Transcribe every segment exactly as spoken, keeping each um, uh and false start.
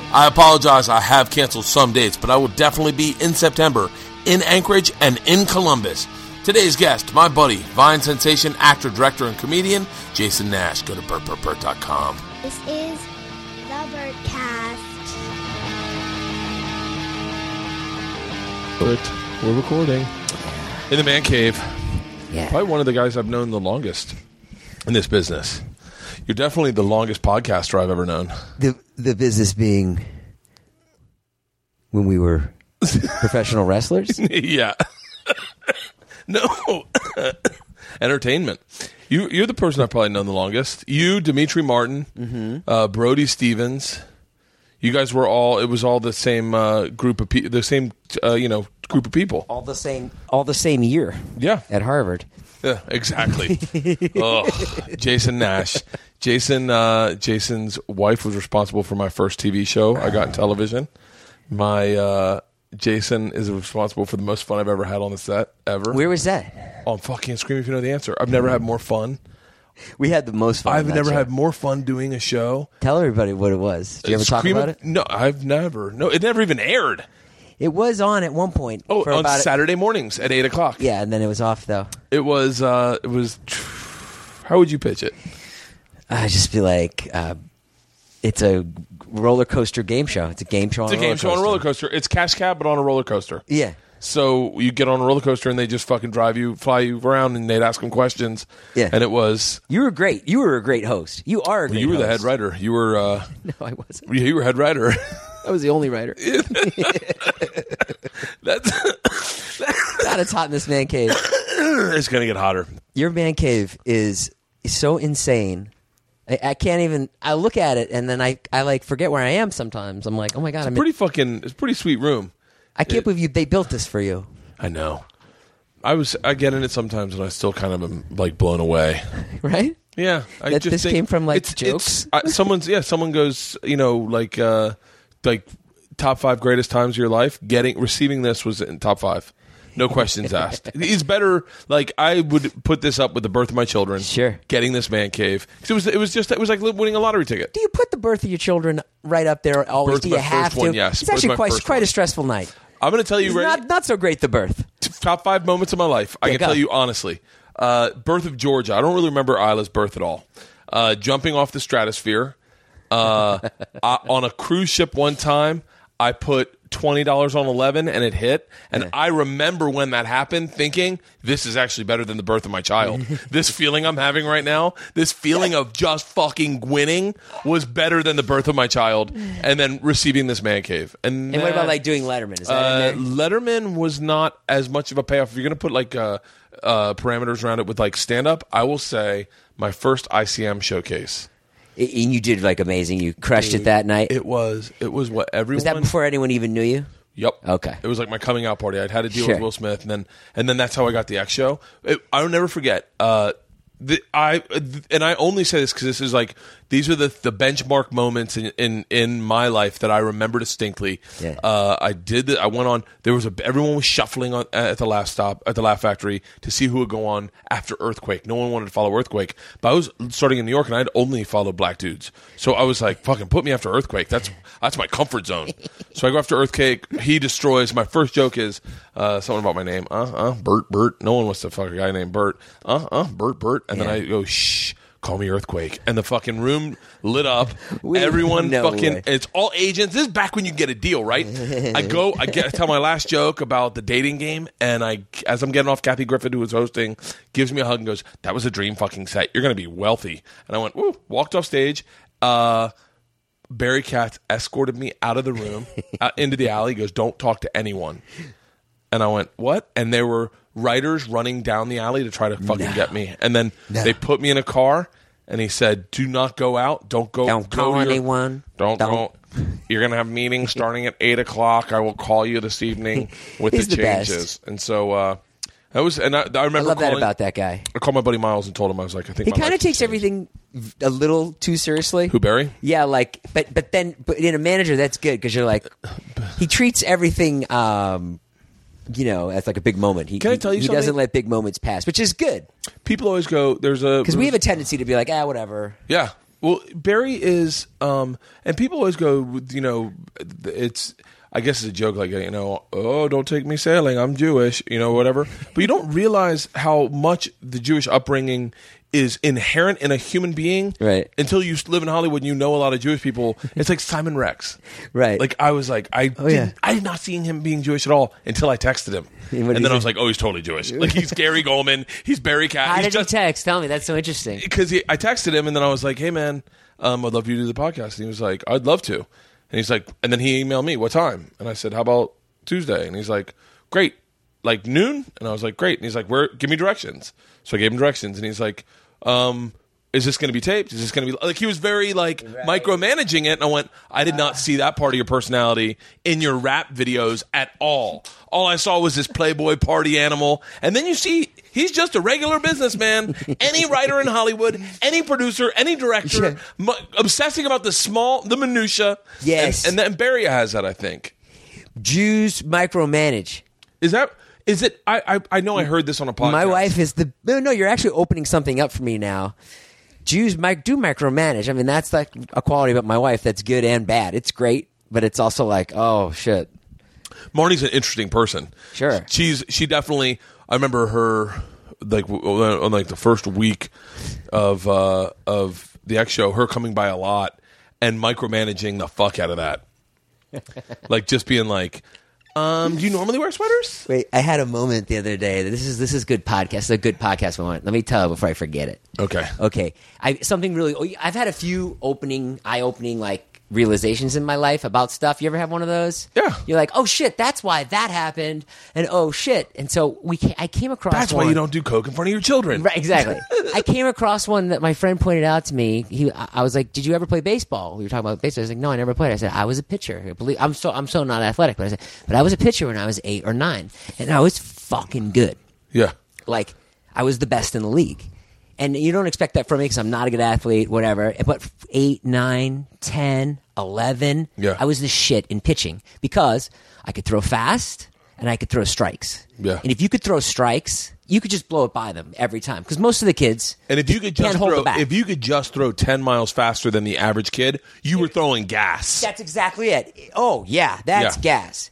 I apologize, I have canceled some dates, but I will definitely be in September in Anchorage and in Columbus. Today's guest, my buddy, Vine sensation, actor, director, and comedian, Jason Nash. Go to burt burt burt dot com. This is the Birdcast. But we're recording in the man cave. Yeah. Probably one of the guys I've known the longest in this business. You're definitely the longest podcaster I've ever known. The the business being when we were professional wrestlers? Yeah. No. Entertainment. You, you're the person I've probably known the longest. You, Dimitri Martin, mm-hmm. uh, Brody Stevens. You guys were all, it was all the same uh, group of people, the same, uh, you know, group of people. All the same all the same year. Yeah. At Harvard. Yeah, exactly. Oh, Jason Nash. Jason, uh, Jason's wife was responsible for my first T V show I got in television. My uh, Jason is responsible for the most fun I've ever had on the set ever. Where was that? On fucking Scream If You Know the Answer. I've never had more fun. We had the most fun. I've never show. had more fun doing a show. Tell everybody what it was. Did you ever talk Scream about of, it? No, I've never. No, it never even aired. It was on at one point. Oh, for on about Saturday mornings at eight o'clock. Yeah, and then it was off though. It was. Uh, it was. How would you pitch it? I just feel like uh, it's a roller coaster game show. It's a game show. It's on a a game roller show on a coaster. roller coaster. It's Cash Cab, but on a roller coaster. Yeah. So you get on a roller coaster and they just fucking drive you, fly you around, and they'd ask them questions. Yeah. And it was. You were great. You were a great host. You are a great You were host. the head writer. You were. Uh, No, I wasn't. you were head writer. I was the only writer. That's. God, it's hot in this man cave. It's gonna get hotter. Your man cave is, is so insane. I, I can't even. I look at it and then I, I like forget where I am. Sometimes I'm like, oh my god, I'm Pretty in, fucking. It's a pretty sweet room. I can't it- believe you. They built this for you, I know. I was. I get in it sometimes, and I still kind of am like blown away. right? Yeah, I That just this think came from, like, it's, jokes? It's, uh, someone's yeah. Someone goes, you know, like uh, like top five greatest times of your life. Getting receiving this was in top five. No questions asked. It's better. Like I would put this up with the birth of my children. Sure. Getting this man cave because it was. It was just. It was like winning a lottery ticket. Do you put the birth of your children right up there? Always? Birth Do of you my have first to? one, yes. It's Birth of actually my quite first quite one. a stressful night. I'm going to tell you It's right. not not so great. The birth. Top five moments of my life. I Yeah, can go. tell you honestly. Uh, birth of Georgia. I don't really remember Isla's birth at all. Uh, jumping off the stratosphere. Uh, I, on a cruise ship one time, I put twenty dollars on eleven and it hit. And Yeah. I remember when that happened thinking, this is actually better than the birth of my child. This feeling I'm having right now, this feeling of just fucking winning was better than the birth of my child. And then receiving this man cave. And, And what that- about like doing Letterman? Is that uh, in there? Letterman was not as much of a payoff. If you're going to put like uh, uh, parameters around it with like stand up, I will say my first I C M showcase. And you did like amazing. You crushed it that night. It was it was what everyone. Was that before anyone even knew you? Yep. Okay. It was like my coming out party. I'd had a deal Sure. with Will Smith, and then and then that's how I got the X show. It, I'll never forget. Uh, the, I and I only say this because this is like these are the the benchmark moments in in, in my life that I remember distinctly. Yeah. Uh, I did. The, I went on. There was a everyone was shuffling on at the Laugh Stop at the Laugh Factory to see who would go on after Earthquake. No one wanted to follow Earthquake, but I was starting in New York and I'd only followed black dudes. So I was like, "Fucking put me after Earthquake." That's that's my comfort zone. So I go after Earthquake. He destroys. My first joke is uh, something about my name. Uh uh Bert Bert. No one wants to fuck a guy named Bert. Uh uh Bert Bert. And Yeah. then I go shh. Call me Earthquake, and the fucking room lit up. We- Everyone no fucking. way. It's all agents. This is back when you get a deal, right? I go. I get I tell my last joke about the dating game, and I, as I'm getting off, Kathy Griffin, who was hosting, gives me a hug and goes, "That was a dream fucking set. You're gonna be wealthy." And I went, "Woo!" Walked off stage. Uh, Barry Katz escorted me out of the room, out into the alley. He goes, "Don't talk to anyone." And I went, "What?" And there were writers running down the alley to try to fucking No. get me. And then No. they put me in a car, and he said, "Do not go out. Don't go. Don't go call to your- anyone. Don't, Don't. go. You're gonna have meetings starting at eight o'clock. I will call you this evening with He's the the best. changes." And so uh, that was, and I, I I remember love that calling- about that guy. I called my buddy Miles and told him I was like, I think He my kind life of takes has changed. everything a little too seriously. Who, Barry? Yeah, like, but but then, but in a manager, that's good because you're like, he treats everything, um, you know, as like a big moment. He, Can I tell you he, he something? doesn't let big moments pass, which is good People always go, "There's a because we have a tendency to be like, ah, whatever. yeah." Well, Barry is, um, and people always go, you know, it's, I guess it's a joke, like, you know, oh, don't take me sailing, I'm Jewish, you know, whatever. But you don't realize how much the Jewish upbringing is inherent in a human being, right? Until you live in Hollywood and you know a lot of Jewish people. It's like Simon Rex, right? Like I was like, I oh, didn't, yeah. I did not see him being Jewish at all until I texted him, and then I was like, oh, he's totally Jewish. Like he's Gary Goldman, he's Barry Cat. How he's did just, you text? Tell me, that's so interesting. Because I texted him and then I was like, hey man, um, I'd love you to do the podcast. And he was like, I'd love to. And he's like, and then he emailed me, what time? And I said, how about Tuesday? And he's like, great, like noon. And I was like, great. And he's like, where? Give me directions. So I gave him directions, and he's like, um. is this going to be taped? Is this going to be like, he was very like right. micromanaging it. And I went, I did not see that part of your personality in your rap videos at all. All I saw was this Playboy party animal. And then you see, he's just a regular businessman. Any writer in Hollywood, any producer, any director, m- obsessing about the small, the minutia. Yes. And, and then Barry has that, I think. Jews micromanage. Is that... Is it? I, I I know I heard this on a podcast. My wife is the... No, no, you're actually opening something up for me now. Jews mic, do micromanage. I mean, that's like a quality about my wife that's good and bad. It's great, but it's also like, oh, shit. Marnie's an interesting person. Sure. She's she definitely... I remember her, like, on like the first week of uh, of the X Show, her coming by a lot and micromanaging the fuck out of that. Like, just being like... Um, do you normally wear sweaters? Wait, I had a moment the other day. This is this is good podcast. This is a good podcast moment. Let me tell you before I forget it. Okay. Okay. I something really. I've had a few opening, eye-opening like realizations in my life about stuff. You ever have one of those? Yeah. You're like, oh shit, that's why that happened, and oh shit, and so we. Came, I came across. That's one, why you don't do coke in front of your children. Right. Exactly. I came across one that my friend pointed out to me. He, I was like, "Did you ever play baseball?" We were talking about baseball. I was like, "No, I never played." I said, "I was a pitcher. I believe, I'm so I'm so not athletic, but I said, but I was a pitcher when I was eight or nine, and I was fucking good. Yeah, like I was the best in the league." And you don't expect that from me because I'm not a good athlete, whatever. But eight, nine, ten, eleven, yeah. I was the shit in pitching because I could throw fast and I could throw strikes. Yeah. And if you could throw strikes, you could just blow it by them every time because most of the kids and if you could just can't hold throw, the bat. if you could just throw ten miles faster than the average kid, you were throwing gas. That's exactly it. Oh yeah, that's Yeah. gas.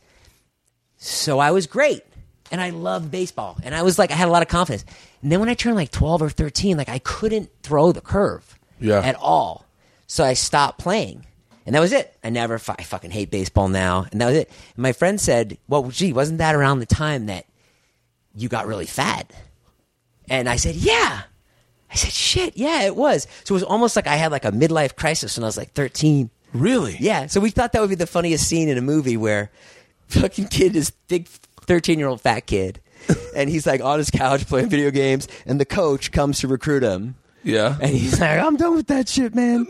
So I was great. And I loved baseball. And I was like, I had a lot of confidence. And then when I turned like twelve or thirteen, like I couldn't throw the curve Yeah. at all. So I stopped playing. And that was it. I never, I fucking hate baseball now. And that was it. And my friend said, well, gee, wasn't that around the time that you got really fat? And I said, yeah. I said, shit, yeah, it was. So it was almost like I had like a midlife crisis when I was like thirteen. Really? Yeah. So we thought that would be the funniest scene in a movie where fucking kid is big thirteen-year-old fat kid, and he's like on his couch playing video games, and the coach comes to recruit him. Yeah. And he's like, I'm done with that shit, man.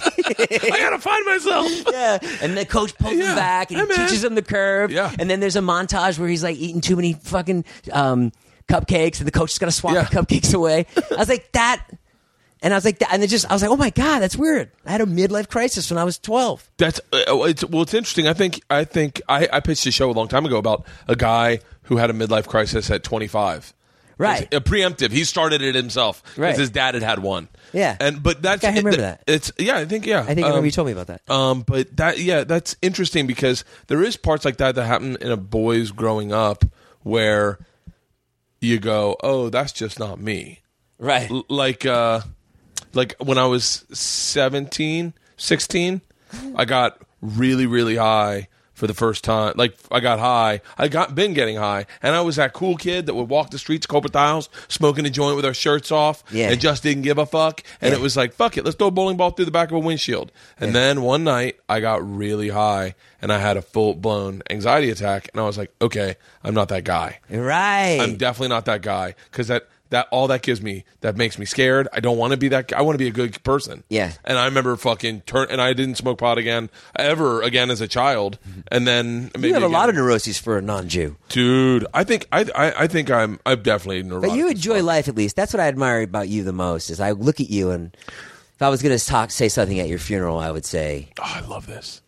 I gotta find myself. Yeah. And the coach pulls Yeah. him back, and Hey, he man. teaches him the curve. Yeah. And then there's a montage where he's like eating too many fucking um, cupcakes, and the coach is going to swap Yeah. the cupcakes away. I was like, that... And I was like, and it just, I was like, oh my God, that's weird. I had a midlife crisis when I was twelve. That's uh, it's well, it's interesting. I think I think I, I pitched a show a long time ago about a guy who had a midlife crisis at twenty-five. Right. It's a preemptive. He started it himself because Right. his dad had had one. Yeah. And but that's I remember it, that. It's yeah. I think yeah. I think I remember you told me about that. Um, but that yeah, that's interesting because there is parts like that that happen in a boy's growing up where you go, oh, that's just not me. Right. L- like uh, like when I was seventeen, sixteen, I got really really high for the first time. Like I got high. I got been getting high, and I was that cool kid that would walk the streets of Copenhagen smoking a joint with our shirts off, Yeah. and just didn't give a fuck. And Yeah. it was like, fuck it, let's throw a bowling ball through the back of a windshield. And Yeah. then one night I got really high, and I had a full blown anxiety attack, and I was like, okay, I'm not that guy. Right. I'm definitely not that guy because that. That all that gives me that makes me scared. I don't want to be that guy. I want to be a good person. Yeah. And I remember fucking turn and I didn't smoke pot again ever again as a child. And then maybe you have a again. lot of neuroses for a non-Jew. Dude, I think I I, I think I'm I'm definitely neurotic. But you as enjoy fuck. life at least. That's what I admire about you the most. Is I look at you and if I was going to talk, say something at your funeral, I would say, Oh, I love this.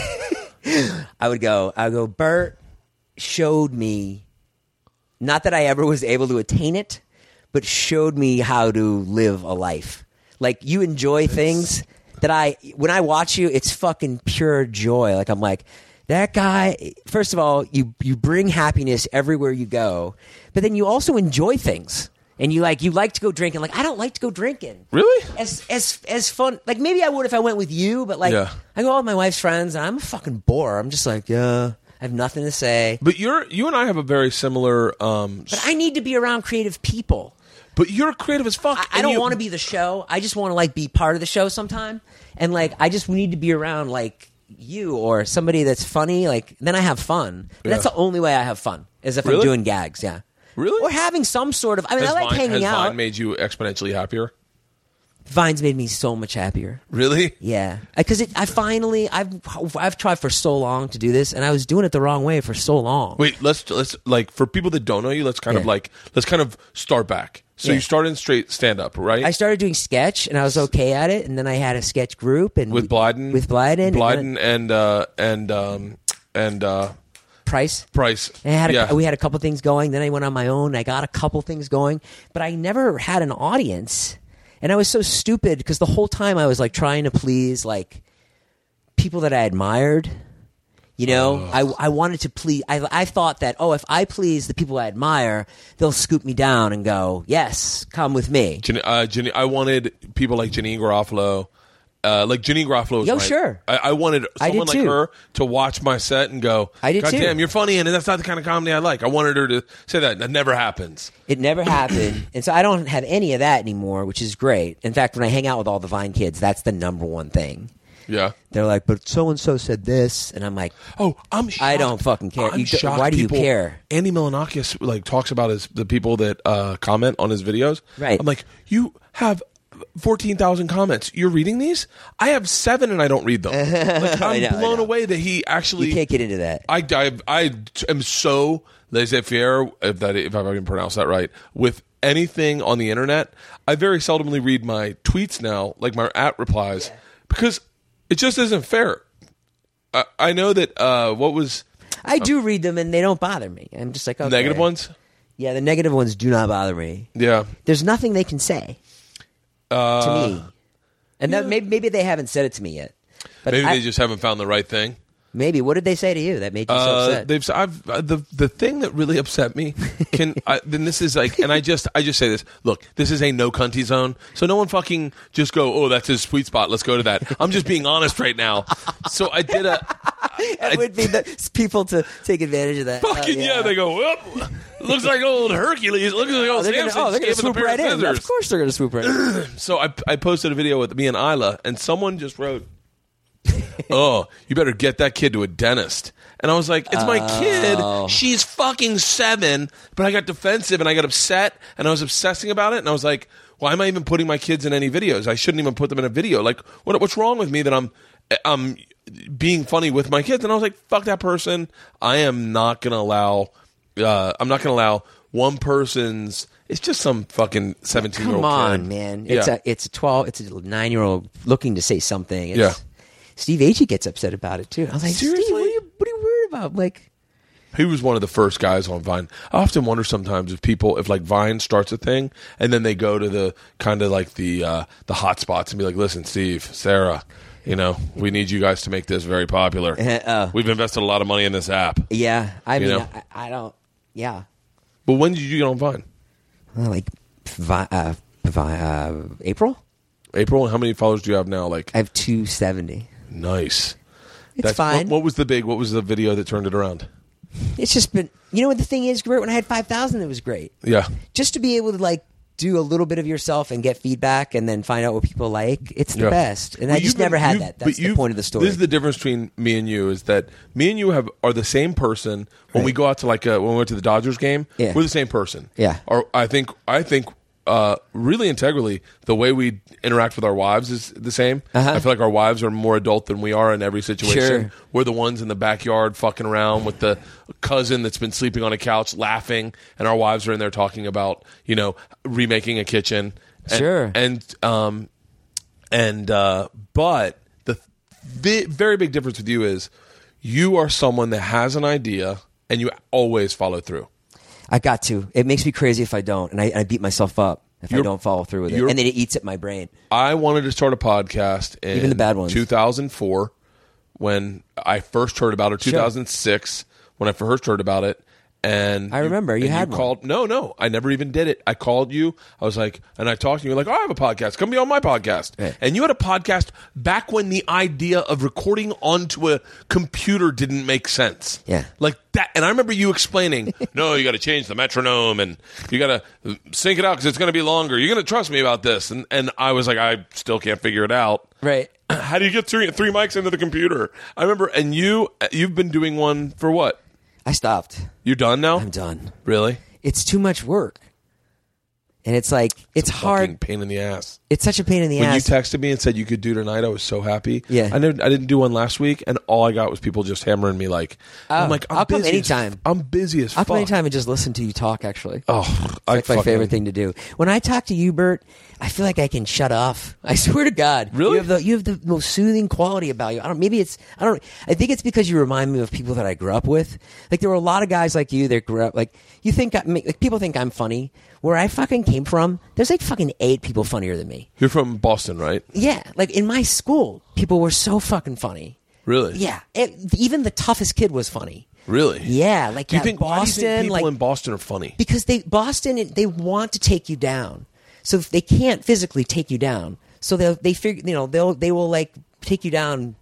I would go, I would go. Bert showed me, not that I ever was able to attain it, but showed me how to live a life. Like you enjoy things that I, when I watch you, it's fucking pure joy. Like I'm like, that guy, first of all, you, you bring happiness everywhere you go, but then you also enjoy things. And you like you like to go drinking. Like I don't like to go drinking. Really? As as as fun. Like maybe I would if I went with you, but like Yeah. I go out with my wife's friends, and I'm a fucking bore. I'm just like, yeah, I have nothing to say. But you're you and I have a very similar. Um, But I need to be around creative people. but you're creative as fuck. I, I and don't you- want to be the show. I just want to like be part of the show sometime. And like I just need to be around like you or somebody that's funny. Like then I have fun. But that's Yeah. the only way I have fun is if Really? I'm doing gags. Yeah. Really? Or having some sort of. I mean, Has I like Vine, hanging has out. Vine made you exponentially happier? Vine's made me so much happier. Really? Yeah, because it. I finally, I've, I've tried for so long to do this, and I was doing it the wrong way for so long. Wait, let's let's like for people that don't know you, let's kind of Yeah. like let's kind of start back. So Yeah. you started in straight stand up, right? I started doing sketch, and I was okay at it, and then I had a sketch group, and with Blyden, with Blyden, Blyden, and uh, and um, and uh, Price. Price. And I had a, yeah. we had a couple things going. Then I went on my own. I got a couple things going, but I never had an audience. And I was so stupid because the whole time I was like trying to please like people that I admired. You know, I, I wanted to please. I, I thought that, oh, if I please the people I admire, they'll scoop me down and go, yes, come with me. Jan- uh, Jan- I wanted people like Janine Garofalo. Uh, like Janine Garofalo was Yo, my- sure. I, I wanted I someone did like too. her to watch my set and go, I did God too. damn, you're funny, and that's not the kind of comedy I like. I wanted her to say that. That never happens. It never happened. And so I don't have any of that anymore, which is great. In fact, when I hang out with all the Vine kids, that's the number one thing. Yeah. They're like, but so-and-so said this. And I'm like, Oh, I'm shocked. I don't fucking care. I'm You do- shocked why do you people- care? Andy Milanakis like talks about his the people that uh, comment on his videos. Right. I'm like, you have fourteen thousand comments. You're reading these? I have seven and I don't read them. Like, I I'm know, I blown know. away that he actually. you can't get into that. I, I, I am so laissez-faire, if that if I can pronounce that right, with anything on the internet. I very seldomly read my tweets now, like my at replies, because it just isn't fair. I, I know that uh, what was I do read them, and they don't bother me. I'm just like, okay. negative ones. Yeah, the negative ones do not bother me. Yeah, There's nothing they can say uh, to me. And that, maybe, maybe they haven't said it to me yet. But maybe I- they just haven't found the right thing. maybe. What did they say to you that made you so Uh, upset? they've I've uh, the the thing that really upset me can I, then this is like, and I just I just say this. Look, this is a no cunty zone, so no one fucking just go, oh, that's his sweet spot. Let's go to that. I'm just being honest right now. So I did a it would be the people to take advantage of that. fucking Oh, yeah. They go, well, looks like old Hercules. Looks like Oh, old they're gonna, Samson. oh, they're gonna gave him a swoop pair right of in. scissors. Of course they're going to swoop right in. So I I posted a video with me and Isla, and someone just wrote, oh, you better get that kid to a dentist. And I was like, it's my Oh. kid. She's fucking seven. But I got defensive and I got upset and I was obsessing about it. And I was like, why am I even putting my kids in any videos? I shouldn't even put them in a video. Like, what, what's wrong with me that I'm, I'm being funny with my kids? And I was like, fuck that person. I am not going to allow, uh, I'm not going to allow one person's, it's just some fucking seventeen year Come old on, kid. man. Yeah. It's a it's a twelve. It's a nine year old looking to say something. It's, Yeah. Steve Agee gets upset about it too. I was like, Seriously? Steve, what are you what are you worried about? Like, He was one of the first guys on Vine. I often wonder sometimes if people, if like Vine starts a thing and then they go to the kind of like the uh, the hot spots and be like, listen, Steve, Sarah, you know, we need you guys to make this very popular. Uh, We've invested a lot of money in this app. yeah. I You mean, know? I, I don't. Yeah. But when did you get on Vine? Well, like, Vi- uh, Vi- uh, April. April? How many followers do you have now? Like, I have two seventy. nice. It's That's- fine. What, what was the big, what was the video that turned it around? It's just been. You know what the thing is, Gert? When I had five thousand, it was great. Yeah. Just to be able to like do a little bit of yourself and get feedback and then find out what people like. It's the Yeah. best. And Well, I just you've been- never had you've- that. but That's the you've- point of the story. This is the difference between me and you is that me and you have are the same person when Right. we go out to like a, when we went to the Dodgers game. Yeah. We're the same person. Yeah. Or I think I think uh, really integrally the way we interact with our wives is the same. Uh-huh. I feel like our wives are more adult than we are in every situation. Sure. We're the ones in the backyard fucking around with the cousin that's been sleeping on a couch laughing, and our wives are in there talking about, you know, remaking a kitchen. And, Sure. And um and uh but the the very big difference with you is you are someone that has an idea and you always follow through. I got to. It makes me crazy if I don't, and I, I beat myself up. if You're- I don't follow through with it, you're- and then it eats at my brain. I wanted to start a podcast in Even the bad ones. two thousand four when I first heard about it, two thousand six when I first heard about it. And I remember, you and had one. called. No, no, I never even did it. I called you. I was like, and I talked to you. You're like, oh, I have a podcast. Come be on my podcast. Right. And you had a podcast back when the idea of recording onto a computer didn't make sense. Yeah. like that. And I remember you explaining, no, you got to change the metronome and you got to sync it out because it's going to be longer. You're going to trust me about this. And and I was like, I still can't figure it out. Right. How do you get three three mics into the computer? I remember, and you you've been doing one for what? I stopped. You're done now? I'm done. Really? It's too much work. And it's like, it's, Fucking hard. pain in the ass. It's such a pain in the When ass. you texted me and said you could do tonight, I was so happy. Yeah. I never, I didn't do one last week, and all I got was people just hammering me like, I'm like, I'm I'll come busy as- anytime. I'm busy as I'll fuck. come anytime and just listen to you talk, actually. Oh, I That's my fucking- favorite thing to do. When I talk to you, Bert, I feel like I can shut off. I swear to God. Really? You have the, you have the most soothing quality about you. I don't, maybe it's, I don't, I think it's because you remind me of people that I grew up with. Like, there were a lot of guys like you that grew up, like, you think, I, like, people think I'm funny. Where I fucking came from, there's like fucking eight people funnier than me. You're from Boston, right? Yeah. Like, in my school, people were so fucking funny. Really? Yeah. It, even the toughest kid was funny. Really? Yeah. Like, Do you that think, why do you Boston, think people like, in Boston are funny? because they Boston they want to take you down, so if they can't physically take you down, so they they figure you know they'll they will like take you down,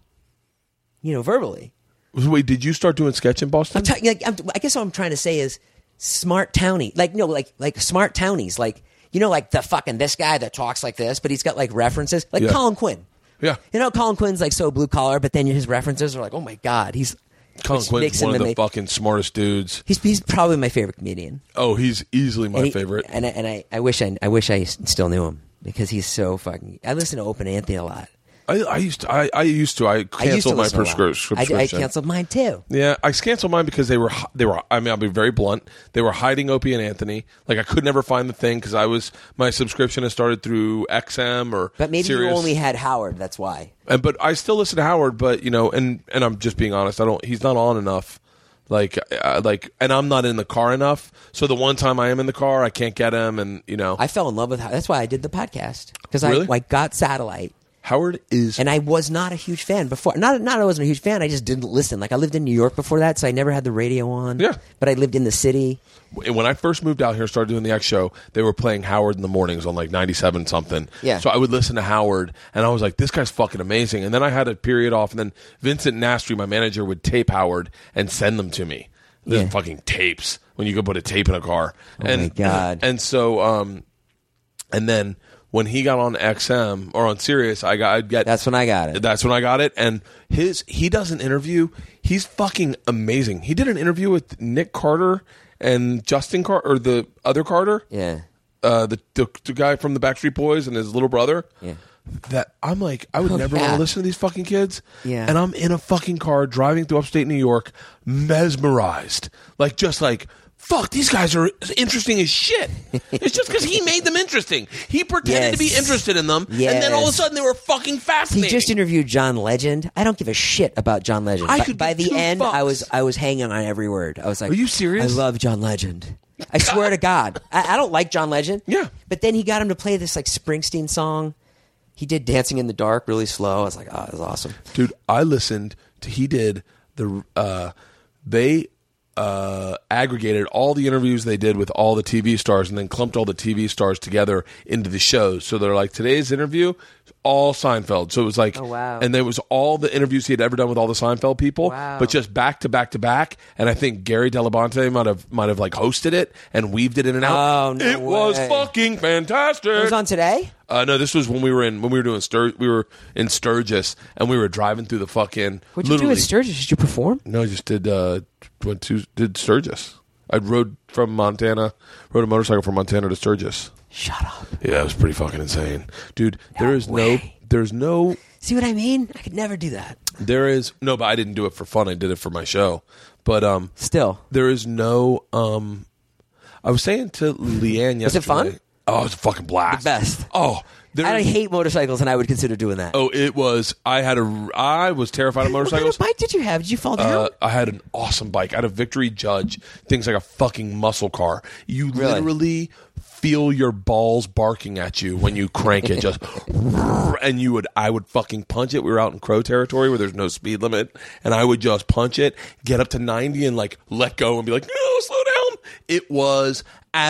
you know, verbally. Wait, did you start doing sketch in Boston? I'm talking like I'm, I guess what I'm trying to say is smart townie, like no like like smart townies, like you know like the fucking this guy that talks like this, but he's got like references like Yeah. Colin Quinn. Yeah. You know, Colin Quinn's like so blue collar, but then his references are like, oh my god, he's Colin which Quinn's makes him one of the ama- fucking smartest dudes. He's he's probably my favorite comedian. Oh, he's easily my And he- favorite. And I, and I, I wish I, I wish I still knew him because he's so fucking. I listen to Open Anthony a lot. I, I used to. I, I used to. I I used canceled to my listen a lot. prescri- I, subscription. I canceled mine too. Yeah, I canceled mine because they were hi- they were. I mean, I'll be very blunt. They were hiding Opie and Anthony. Like I could never find the thing because I was my subscription has started through X M or But maybe Sirius. you only had Howard. That's why. And but I still listen to Howard. But you know, and and I'm just being honest. I don't. He's not on enough. Like uh, like, and I'm not in the car enough. So the one time I am in the car, I can't get him. And you know, I fell in love with Howard. That's why I did the podcast because Really? I, I got satellite. Howard is. And I was not a huge fan before. Not not I wasn't a huge fan. I just didn't listen. Like I lived in New York before that, so I never had the radio on. Yeah. But I lived in the city. when I first moved out here and started doing the X show, they were playing Howard in the mornings on like ninety-seven something. Yeah. So I would listen to Howard, and I was like, this guy's fucking amazing. And then I had a period off, and then Vincent Nastry, my manager, would tape Howard and send them to me. There's Yeah. fucking tapes when you go put a tape in a car. Oh and, my God. And so, um, and then when he got on X M or on Sirius, I got I'd get That's when I got it. That's when I got it. And his he does an interview. He's fucking amazing. He did an interview with Nick Carter and Justin Carter, or the other Carter, Yeah. uh, the, the the guy from the Backstreet Boys and his little brother. Yeah. That I'm like, I would Oh, never yeah. want to listen to these fucking kids. Yeah. And I'm in a fucking car driving through upstate New York, mesmerized, like just like. Fuck, these guys are interesting as shit. It's just because he made them interesting. He pretended to be Yes. interested in them, and then all of a Yes. sudden they were fucking He fascinating. just interviewed John Legend. I don't give a shit about John Legend. I By, could by give the two end, I fucks. was I was hanging on every word. I was like, Are you serious? I love John Legend. I swear to God, I, I don't like John Legend. Yeah. But then he got him to play this like Springsteen song. He did "Dancing in the Dark" really slow. I was like, oh, that was awesome. Dude, I listened to, he did the, uh, they uh, aggregated all the interviews they did with all the T V stars and then clumped all the T V stars together into the shows. So they're like, today's interview, all Seinfeld. So it was like, Oh, wow. and there was all the interviews he had ever done with all the Seinfeld people, Wow. but just back to back to back. And I think Gary Delabonte might have, might have like hosted it and weaved it in and out. Oh, no it was way. fucking fantastic. It was on Today. Uh, no, this was when we were in when we were doing Stur- we were in Sturgis and we were driving through the fucking. What'd you do literally- at Sturgis? Did you perform? No, I just did uh, went to did Sturgis. I rode from Montana, rode a motorcycle from Montana to Sturgis. Shut up. Yeah, it was pretty fucking insane, dude. there is no, way. there's no, See what I mean? I could never do that. there is no. But I didn't do it for fun. I did it for my show. But um, Still. there is no um. I was saying to Leanne yesterday. Was it fun? Oh, it was a fucking blast. The best. Oh, there I is- hate motorcycles, and I would consider doing that. Oh, it was. I had a. I was terrified of What kind motorcycles. of bike did you have? Did you fall down? Uh, I had an awesome bike. I had a Victory Judge. Things like a fucking muscle car. You Really? literally feel your balls barking at you when you crank it, just and you would I would fucking punch it. We were out in Crow territory where there's no speed limit, and I would just punch it, get up to ninety, and like let go and be like, no, slow down. It was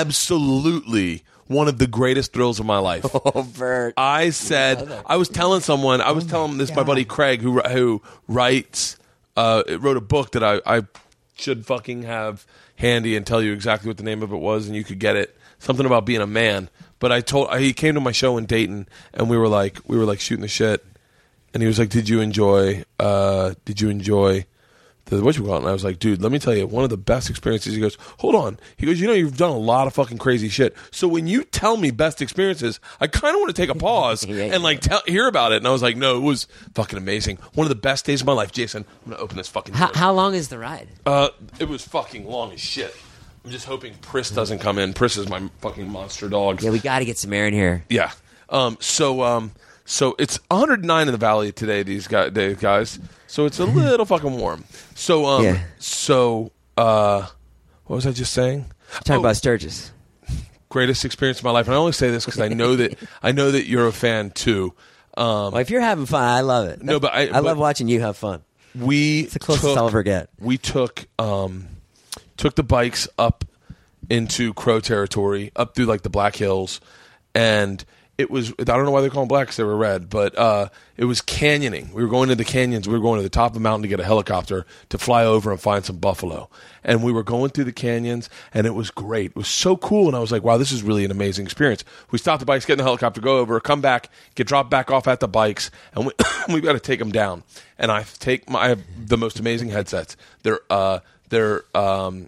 absolutely one of the greatest thrills of my life. Oh, Bert. I said, I was telling someone, I was telling this, my buddy Craig, who who writes, uh, wrote a book that I, I should fucking have handy and tell you exactly what the name of it was, and you could get it. Something about being a man. But I told, he came to my show in Dayton, and we were like, we were like shooting the shit, and he was like, "Did you enjoy? Uh, did you enjoy?" The, what you call it? And I was like, dude, let me tell you, one of the best experiences. He goes, hold on. He goes, you know, you've done a lot of fucking crazy shit. So when you tell me best experiences, I kind of want to take a pause yeah, and like tell, hear about it. And I was like, no, it was fucking amazing. One of the best days of my life. Jason, I'm gonna open this fucking. How, door. how long is the ride? Uh, it was fucking long as shit. I'm just hoping Pris doesn't come in. Pris is my fucking monster dog. Yeah, we got to get some air in here. Yeah. Um. So um. So it's one hundred nine in the valley today. These guys, these guys. So it's a little fucking warm. So um. Yeah. So uh, what was I just saying? Talking Oh, about Sturgis. greatest experience of my life, and I only say this because I know that I know that you're a fan too. Um, Well, if you're having fun, I love it. No, but I- I but- love watching you have fun. we It's the closest took, I'll ever get. We took um, took the bikes up into Crow territory, up through like the Black Hills, and it was, I don't know why they call them black because they were red, but uh, it was canyoning. We were going to the canyons. We were going to the top of the mountain to get a helicopter to fly over and find some buffalo. And we were going through the canyons, and it was great. It was so cool, and I was like, wow, this is really an amazing experience. We stopped the bikes, get in the helicopter, go over, come back, get dropped back off at the bikes, and we, we've got to take them down. And I take my, I have the most amazing headsets. They're, uh, they're um,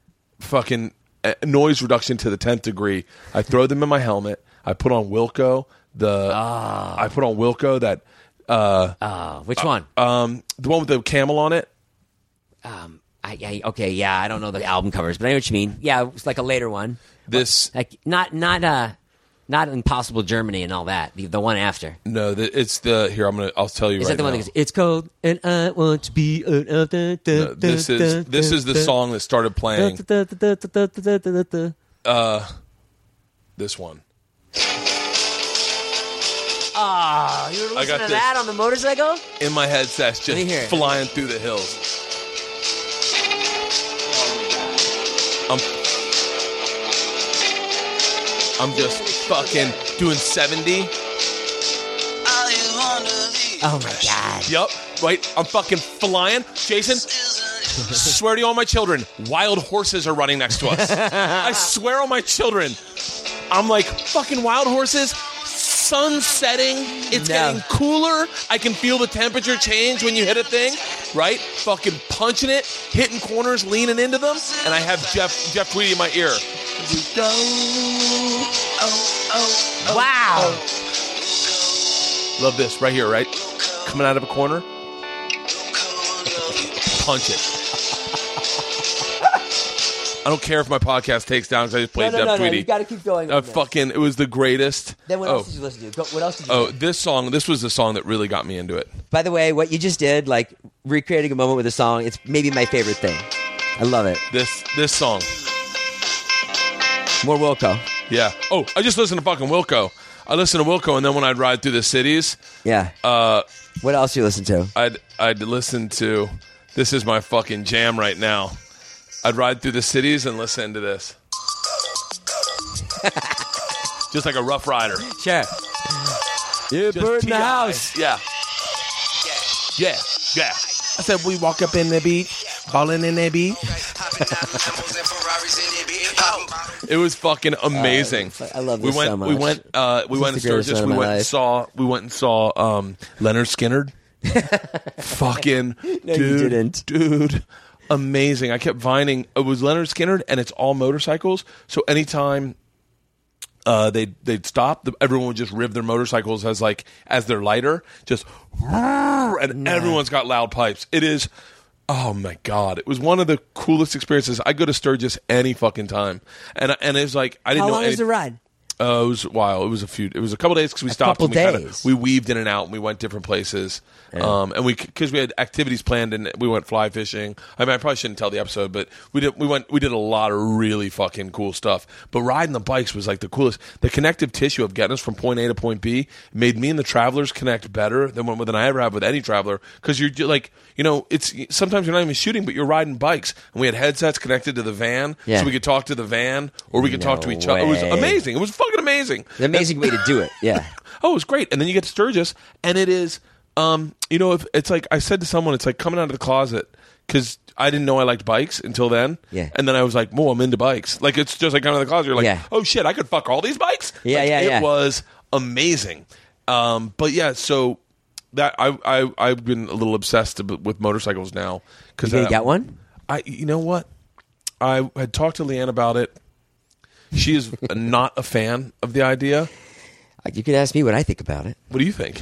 fucking uh, noise reduction to the tenth degree. I throw them in my helmet. I put on Wilco. The Ah. I put on Wilco that uh, Uh, which one? um, the one with the camel on it. Um, I, I okay, yeah, I don't know the album covers, but I know what you mean. Yeah, it's like a later one. This Like not not uh not Impossible Germany and all that. The, the one after. no, the, it's the here. I'm gonna. I'll tell you Is right that the now. one that goes, "It's cold and I want to be out of the No, this is this is the song that started playing. Uh, this one. Ah, you were I listening got to this. that on the motorcycle? In my headsets, Let me hear just it. flying through the hills. I'm, I'm just fucking doing seventy. Oh my god. Yup, right. I'm fucking flying. Jason, swear to you, all my children, wild horses are running next to us. I swear on my children. I'm like, fucking wild horses. Sun setting. It's No. getting cooler. I can feel the temperature change when you hit a thing, right? Fucking punching it, hitting corners, leaning into them, and I have Jeff Jeff Tweedy in my ear. Wow. Love this right here, right? Coming out of a corner, punch it. I don't care if my podcast takes down because I just played No, no, Jeff no, no, Tweedy. you got to keep going. Uh, with this. fucking, it was the greatest. Then what oh. else did you listen to? Go, what else did you Oh, do? this song, this was the song that really got me into it. By the way, what you just did, like recreating a moment with a song, it's maybe my favorite thing. I love it. This this song. More Wilco. Yeah. Oh, I just listened to fucking Wilco. I listened to Wilco, and then when I'd ride through the cities, Yeah. uh, What else do you listen to? I'd I'd listen to, this is my fucking jam right now. I'd ride through the cities and listen to this. Just like a Rough Rider. Sure. You Just bird in the T I. house. Yeah. Yeah. Yeah. I said we walk up in the beach, balling in the beach. It was fucking amazing. Uh, I love we this went, so much. We went. Uh, we This went is to the greatest Sturgis. night We of my went and life. saw. We went and saw um, Leonard Skinner. Fucking No, you dude, didn't. dude, amazing. I kept vining. It was Leonard Skinner, and it's all motorcycles. So anytime uh, they they'd stop, the, everyone would just riv their motorcycles as like as their lighter, just and everyone's got loud pipes. It is. Oh my god! It was one of the coolest experiences. I go to Sturgis any fucking time, and and it's like I didn't How know. long any- is the ride? Uh, it was a while. It was a few. It was a couple days because we A stopped. couple and we kinda- days. we weaved in and out, and we went different places. Um, and we because we had activities planned, and we went fly fishing. I mean, I probably shouldn't tell the episode, but we did. We went. We did a lot of really fucking cool stuff. But riding the bikes was like the coolest. The connective tissue of getting us from point A to point B made me and the travelers connect better than when, than I ever have with any traveler. Because you're like, you know, it's sometimes you're not even shooting, but you're riding bikes, and we had headsets connected to the van, Yeah. so we could talk to the van, or we could talk to No each other. It was way. amazing. It was fucking amazing. An amazing way to do it. Yeah. Oh, it was great. And then you get to Sturgis, and it is, um, you know, if it's like I said to someone, it's like coming out of the closet because I didn't know I liked bikes until then. Yeah. And then I was like, "Whoa, I'm into bikes." Like it's just like coming out of the closet. You're like, Yeah. "Oh shit, I could fuck all these bikes." Yeah, Like, yeah, it yeah. was amazing. Um, but yeah, so that I I I've been a little obsessed with motorcycles now because You gonna get one? I you know what I had talked to Leanne about it. She is not a fan of the idea. Uh, You can ask me what I think about it. What do you think?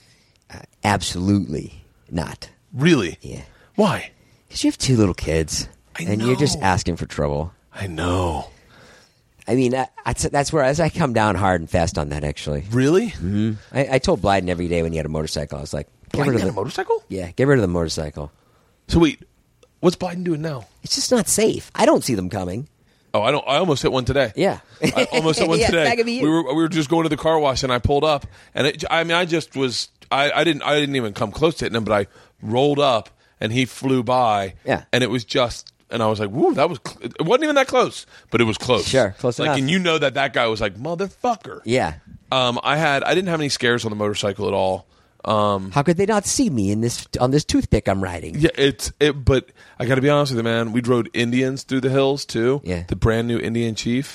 Absolutely not. Really? Yeah. Why? Because you have two little kids, I and you're just know. asking for trouble. I know. I mean, that, that's, that's where as I come down hard and fast on that. Actually, Really? mm-hmm. I, I told Blyden every day when he had a motorcycle, I was like, "Get Biden rid of got the a motorcycle? yeah, get rid of the motorcycle. So wait, what's Biden doing now? It's just not safe. I don't see them coming." Oh, I don't. I almost hit one today. Yeah, I almost hit one Yeah, today. that could be you. We were we were just going to the car wash, and I pulled up, and it, I mean, I just was. I, I didn't. I didn't even come close to hitting him, but I rolled up, and he flew by. Yeah. And it was just. And I was like, "Woo, that was." Cl-. It wasn't even that close, but it was close. Sure, close like, enough. And you know that that guy was like, "Motherfucker." Yeah. Um, I had. I didn't have any scares on the motorcycle at all. Um, How could they not see me in this on this toothpick I'm riding? Yeah, it's it. But I got to be honest with you, man. We rode Indians through the hills too. Yeah. The brand new Indian Chief.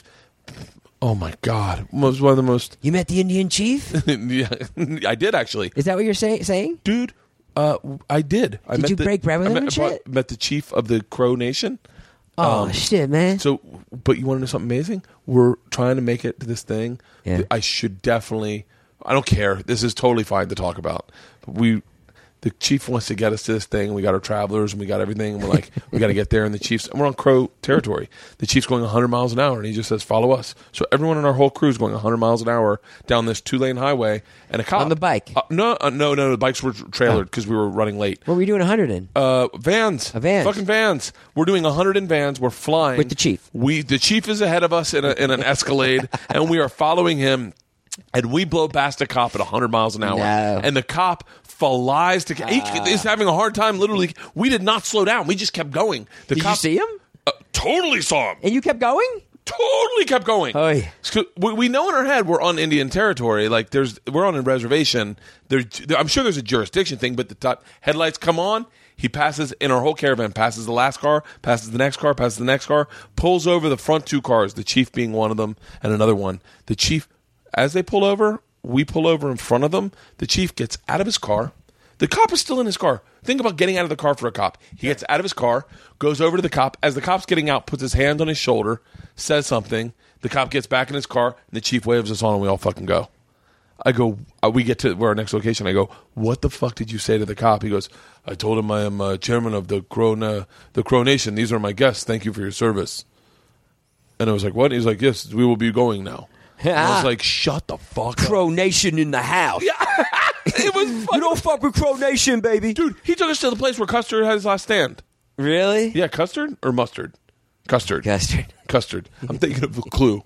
Oh my God, it was one of the most. You met the Indian chief? Yeah, I did actually, Is that what you're say- saying? dude. Uh, I did. I Did met you the, break bread with I him met, and shit? I met the chief of the Crow Nation. Oh Um, shit, man! So, but you want to know something amazing? We're trying to make it to this thing. Yeah. I should definitely. I don't care. This is totally fine to talk about. But we, the chief wants to get us to this thing. We got our travelers and we got everything. And we're like, we got to get there. And the chief's, and we're on Crow territory. The chief's going one hundred miles an hour, and he just says, "Follow us." So everyone in our whole crew is going one hundred miles an hour down this two lane highway, and a cop On the bike? Uh, no, uh, no, no. The bikes were trailered because we were running late. What were you doing? A hundred in? Uh, vans, A van. fucking vans. We're doing a hundred in vans. We're flying With the chief. We the chief is ahead of us in, a, in an Escalade, and we are following him. And we blow past a cop at one hundred miles an hour, No. and the cop flies to. He is having a hard time. Literally, we did not slow down. We just kept going. The Did cop, you see him? Uh, totally saw him. And you kept going? Totally kept going. Oy. So we, we know in our head we're on Indian territory. Like there's, we're on a reservation. There, I'm sure there's a jurisdiction thing, but the top headlights come on. He passes in our whole caravan. Passes the last car. Passes the next car. Passes the next car. Pulls over the front two cars. The chief being one of them, and another one. The chief, as they pull over, we pull over in front of them. The chief gets out of his car. The cop is still in his car. Think about getting out of the car for a cop. He gets out of his car, goes over to the cop. As the cop's getting out, puts his hand on his shoulder, says something. The cop gets back in his car, and the chief waves us on, and we all fucking go. I go, uh, we get to where our next location. I go, what the fuck did you say to the cop? He goes, I told him I am uh, chairman of the Crow, Na- the Crow Nation. These are my guests. Thank you for your service. And I was like, what? He's like, yes, we will be going now. And I was like, shut the fuck up. Crow Nation in the house. It was You fucking... don't fuck with Crow Nation, baby. Dude, he took us to the place where Custard had his last stand. Really? Yeah, Custard or Mustard? Custard. Custard. Custard. I'm thinking of a clue.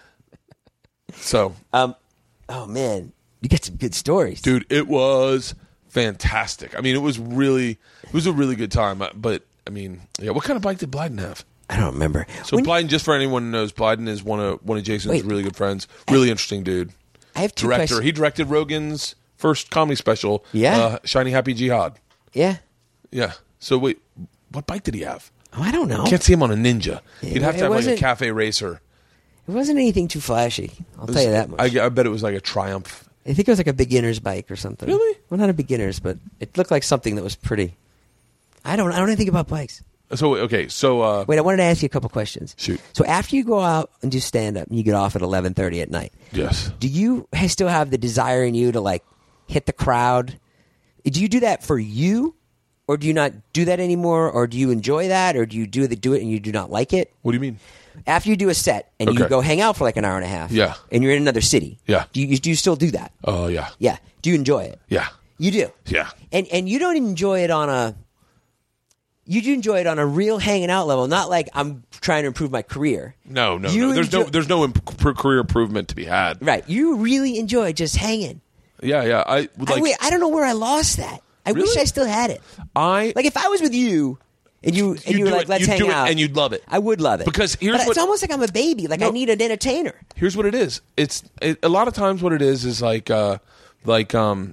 So, Um. Oh man, you get some good stories, dude, it was fantastic. I mean, it was really, it was a really good time. But I mean, yeah. What kind of bike did Blyden have? I don't remember. So When- Blyden, just for anyone who knows, Blyden is one of one of Jason's Wait. really good friends. Really interesting dude. I have two Director. questions. He directed Rogan's first comedy special. Yeah. uh, Shiny Happy Jihad. Yeah. Yeah. So wait, what bike did he have? Oh, I don't know. Can't see him on a Ninja. Yeah, He'd have it to have like a wasn't- cafe racer. It wasn't anything too flashy. I'll tell you that much. I, I bet it was like a Triumph. I think it was like a beginner's bike or something. Really? Well, not a beginner's, but it looked like something that was pretty. I don't. I don't know anything about bikes. So okay, so uh, Wait, I wanted to ask you a couple questions. Shoot. So after you go out and do stand up, and you get off at eleven thirty at night. yes, Do you ha- still have the desire in you to like hit the crowd? Do you do that for you, or do you not do that anymore, or do you enjoy that, or do you do the do it and you do not like it? what do you mean? after you do a set and you Okay. go hang out for like an hour and a half, Yeah. and you're in another city, Yeah. do you, do you still do that? Oh yeah. Yeah. Do you enjoy it? Yeah. You do. Yeah. And and you don't enjoy it on a. You do enjoy it on a real hanging out level, not like I'm trying to improve my career. No, no, You no. There's enjoy- no there's no imp- career improvement to be had. Right. You really enjoy just hanging. Yeah, yeah. I would I, like wait, I don't know where I lost that. I wish Really? I still had it. I Like if I was with you and you and You'd you were do like, it- let's you'd hang do it out, and you'd love it. I would love it Because here's but what- it's almost like I'm a baby. Like I No. need an entertainer. here's what it is. It's it, a lot of times what it is is like uh like um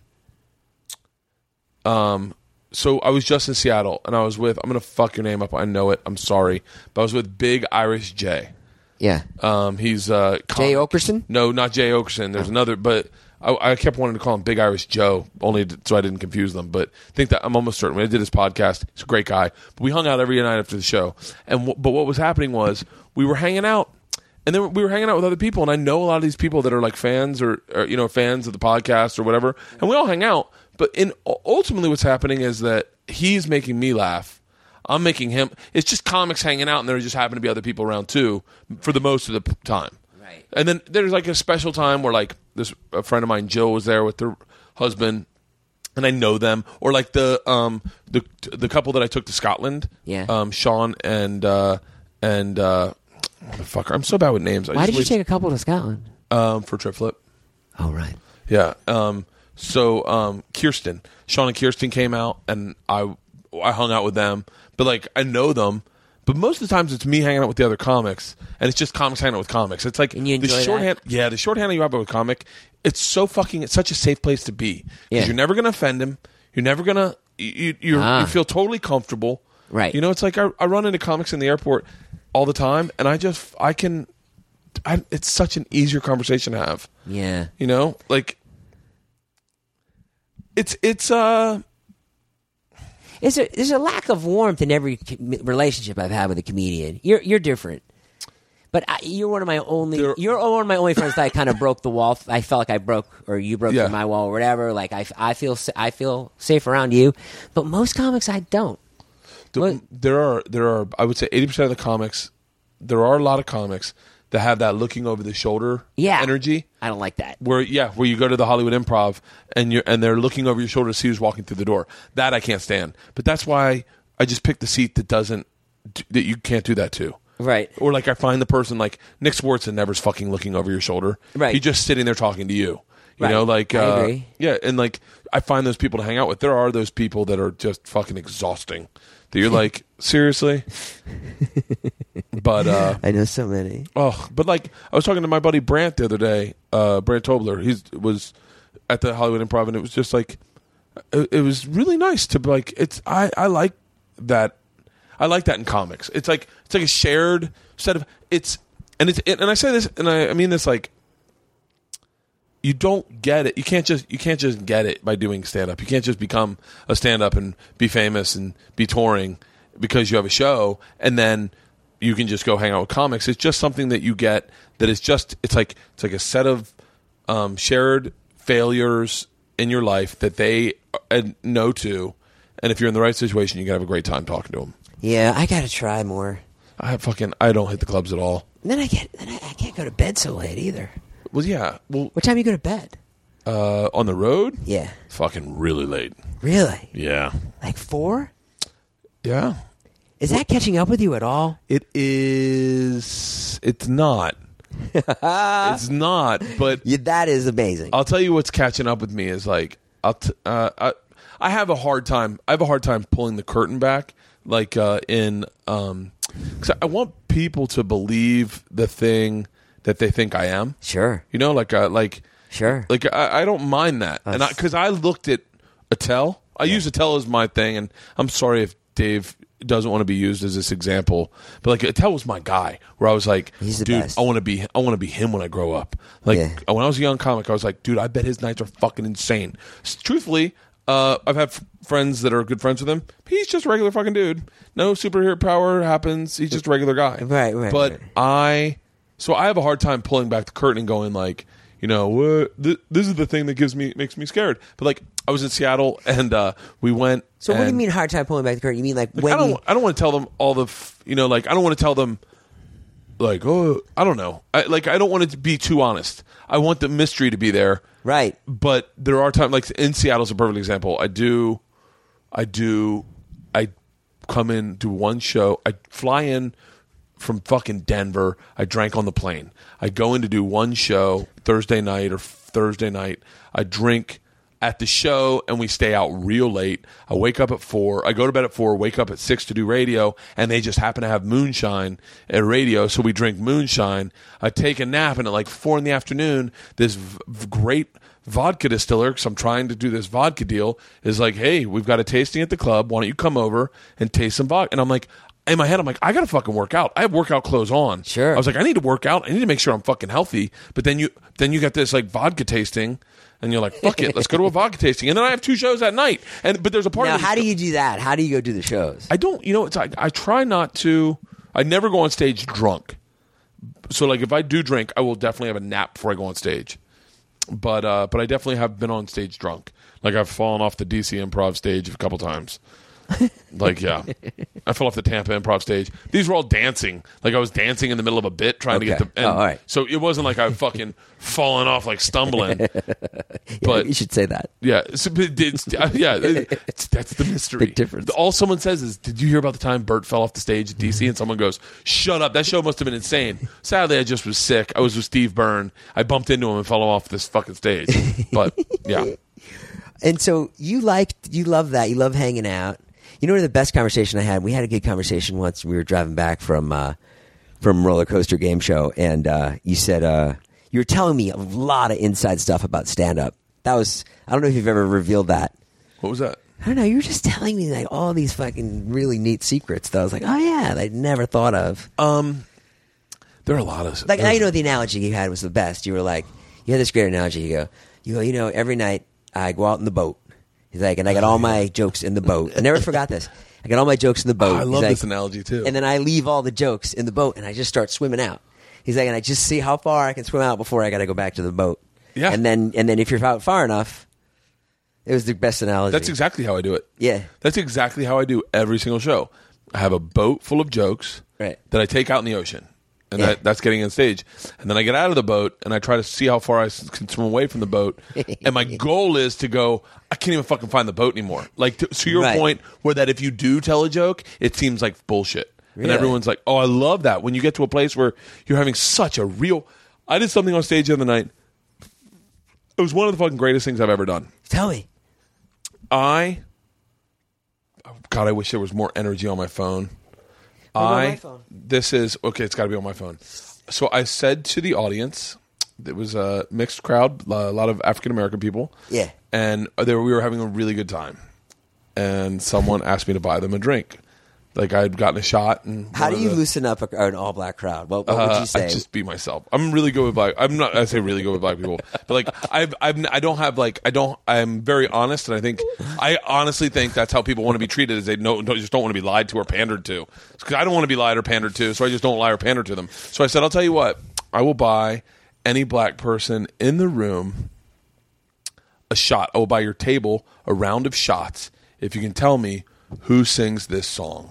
um so I was just in Seattle and I was with I'm gonna fuck your name up. I know it. I'm sorry, but I was with Big Irish J. Yeah. Um, he's uh Jay comic. Okerson? No, not Jay Okerson. There's another, but I, I kept wanting to call him Big Irish Joe, only to, so I didn't confuse them. But I think that I'm almost certain when I did his podcast, he's a great guy. But we hung out every night after the show, and w- but what was happening was we were hanging out, and then we were hanging out with other people, and I know a lot of these people that are like fans or, or you know fans of the podcast or whatever, and we all hang out. But in ultimately, what's happening is that he's making me laugh. I'm making him. It's just comics hanging out, and there just happen to be other people around too for the most of the p- time. Right. And then there's like a special time where like this a friend of mine, Jill, was there with her husband, and I know them. Or like the um the the couple that I took to Scotland. Yeah. Um, Sean and uh and uh, motherfucker, I'm so bad with names. I Why just did you leave- take a couple to Scotland? um for Trip Flip? Oh right. Yeah. Um. So, um, Kirsten, Sean and Kirsten came out, and I, I hung out with them. But like, I know them. But most of the times, it's me hanging out with the other comics, and it's just comics hanging out with comics. It's like And you the enjoy shorthand. that? Yeah, the shorthand you have with a comic. It's so fucking. It's such a safe place to be because Yeah. you're never gonna offend him. You're never gonna. You you Ah. you feel totally comfortable. Right. You know, it's like I, I run into comics in the airport all the time, and I just I can. I, it's such an easier conversation to have. Yeah. You know, like it's it's uh There's a, there's a lack of warmth in every com- relationship I've had with a comedian. You're you're different, but I, you're one of my only. There- You're one of my only friends that I kind of broke the wall. I felt like I broke, or you broke Yeah. through my wall, or whatever. Like I, I feel sa- I feel safe around you, but most comics I don't. the, What- there are there are I would say eighty percent of the comics. There are a lot of comics that have that looking over the shoulder Yeah. energy. I don't like that. Where yeah, where you go to the Hollywood Improv and you're and they're looking over your shoulder to see who's walking through the door. That I can't stand. But that's why I just pick the seat that doesn't that you can't do that to. Right. Or like I find the person like Nick Swartzen never's fucking looking over your shoulder. Right. He's just sitting there talking to you. You Right. know, like I uh, agree. yeah, and like I find those people to hang out with. There are those people that are just fucking exhausting. That you're like, seriously? But uh I know so many. oh, but like I was talking to my buddy Brant the other day, uh Brant Tobler. He was at the Hollywood Improv, and it was just like it, it was really nice to be like it's I I like that I like that in comics. It's like it's like a shared set of it's and it's and I say this and I, I mean this like you don't get it. You can't just you can't just get it by doing stand up. You can't just become a stand up and be famous and be touring because you have a show and then you can just go hang out with comics. It's just something that you get that is just it's like it's like a set of um, shared failures in your life that they uh, know to, and if you're in the right situation, you can have a great time talking to them. Yeah, I got to try more. I fucking I don't hit the clubs at all. And then I get then I, I can't go to bed so late either. Well, yeah. Well, What time you go to bed? uh, on the road, Yeah. fucking really late. Really? Yeah. Like four? Yeah. Is that catching up with you at all? It is. It's not. It's not. But Yeah, that is amazing. I'll tell you what's catching up with me is like I'll. T- uh, I I have a hard time. I have a hard time pulling the curtain back. Like uh, in, um, cause I want people to believe the thing that they think I am. Sure. You know, like uh, like Sure. like I, I don't mind that, and That's- because I, I looked at Attell, I use Attell as my thing, and I'm sorry if Dave doesn't want to be used as this example, but like Attell was my guy, where I was like, He's the dude, best. I want to be, I want to be him when I grow up. Like Yeah. when I was a young comic, I was like, dude, I bet his nights are fucking insane. S- Truthfully, uh, I've had f- friends that are good friends with him. He's just a regular fucking dude. No superhero power happens. He's just a regular guy. Right, right, But right. I, so I have a hard time pulling back the curtain and going like, you know, what, th- this is the thing that gives me makes me scared. But like, I was in Seattle and uh, we went. So what do you and- mean hard time pulling back the curtain? You mean like, Like, when I don't. you, I don't want to tell them all the. F- you know, like I don't want to tell them. like, oh, I don't know. I, like, I don't want it to be too honest. I want the mystery to be there. Right. But there are times, like in Seattle's a perfect example. I do, I do, I come in, do one show. I fly in from fucking Denver. I drank on the plane. I go in to do one show Thursday night or Thursday night. I drink at the show and we stay out real late. I wake up at four. I go to bed at four, wake up at six to do radio, and they just happen to have moonshine at radio, so we drink moonshine. I take a nap, and at like four in the afternoon, this v- v- great vodka distiller, because I'm trying to do this vodka deal, is like, hey, we've got a tasting at the club. Why don't you come over and taste some vodka? And I'm like, in my head, I'm like, I got to fucking work out. I have workout clothes on. Sure. I was like, I need to work out. I need to make sure I'm fucking healthy. But then you then you got this like vodka tasting, and you're like, fuck it, let's go to a vodka tasting. And then I have two shows at night. And but there's a part Now, of me. how do you do that? How do you go do the shows? I don't, you know, it's like, I try not to, I never go on stage drunk. So like if I do drink, I will definitely have a nap before I go on stage. But uh, but I definitely have been on stage drunk. Like I've fallen off the D C Improv stage a couple times. Like, yeah. I fell off the Tampa Improv stage. These were all dancing. Like I was dancing in the middle of a bit trying Okay. to get the... And Oh, all right. So it wasn't like I was fucking falling off, like stumbling. Yeah, But you should say that. yeah, it's, it's, yeah, it's, that's the mystery. Big difference. All someone says is, "Did you hear about the time Bert fell off the stage at D C?" And someone goes, "Shut up! That show must have been insane." Sadly, I just was sick. I was with Steve Byrne. I bumped into him and fell off this fucking stage. But yeah, And so you like, you love that. You love hanging out. You know, the best conversation I had, we had a good conversation once. We were driving back from uh, from Roller Coaster Game Show, and uh, you said uh, you were telling me a lot of inside stuff about stand-up. That was, I don't know if you've ever revealed that. what was that? I don't know. You were just telling me like all these fucking really neat secrets that I was like, oh yeah, that I'd never thought of. Um, there are a lot of Like, I know the analogy you had was the best. You were like, you had this great analogy. You go, you go, you know, every night I go out in the boat. He's like, and I got all my jokes in the boat. I never forgot this. I got all my jokes in the boat. Oh, I He's love like- this analogy too. And then I leave all the jokes in the boat, and I just start swimming out. He's like, and I just see how far I can swim out before I got to go back to the boat. Yeah. And then, and then if you're out far enough, it was the best analogy. That's exactly how I do it. Yeah. That's exactly how I do every single show. I have a boat full of jokes Right. that I take out in the ocean. And Yeah. that, that's getting on stage. And then I get out of the boat and I try to see how far I s- can swim away from the boat. And my goal is to go, I can't even fucking find the boat anymore. Like, to, to your Right. point, where that if you do tell a joke, it seems like bullshit. And Really? everyone's like, oh, I love that. When you get to a place where you're having such a real. I did something on stage the other night. It was one of the fucking greatest things I've ever done. Tell me. I. oh, God, I wish there was more energy on my phone. What about I my phone? this is okay. It's got to be on my phone. So I said to the audience, it was a mixed crowd, a lot of African American people. Yeah. and they were, we were having a really good time. And someone asked me to buy them a drink. Like I had gotten a shot. And How one do of you the- loosen up a, an all black crowd? What, what uh, would you say? I just be myself. I'm really good with black. I'm not. I say really good with black people, but like I've, I've, I don't have like I don't. I'm very honest, and I think I honestly think that's how people want to be treated. Is they no, don't, just don't want to be lied to or pandered to. Because I don't want to be lied or pandered to, so I just don't lie or pander to them. So I said, I'll tell you what. I will buy any black person in the room a shot. I will buy your table a round of shots if you can tell me who sings this song.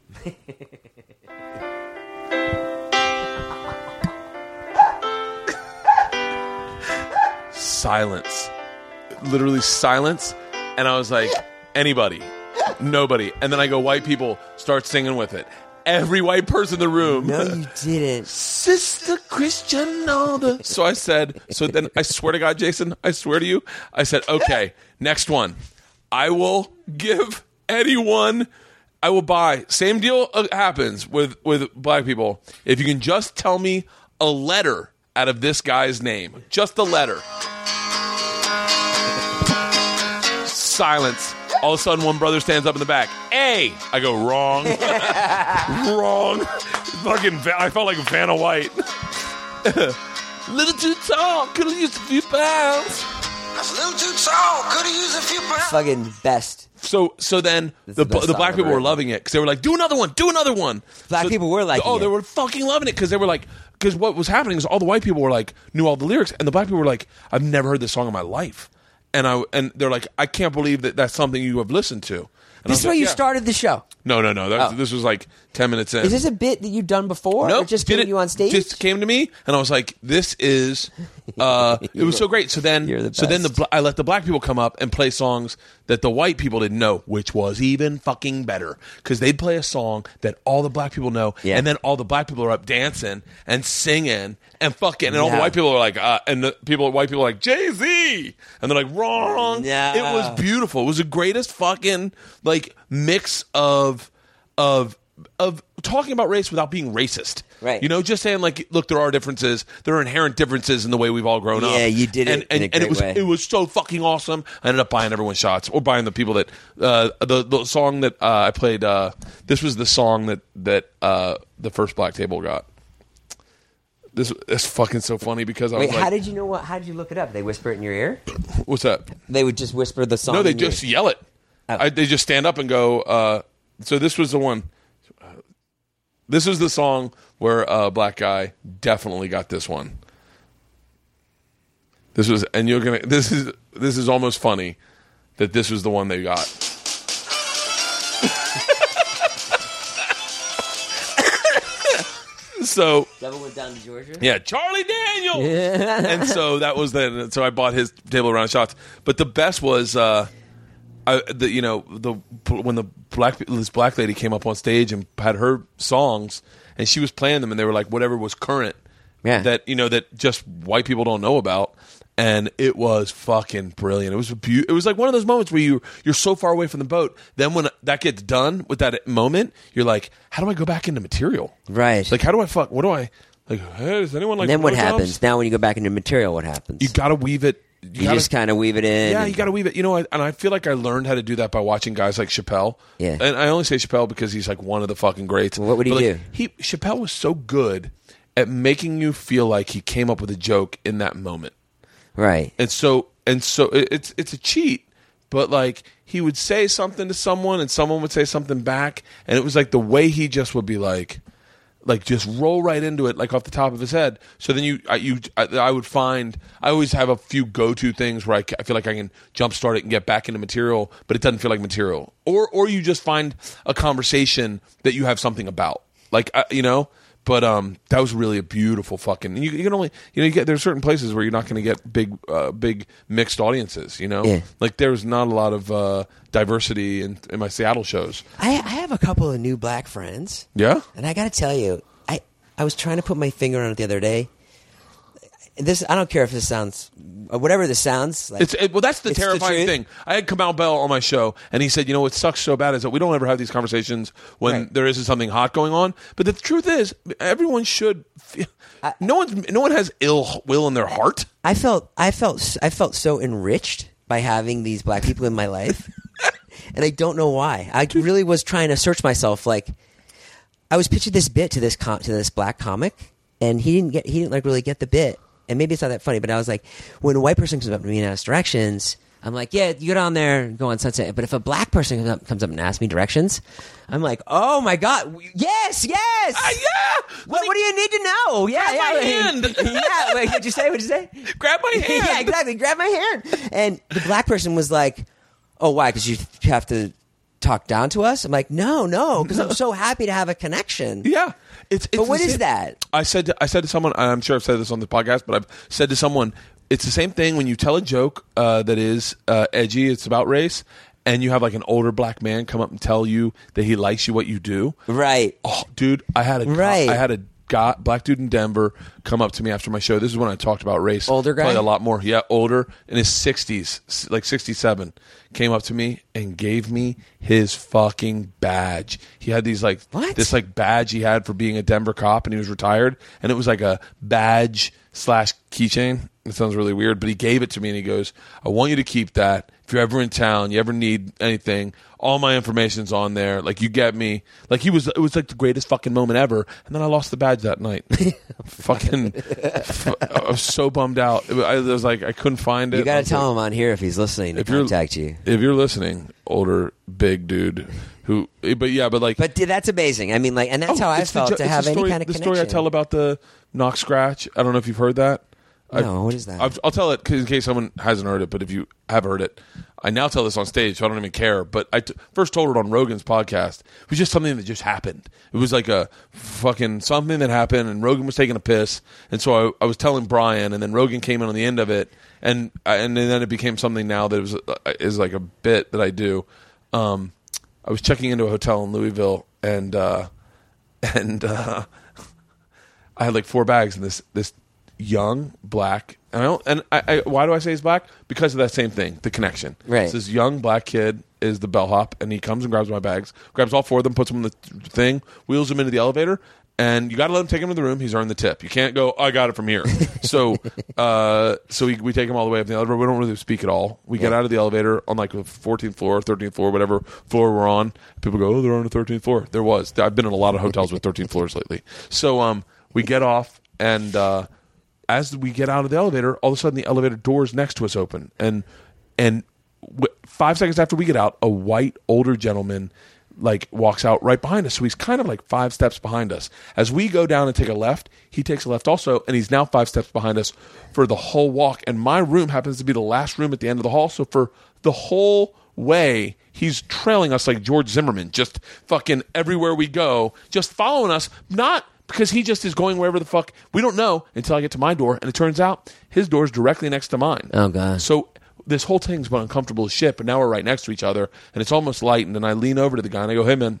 Silence. Literally silence. And I was like, anybody. Nobody. And then I go, white people, start singing with it. Every white person in the room. no, you didn't. Sister Christian, all the. So I said, so then I swear to God, Jason, I swear to you, I said, okay, next one. I will give anyone, I will buy. Same deal uh, happens with, with black people. If you can just tell me a letter out of this guy's name, just a letter. Silence. All of a sudden, one brother stands up in the back. A. I go, wrong. Wrong. Fucking, Va- I felt like Vanna White. Little too tall. Could have used a few pounds. That's a little too tall. Could have used a few pounds. Fucking best. So, so then That's the the best the song black people ever were loving it because they were like, "Do another one, do another one." Black So- people were liking oh, it. they were fucking loving it because they were like, because what was happening is all the white people were like knew all the lyrics, and the black people were like, "I've never heard this song in my life," and I and they're like, "I can't believe that that's something you have listened to." And This is I was where you like, yeah. started the show. No, no, no. That, Oh. This was like ten minutes in. Is this a bit that you've done before? Nope, Or just did came it- to you on stage? Just came to me, and I was like, "This is." Uh, it was so great. So then, You're the so then the best. bla- I let the black people come up and play songs that the white people didn't know, which was even fucking better because they'd play a song that all the black people know, Yeah. and then all the black people are up dancing and singing and fucking, and all the Yeah. white people are like, uh, and the people, white people are like Jay Z, and they're like wrong. Yeah. It was beautiful. It was the greatest fucking like mix of of of talking about race without being racist. Right. You know, just saying like, look, there are differences. There are inherent differences in the way we've all grown up. Yeah, you did it and, in and, a and great it was way. it was so fucking awesome. I ended up buying everyone shots or buying the people that uh, the the song that uh, I played. Uh, this was the song that that uh, the first black table got. This is fucking so funny because I Wait, was like, how did you know what? How did you look it up? They whisper it in your ear? what's that? They would just whisper the song. No, they in your- just yell it. Oh. I, they just stand up and go. Uh, so this was the one. This is the song where a uh, black guy definitely got this one. This was, and you're gonna. This is this is almost funny that this was the one they got. So Devil went down to Georgia. yeah, Charlie Daniels. And so that was then. So I bought his table around shots. But the best was, uh, I, the you know the when the black this black lady came up on stage and had her songs, and she was playing them, and they were like whatever was current. Yeah. That you know that just white people don't know about. And it was fucking brilliant. It was a be- It was like one of those moments where you you're so far away from the boat. Then when that gets done with that moment, you're like, how do I go back into material? Right. Like, how do I fuck? What do I like? Hey, does anyone like? And then what blowjobs? happens? Now when you go back into material, what happens? You got to weave it. You, You gotta, just kind of weave it in. yeah, and- you got to weave it. You know, I, and I feel like I learned how to do that by watching guys like Chappelle. Yeah. And I only say Chappelle because he's like one of the fucking greats. Well, what would he But, like, do? He Chappelle was so good at making you feel like he came up with a joke in that moment. Right. And so and so it, it's it's a cheat, but like he would say something to someone and someone would say something back, and it was like the way he just would be like like just roll right into it like off the top of his head. So then you I, you I, I would find I always have a few go-to things where I, ca- I feel like I can jumpstart it and get back into material, but it doesn't feel like material. Or or you just find a conversation that you have something about. Like uh, you know, But um, that was really a beautiful fucking. You, you can only, you know, you get there are certain places where you're not going to get big, uh, big mixed audiences. You know, Yeah. like there's not a lot of uh, diversity in, in my Seattle shows. I, I have a couple of new black friends. Yeah, And I got to tell you, I, I was trying to put my finger on it the other day. This I don't care if this sounds, whatever this sounds. Like, it's it, well, that's the it's the terrifying truth. thing. I had Kamal Bell on my show, and he said, you know, what sucks so bad is that we don't ever have these conversations when Right. there isn't something hot going on. But the truth is, everyone should. Feel, no one's no one has ill will in their heart. I felt I felt I felt so enriched by having these black people in my life, and I don't know why. I really was trying to search myself. Like, I was pitching this bit to this com- to this black comic, and he didn't get he didn't like really get the bit. And maybe it's not that funny, but I was like, when a white person comes up to me and asks directions, I'm like, yeah, you go down there and go on Sunset. But if a black person comes up, comes up and asks me directions, I'm like, oh my god, yes, yes, Ah, yeah. What, what do you need to know? Yeah, Grab yeah, my like- hand. yeah. Wait, what'd you say? What'd you say? Grab my hand. yeah, exactly. Grab my hand. And the black person was like, "Oh, why? Because you have to talk down to us?" I'm like, "No, no, because I'm so happy to have a connection." Yeah, it's. it's But what the is same- that? I said. To, I said to someone. and I'm sure I've said this on the podcast, but I've said to someone, it's the same thing when you tell a joke uh, that is uh, edgy. It's about race, and you have like an older black man come up and tell you that he likes you what you do. Right. Oh, dude, I had a Right. I had a guy, black dude in Denver come up to me after my show. This is when I talked about race. Older guy? Probably a lot more. Yeah, older, in his sixties, like sixty-seven, came up to me and gave me his fucking badge. He had these like What? this like badge he had for being a Denver cop, and he was retired, and it was like a badge slash keychain. It sounds really weird, but he gave it to me, and he goes, "I want you to keep that. If you're ever in town, you ever need anything, all my information's on there. Like, you get me." Like, he was, it was like the greatest fucking moment ever. And then I lost the badge that night. fucking, f- I was so bummed out. It was, I was like, I couldn't find it. You got I to was tell like, him on here if he's listening to if you're- contact you. If you're listening, older, big dude who, but yeah, but like, But dude, that's amazing. I mean, like, and that's Oh, how I it's the felt jo- to it's have the any story, kind of the connection. story I tell about the knock scratch. I don't know if you've heard that. No, what is that? I've, I'll tell it 'cause in case someone hasn't heard it, but if you have heard it, I now tell this on stage, so I don't even care. But I t- first told it on Rogan's podcast. It was just something that just happened. It was like a fucking something that happened, and Rogan was taking a piss, and so I, I was telling Brian, and then Rogan came in on the end of it, and and then it became something now that it was is like a bit that I do. Um, I was checking into a hotel in Louisville, and uh, and uh, I had like four bags, and this this. young black and I don't and I, I why do I say he's black? Because of that same thing, the connection. Right. So this young black kid is the bellhop, and he comes and grabs my bags, grabs all four of them, puts them in the thing, wheels them into the elevator, and you got to let him take him to the room. He's earned the tip. You can't go, I got it from here. so uh, so we, we take him all the way up the elevator. We don't really speak at all. We get Yeah. out of the elevator on like the fourteenth floor, thirteenth floor, whatever floor we're on. People go, oh, they're on the thirteenth floor. There was. I've been in a lot of hotels with thirteen floors lately. So um, we get off, and uh, as we get out of the elevator, all of a sudden the elevator doors next to us open, and and w- five seconds after we get out, a white older gentleman like walks out right behind us. So he's kind of like five steps behind us. As we go down and take a left, he takes a left also, and he's now five steps behind us for the whole walk. And my room happens to be the last room at the end of the hall, so for the whole way, he's trailing us like George Zimmerman, just fucking everywhere we go, just following us, not because he just is going wherever the fuck. We don't know until I get to my door, and it turns out his door is directly next to mine. Oh, God. So this whole thing's been uncomfortable as shit, but now we're right next to each other, and it's almost light, and then I lean over to the guy, and I go, hey, man,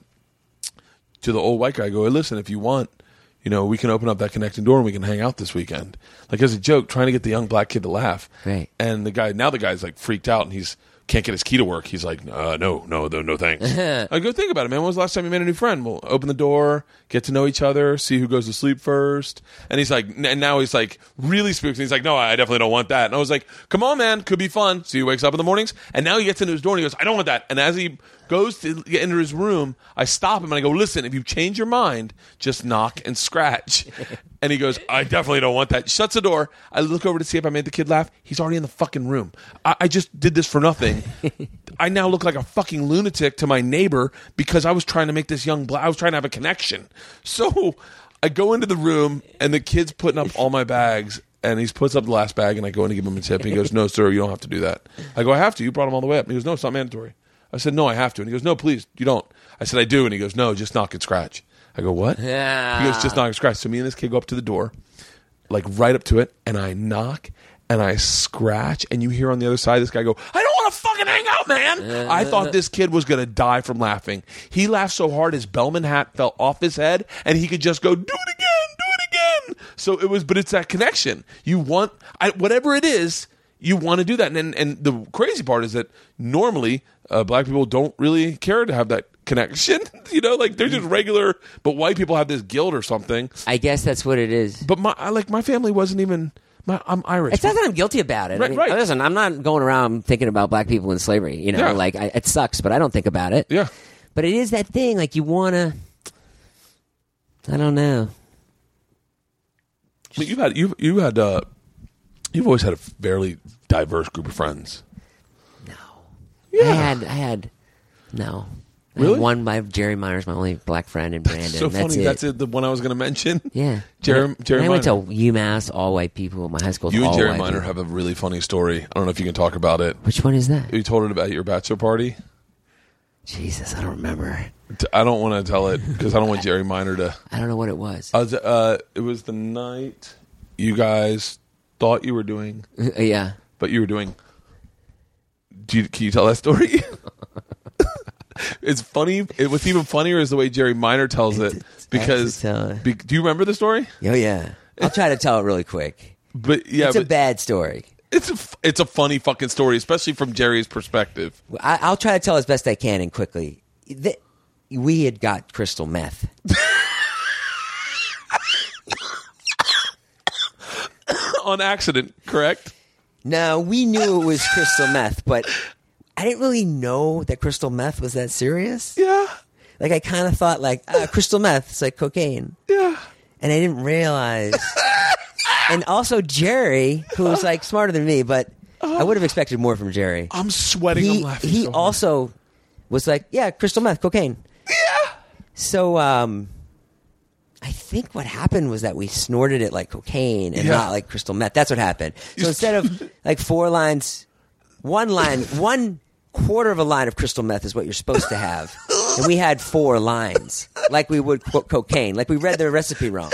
to the old white guy, I go, hey, listen, if you want, you know, we can open up that connecting door, and we can hang out this weekend. Like, as a joke, trying to get the young black kid to laugh. Right. And the guy, now the guy's, like, freaked out, and he's can't get his key to work. He's like, uh, no, no, no, no, thanks. I go, think about it, man. When was the last time you made a new friend? We'll open the door, get to know each other, see who goes to sleep first. And he's like, and now he's like really spooks. And he's like, no, I definitely don't want that. And I was like, come on, man, could be fun. So he wakes up in the mornings, and now he gets into his door, and he goes, I don't want that. And as he goes to get into his room, I stop him, and I go, listen, if you change your mind, just knock and scratch. And he goes, I definitely don't want that. Shuts the door. I look over to see if I made the kid laugh. He's already in the fucking room. I, I just did this for nothing. I now look like a fucking lunatic to my neighbor because I was trying to make this young black, I was trying to have a connection. So I go into the room, and the kid's putting up all my bags, and he puts up the last bag, and I go in to give him a tip. And he goes, no, sir, you don't have to do that. I go, I have to. You brought him all the way up. And he goes, no, it's not mandatory. I said, no, I have to. And he goes, no, please, you don't. I said, I do. And he goes, no, just knock and scratch. I go, what? Yeah. He goes, just knock and scratch. So me and this kid go up to the door, like right up to it, and I knock, and I scratch, and you hear on the other side this guy go, I don't want to fucking hang out, man. I thought this kid was going to die from laughing. He laughed so hard his Bellman hat fell off his head, and he could just go, do it again, do it again. So it was, but it's that connection. You want, I, whatever it is, you want to do that. And, and, and the crazy part is that normally uh, black people don't really care to have that connection. You know, like they're just regular, but white people have this guilt or something. I guess that's what it is. But my I, like my family wasn't even. My, I'm Irish. It's not that I'm guilty about it. Right, I mean, right. Listen, I'm not going around thinking about black people in slavery. You know, Yeah. like I, it sucks, but I don't think about it. Yeah. But it is that thing. Like you want to. I don't know. I mean, you've had you you had uh, you've always had a fairly diverse group of friends. No. Yeah. I had. I had. No. I Really? had one by Jerry Miner's my only black friend, and Brandon. So that's funny. it. That's it. The one I was going to mention. Yeah. Jerry. And I- Jerry and I went to Miner. UMass, all white people. My high school. You and all Jerry white Miner people. have a really funny story. I don't know if you can talk about it. Which one is that? You told it about your bachelor party. Jesus, I don't remember. I don't want to tell it because I don't want Jerry Miner to. I don't know what it was. I was, uh, it was the night you guys thought you were doing, yeah. but you were doing. Do you, can you tell that story? It's funny. It, what's even funnier is the way Jerry Miner tells it. Because tell it. be, do you remember the story? Oh yeah. I'll try to tell it really quick. But yeah, It's but a bad story. it's a f- it's a funny fucking story, especially from Jerry's perspective. I, I'll try to tell as best I can and quickly. The, we had got crystal meth. On accident, correct? No, we knew it was crystal meth, but I didn't really know that crystal meth was that serious. Yeah, Like I kind of thought, like ah, crystal meth, it's like cocaine, yeah. and I didn't realize. And also Jerry, who was like smarter than me, but I would have expected more from Jerry. I'm sweating. I'm He laughing. he so hard. also was like, yeah, crystal meth, cocaine. yeah. So um, I think what happened was that we snorted it like cocaine and Yeah. not like crystal meth. That's what happened. So instead of like four lines, one line, one quarter of a line of crystal meth is what you're supposed to have. And we had four lines, like we would quote cocaine, like we read the recipe wrong.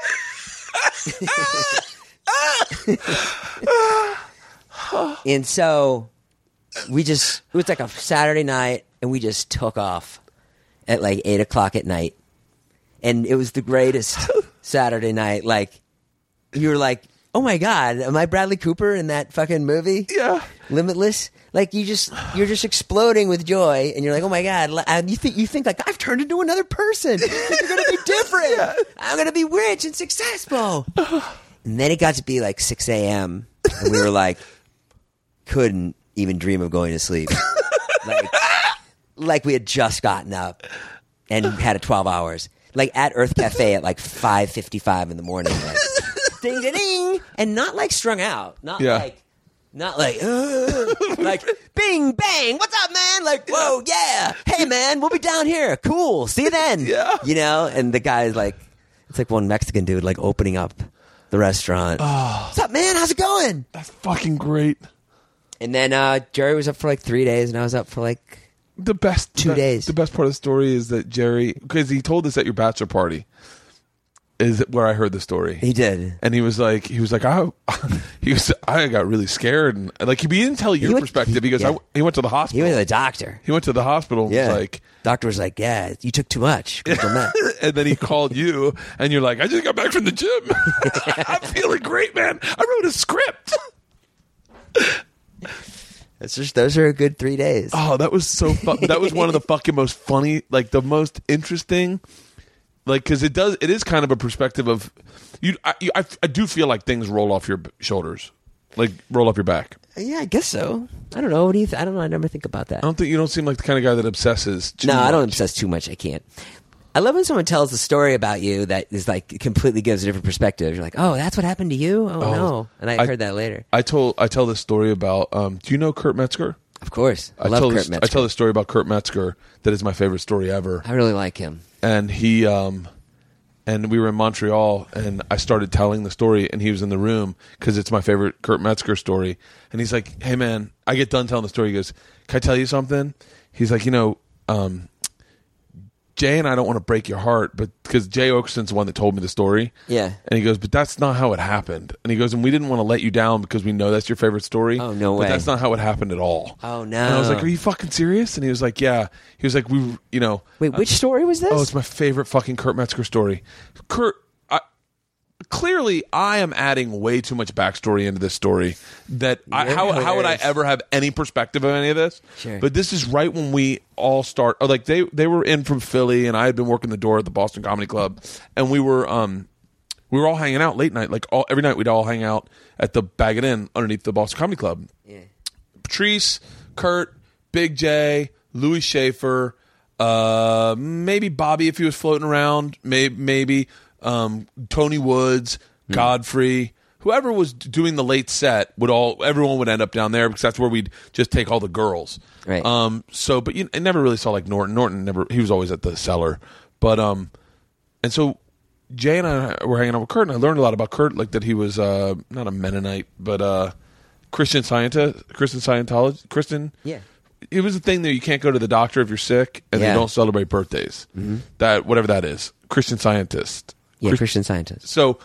And so we just, it was like a Saturday night, and we just took off at like eight o'clock at night. And it was the greatest Saturday night. Like, you were like, oh my God, am I Bradley Cooper in that fucking movie? Yeah. Limitless. Like, you just, you're just exploding with joy, and you're like, oh my God. And you think, you think like, I've turned into another person. You're going to be different. Yeah. I'm going to be rich and successful. And then it got to be like six a.m. and we were like, couldn't even dream of going to sleep. like, like we had just gotten up and had a twelve hours. Like at Earth Cafe at like five fifty-five in the morning. Like, ding, ding, ding. And not like strung out. Not Yeah. like, not like, uh, like, bing, bang, what's up, man? Like, whoa, yeah. Hey, man, we'll be down here. Cool. See you then. Yeah. You know? And the guy's like, it's like one Mexican dude, like, opening up the restaurant. Oh. What's up, man? How's it going? That's fucking great. And then uh, Jerry was up for like three days, and I was up for like The best Two the, days. The best part of the story is that Jerry, because he told us at your bachelor party, is where I heard the story. he did. And he was like, he was like, I, he was, I got really scared, and like he didn't tell your He went- perspective because yeah. I, he went to the He hospital. went to the doctor. He went to the hospital. And Yeah. was like, Doctor was like, yeah, you took too much. Crystal meth. and then he called you, and you're like, I just got back from the gym. I'm feeling great, man. I wrote a script. That's just, those are a good three days. Oh, that was so fun. That was one of the fucking most funny, like the most interesting, like because it does. It is kind of a perspective of you. I, you, I, I do feel like things roll off your b- shoulders, like roll off your back. Yeah, I guess so. I don't know. What do you th- I don't know. I never think about that. I don't think you don't seem like the kind of guy that obsesses. Too No, I don't much. obsess too much. I can't. I love when someone tells a story about you that is like completely gives a different perspective. You're like, oh, that's what happened to you? Oh, Oh, no. And I, I- heard that later. I told I tell this story about. Um, do you know Kurt Metzger? Of course. I, I love tell Kurt this, Metzger. I tell the story about Kurt Metzger that is my favorite story ever. I really like him. And he um and we were in Montreal, and I started telling the story, and he was in the room because it's my favorite Kurt Metzger story. And he's like, hey man, I get done telling the story, he goes, can I tell you something? He's like, you know, um Jay and I don't want to break your heart, but because Jay Oakerson's the one that told me the story. Yeah. And he goes, but that's not how it happened. And he goes, and we didn't want to let you down because we know that's your favorite story. Oh, no but way. that's not how it happened at all. Oh, no. And I was like, are you fucking serious? And he was like, yeah. He was like, we, you know. Wait, which story was this? Oh, it's my favorite fucking Kurt Metzger story. Kurt, I, clearly, I am adding way too much backstory into this story. That I, You're how how would I hilarious. ever have any perspective of any of this? Sure. But this is right when we all start. Oh, like they they were in from Philly, and I had been working the door at the Boston Comedy Club, and we were um we were all hanging out late night. Like all every night, we'd all hang out at the Bag It In underneath the Boston Comedy Club. Yeah. Patrice, Kurt, Big J, Louis Schaefer, uh, maybe Bobby if he was floating around, maybe, maybe um, Tony Woods, Godfrey, whoever was doing the late set would all everyone would end up down there because that's where we'd just take all the girls. Right. Um. So, but you I never really saw like Norton. Norton never. He was always at the cellar. But um, and so Jay and I were hanging out with Kurt, and I learned a lot about Kurt, like that he was uh not a Mennonite, but uh. Christian Scientist, Christian Scientology, Christian. Yeah. It was a thing that you can't go to the doctor if you're sick, and Yeah. they don't celebrate birthdays. Mm-hmm. That whatever that is, Christian Scientist. Yeah, Chris- Christian Scientist. So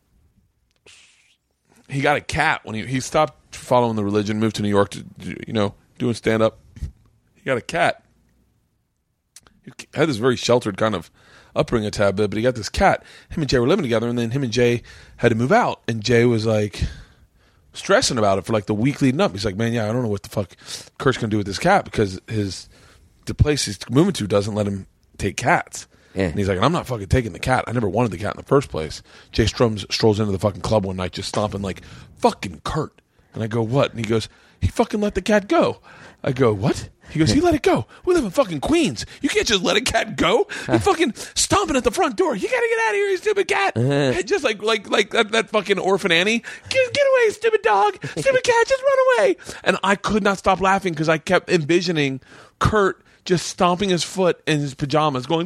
he got a cat when he he stopped following the religion, moved to New York to do- you know doing stand up. He got a cat. He had this very sheltered kind of upbringing a tad bit, but he got this cat. Him and Jay were living together, and then him and Jay had to move out, and Jay was like stressing about it for like the week leading up. He's like, man, yeah, I don't know what the fuck Kurt's gonna do with this cat because his the place he's moving to doesn't let him take cats. Yeah. And he's like, I'm not fucking taking the cat. I never wanted the cat in the first place. Jay Strums strolls into the fucking club one night just stomping like, fucking Kurt. And I go, what? And he goes, he fucking let the cat go. I go, what? He goes, he let it go. We live in fucking Queens. You can't just let a cat go. You're fucking stomping at the front door. You gotta get out of here, you stupid cat. And just like like like that, that fucking orphan Annie. Get, get away, stupid dog. Stupid cat, just run away. And I could not stop laughing because I kept envisioning Kurt just stomping his foot in his pajamas going, get away,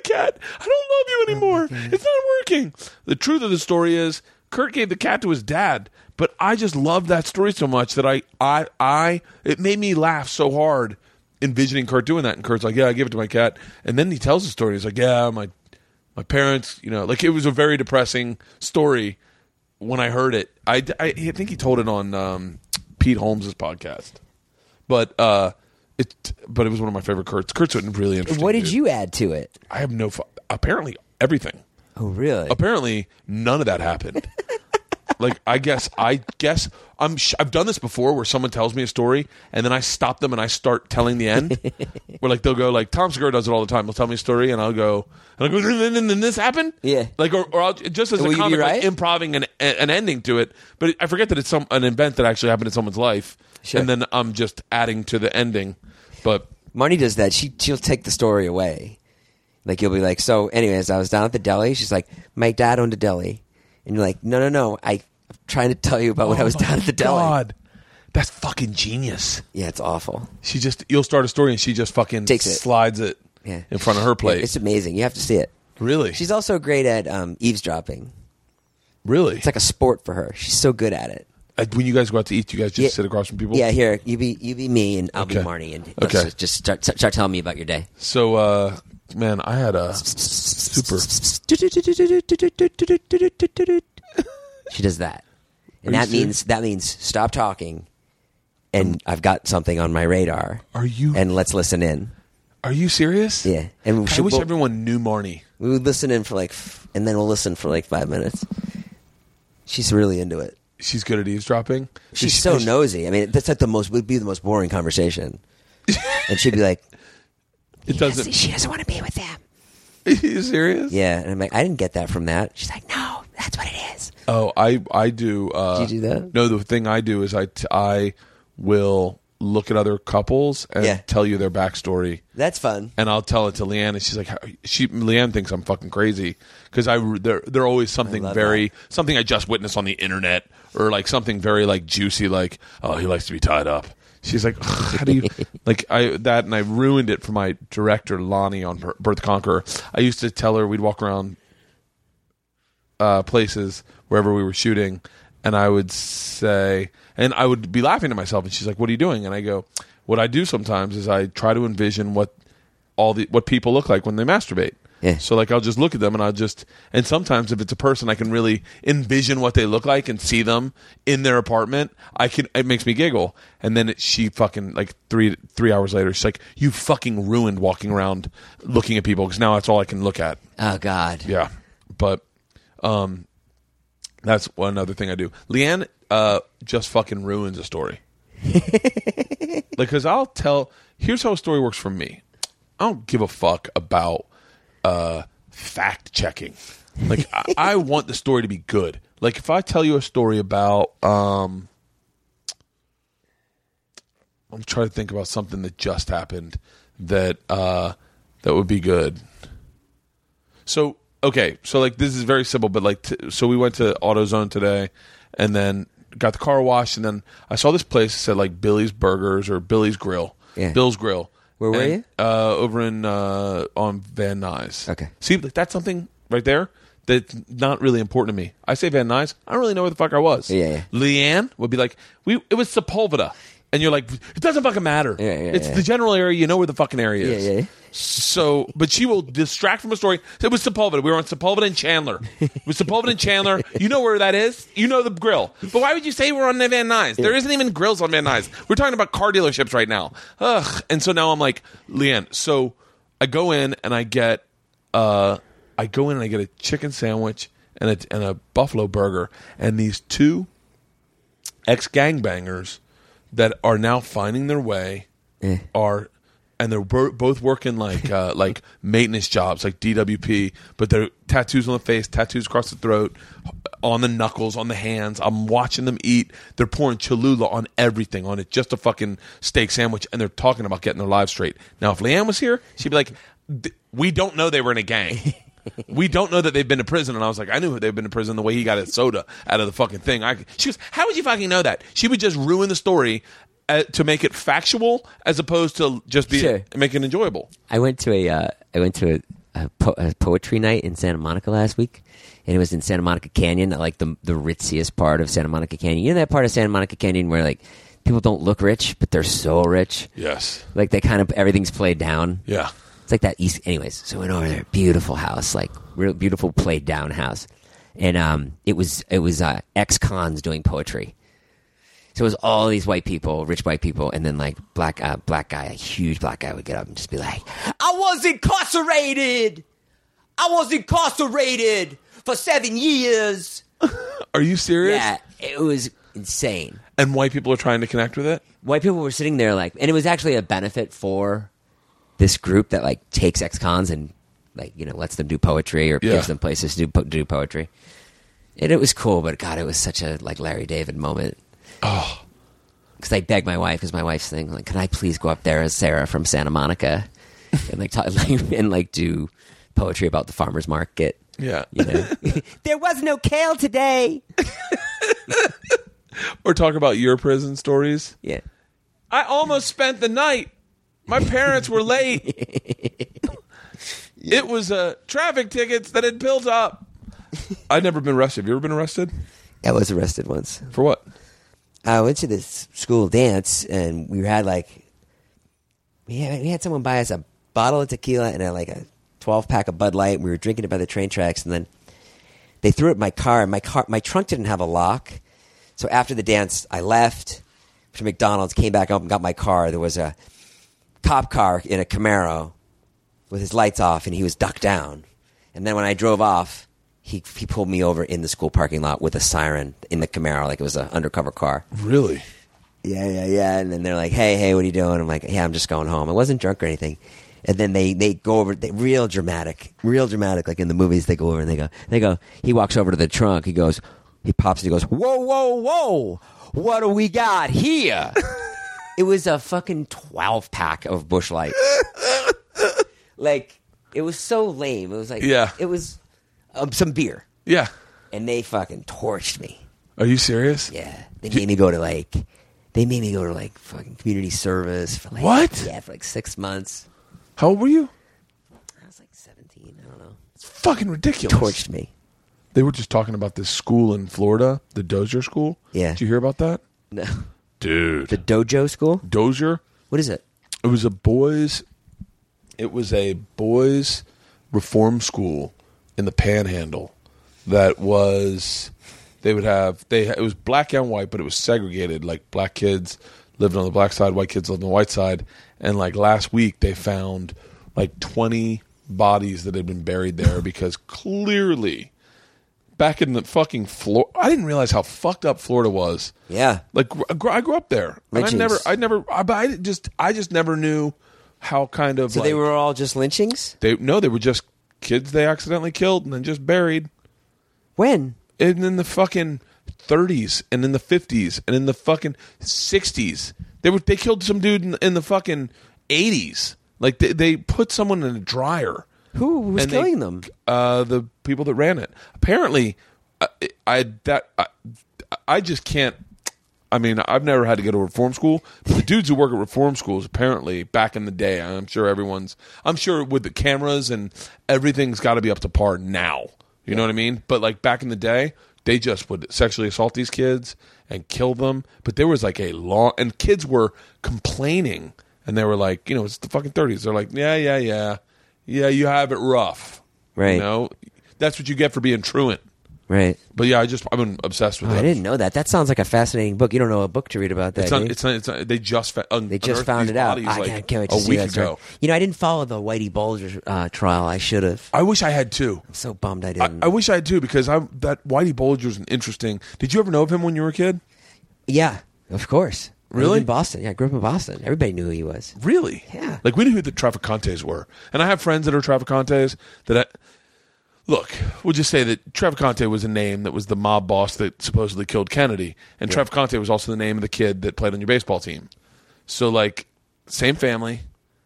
cat. I don't love you anymore. It's not working. The truth of the story is Kurt gave the cat to his dad, but I just loved that story so much that I, I, I, it made me laugh so hard envisioning Kurt doing that. And Kurt's like, yeah, I give it to my cat. And then he tells the story. He's like, yeah, my, my parents, you know, like it was a very depressing story when I heard it. I, I, I think he told it on um, Pete Holmes' podcast, but, uh, It, but it was one of my favorite Kurt's. Kurt's really interesting. What did dude. you add to it? I have no. Fu- apparently, everything. Oh, really? Apparently, none of that happened. Like, I guess, I guess I'm. Sh- I've done this before, where someone tells me a story, and then I stop them and I start telling the end. Where like they'll go like Tom Segura does it all the time. He'll tell me a story, and I'll go, and I'll go, and then this happened. Yeah. Like, or, or I'll, just as Will a you be comic, right? like, improving an an ending to it. But I forget that it's some an event that actually happened in someone's life, Sure. and then I'm just adding to the ending. But Marnie does that. She she'll take the story away. Like you'll be like, so anyways, I was down at the deli. She's like, my dad owned a deli, and you're like, no, no, no. I, I'm trying to tell you about when I was Oh my down at the deli. God, that's fucking genius. Yeah, it's awful. She just you'll start a story and she just fucking Takes it. slides it Yeah. in front of her plate. Yeah, it's amazing. You have to see it. Really, She's also great at um, eavesdropping. really. It's like a sport for her. She's so good at it. Uh, when you guys go out to eat, you guys just Yeah. sit across from people. Yeah, here you be you be me and I'll Okay. be Marnie, and let's Okay. just, just start start telling me about your day. So, uh, man, I had a super. She does that, Are and you that serious? means that means stop talking, and I've got something on my radar. Are you? And let's listen in. Are you serious? Yeah, and I she, wish we'll, everyone knew Marnie. we would listen in for like, f- and then we'll listen for like five minutes. She's really into it. She's good at eavesdropping. She's Is she- so is she- nosy. I mean, that's like the most would be the most boring conversation, and she'd be like, It doesn't. "She doesn't want to be with them." Are you serious? Yeah, and I'm like, I didn't get that from that. She's like, "No, that's what it is." Oh, I I do. Uh, Do you do that? No, the thing I do is I t- I will look at other couples and Yeah. tell you their backstory. That's fun. And I'll tell it to Leanne, and she's like, "How-" she Leanne thinks I'm fucking crazy because I they're they're always something love very something I just witnessed on the internet or like something very like juicy, like oh he likes to be tied up. She's like, how do you like I that and I ruined it for my director Lonnie on Bir- Birth Conqueror. I used to tell her we'd walk around uh, places wherever we were shooting, and I would say, and I would be laughing to myself, and she's like, "What are you doing?" And I go, "What I do sometimes is I try to envision what all the what people look like when they masturbate." Yeah. So like I'll just look at them and I'll just and sometimes if it's a person I can really envision what they look like and see them in their apartment. I can it makes me giggle. And then it, she fucking like three three hours later she's like, "You fucking ruined walking around looking at people because now that's all I can look at." Oh God. Yeah, but um, that's one other thing I do. Leanne uh, just fucking ruins a story. Like, because I'll tell. Here's how a story works for me. I don't give a fuck about uh, fact checking. Like, I, I want the story to be good. Like, if I tell you a story about, um, I'm trying to think about something that just happened that uh, that would be good. So, okay, so like this is very simple, but like, t- so we went to AutoZone today, and then got the car washed, and then I saw this place that said like Billy's Burgers or Billy's Grill, Yeah. Bill's Grill. Where were And, you? Uh, over in uh, on Van Nuys. Okay. See, like, that's something right there that's not really important to me. I say Van Nuys, I don't really know where the fuck I was. Yeah, yeah. Leanne would be like, "We it was Sepulveda," and you're like, "It doesn't fucking matter. Yeah, yeah, it's yeah. the general area. You know where the fucking area Yeah, is." yeah. So, but she will distract from a story. It was Sepulveda. We were on Sepulveda and Chandler. It was Sepulveda and Chandler. You know where that is? You know the grill. But why would you say we're on the Van Nuys? There isn't even grills on Van Nuys. We're talking about car dealerships right now. Ugh. And so now I'm like, Leanne. So I go in and I get, uh, I go in and I get a chicken sandwich and a, and a buffalo burger, and these two ex gangbangers that are now finding their way Eh. are. And they're bo- both working like uh, like maintenance jobs, like D W P. But they're tattoos on the face, tattoos across the throat, on the knuckles, on the hands. I'm watching them eat. They're pouring Cholula on everything, on it, just a fucking steak sandwich. And they're talking about getting their lives straight. Now, if Leanne was here, she'd be like, "We don't know they were in a gang. We don't know that they've been to prison." And I was like, I knew they've been to prison the way he got his soda out of the fucking thing. I, she goes, "How would you fucking know that?" She would just ruin the story. Uh, to make it factual as opposed to just be Sure. make it enjoyable. I went to a uh, I went to a a, po- a poetry night in Santa Monica last week, and it was in Santa Monica Canyon, like the the ritziest part of Santa Monica Canyon. You know that part of Santa Monica Canyon where like people don't look rich, but they're so rich. Yes. Like they kind of everything's played down. Yeah. It's like that east. Anyways, so we went over there. Beautiful house, like real beautiful played down house, and um, it was it was uh, ex-cons doing poetry. So it was all these white people, rich white people, and then like black uh, black guy, a huge black guy would get up and just be like, "I was incarcerated. I was incarcerated for seven years." Are you serious? Yeah, it was insane. And white people are trying to connect with it? White people were sitting there like, and it was actually a benefit for this group that like takes ex-cons and like, you know, lets them do poetry or Yeah. gives them places to do, po- do poetry. And it was cool, but God, it was such a like Larry David moment. Oh. Because I begged my wife, because my wife's thing, like, can I please go up there as Sarah from Santa Monica and like, talk, like and like do poetry about the farmer's market? Yeah. You know, there was no kale today. Or talk about your prison stories. Yeah. I almost spent the night. My parents were late. It was uh, traffic tickets that had built up. I'd never been arrested. Have you ever been arrested? I was arrested once. For what? I went to this school dance, and we had like we had, we had someone buy us a bottle of tequila and a, like a twelve pack of Bud Light. We were drinking it by the train tracks, and then they threw it in my car. And my car, my trunk didn't have a lock, so after the dance, I left to McDonald's, came back up and got my car. There was a cop car in a Camaro with his lights off, and he was ducked down. And then when I drove off, he he pulled me over in the school parking lot with a siren in the Camaro, like it was an undercover car. Really? Yeah, yeah, yeah. And then they're like, hey, hey, what are you doing? I'm like, yeah, I'm just going home. I wasn't drunk or anything. And then they, they go over, they, real dramatic, real dramatic, like in the movies, they go over and they go, they go, he walks over to the trunk, he goes, he pops and he goes, whoa, whoa, whoa, what do we got here? It was a fucking twelve pack of Busch Light. Like, it was so lame. It was like, Yeah. it was um, some beer. Yeah. And they fucking torched me. Are you serious? Yeah. They made me go to like, they made me go to like fucking community service for like, What? Yeah, for like six months. How old were you? I was like seventeen. I don't know. It's fucking ridiculous. Torched me. They were just talking about this school in Florida, the Dozier School. Yeah. Did you hear about that? No. Dude. The dojo school? Dozier? What is it? It was a boys. It was a boys' reform school in the Panhandle. That was, they would have they. It was black and white, but it was segregated. Like black kids lived on the black side, white kids lived on the white side. And like last week, they found like twenty bodies that had been buried there because clearly, back in the fucking Florida, I didn't realize how fucked up Florida was. Yeah. Like gr- I grew- I grew up there, and I Lynchings. never, I never, I, but I just, I just never knew how kind of. So like, they were all just lynchings? They no, they were just kids they accidentally killed and then just buried. When? And in the fucking thirties, and in the fifties, and in the fucking sixties, they were they killed some dude in, in the fucking eighties. Like they, they put someone in a dryer. Who was And they- killing them? Uh, the people that ran it. Apparently, I, I that I, I just can't. I mean, I've never had to go to reform school, but the dudes who work at reform schools, apparently, back in the day, I'm sure everyone's. I'm sure with the cameras and everything's got to be up to par now. You know what I mean? But like back in the day, they just would sexually assault these kids and kill them. But there was like a long, and kids were complaining, and they were like, you know, it's the fucking thirties. They're like, yeah, yeah, yeah, yeah, you have it rough, Right. You know, that's what you get for being truant. Right. But yeah, I just I've been obsessed with Oh, it. I didn't know that. That sounds like a fascinating book. You don't know a book to read about that. It's not, do you? it's not. It's not. They just fa- un- They just unearthed found these it out. bodies, I like, can't, can't wait to a see week that story. ago. You know, I didn't follow the Whitey Bulger uh, trial. I should have. I wish I had too. I'm so bummed I I, didn't. I wish I had too because I that Whitey Bulger's an interesting. Did you ever know of him when you were a kid? Yeah, of course. I lived Really? in Boston. Yeah, I grew up in Boston. Everybody knew who he was. Really? Yeah. Like we knew who the Traficantes were, and I have friends that are Traficantes. That I, look, we'll just say that Traficante was a name that was the mob boss that supposedly killed Kennedy, and Yeah. Traficante was also the name of the kid that played on your baseball team. So like, same family.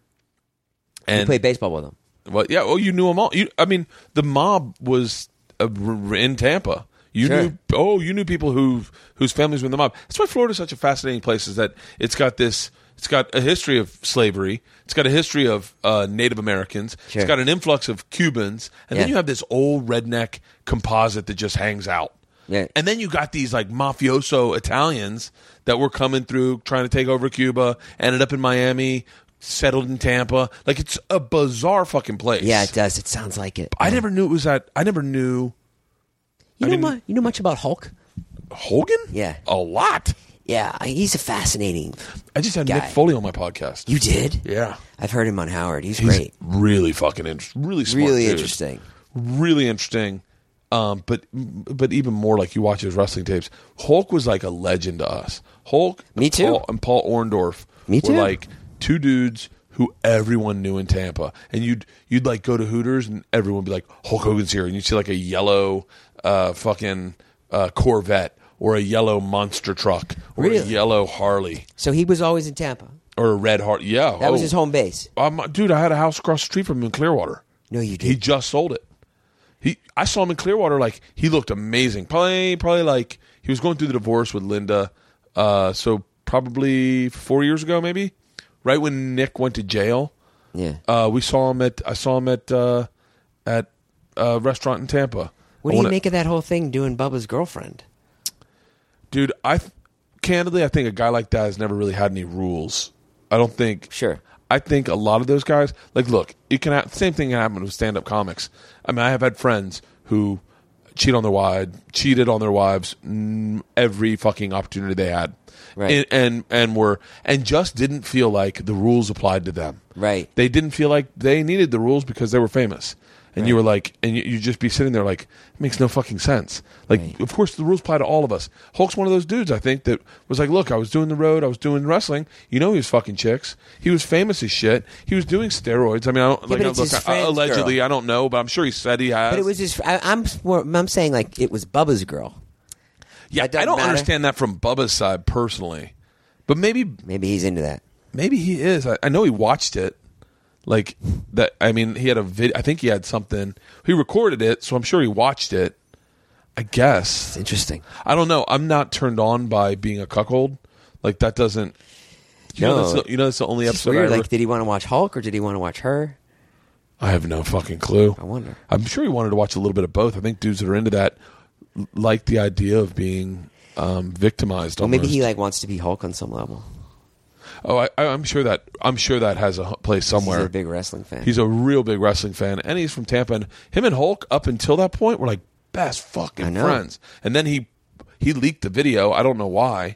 You And played baseball with him. well, yeah, well, you knew them all. You, I mean, the mob was uh, r- in Tampa. You Sure. knew oh, you knew people who whose families were in the mob. That's why Florida's such a fascinating place. Is that it's got this. It's got a history of slavery. It's got a history of uh, Native Americans. Sure. It's got an influx of Cubans, and Yeah. then you have this old redneck composite that just hangs out. Yeah. And then you got these like mafioso Italians that were coming through trying to take over Cuba, ended up in Miami, settled in Tampa. Like it's a bizarre fucking place. Yeah, it does. It sounds like it. I never knew it was that. I never knew You I know, mean- mu- you know much about Hulk? Hogan. Yeah. a lot. Yeah, he's a fascinating. I just had Guy. Nick Foley on my podcast. You did? Yeah, I've heard him on Howard. He's, he's great. really fucking interesting. Really smart. Really dude. interesting. Really interesting. Um, but but even more like you watch his wrestling tapes. Hulk was like a legend to us. Hulk, Me and too. Paul, and Paul Orndorff Me too. were like two dudes who everyone knew in Tampa. And you'd you'd like go to Hooters and everyone would be like, Hulk Hogan's here, and you'd see like a yellow uh, fucking uh, Corvette or a yellow monster truck or a Really? yellow Harley So he was always in Tampa. or a red Harley. Yeah, That was oh. his home base. Um, dude, I had a house across the street from him in Clearwater. No, you He did. just sold it. He, I saw him in Clearwater. Like he looked amazing. Probably, probably like he was going through the divorce with Linda. Uh, so probably four years ago, maybe, right when Nick went to jail. Yeah. Uh, we saw him at. I saw him at uh, at a restaurant in Tampa. What I do you wanna- make of that whole thing doing Bubba's girlfriend? dude? I th- candidly, I think a guy like that has never really had any rules. I don't think. Sure. I think a lot of those guys, like, look, it can ha- same thing can happen with stand-up comics. I mean, I have had friends who cheat on their wives, cheated on their wives mm, every fucking opportunity they had, Right. and, and and were and just didn't feel like the rules applied to them. Right. They didn't feel like they needed the rules because they were famous. And you were like, and you you just be sitting there like, it makes no fucking sense. Like, Right. of course, the rules apply to all of us. Hulk's one of those dudes, I think, that was like, look, I was doing the road, I was doing wrestling. You know, he was fucking chicks. He was famous as shit. He was doing steroids. I mean, I don't Yeah, like but I- it's look, his I- friend's allegedly, girl. I don't know, but I'm sure he said he has. But it was his. I, I'm more, I'm saying like it was Bubba's girl. yeah. that doesn't I don't matter. understand that from Bubba's side personally, but maybe Maybe he's into that. maybe he is. I, I know he watched it. Like that. I mean, he had a vid. I think he had something. He recorded it, so I'm sure he watched it. I guess. It's interesting. I don't know. I'm not turned on by being a cuckold. Like that doesn't. You know, No. that's the, you know that's the only It's episode. I, weird. ever, Like, did he want to watch Hulk or did he want to watch her? I have no fucking clue. I wonder. I'm sure he wanted to watch a little bit of both. I think dudes that are into that l- like the idea of being um, victimized. Well, maybe almost. he like wants to be Hulk on some level. Oh, I, I- I'm sure that I'm sure that has a h- place somewhere. He's a big wrestling fan. He's a real big wrestling fan, and he's from Tampa. And him and Hulk, up until that point, were like best I fucking know. friends. And then he he leaked the video. I don't know why,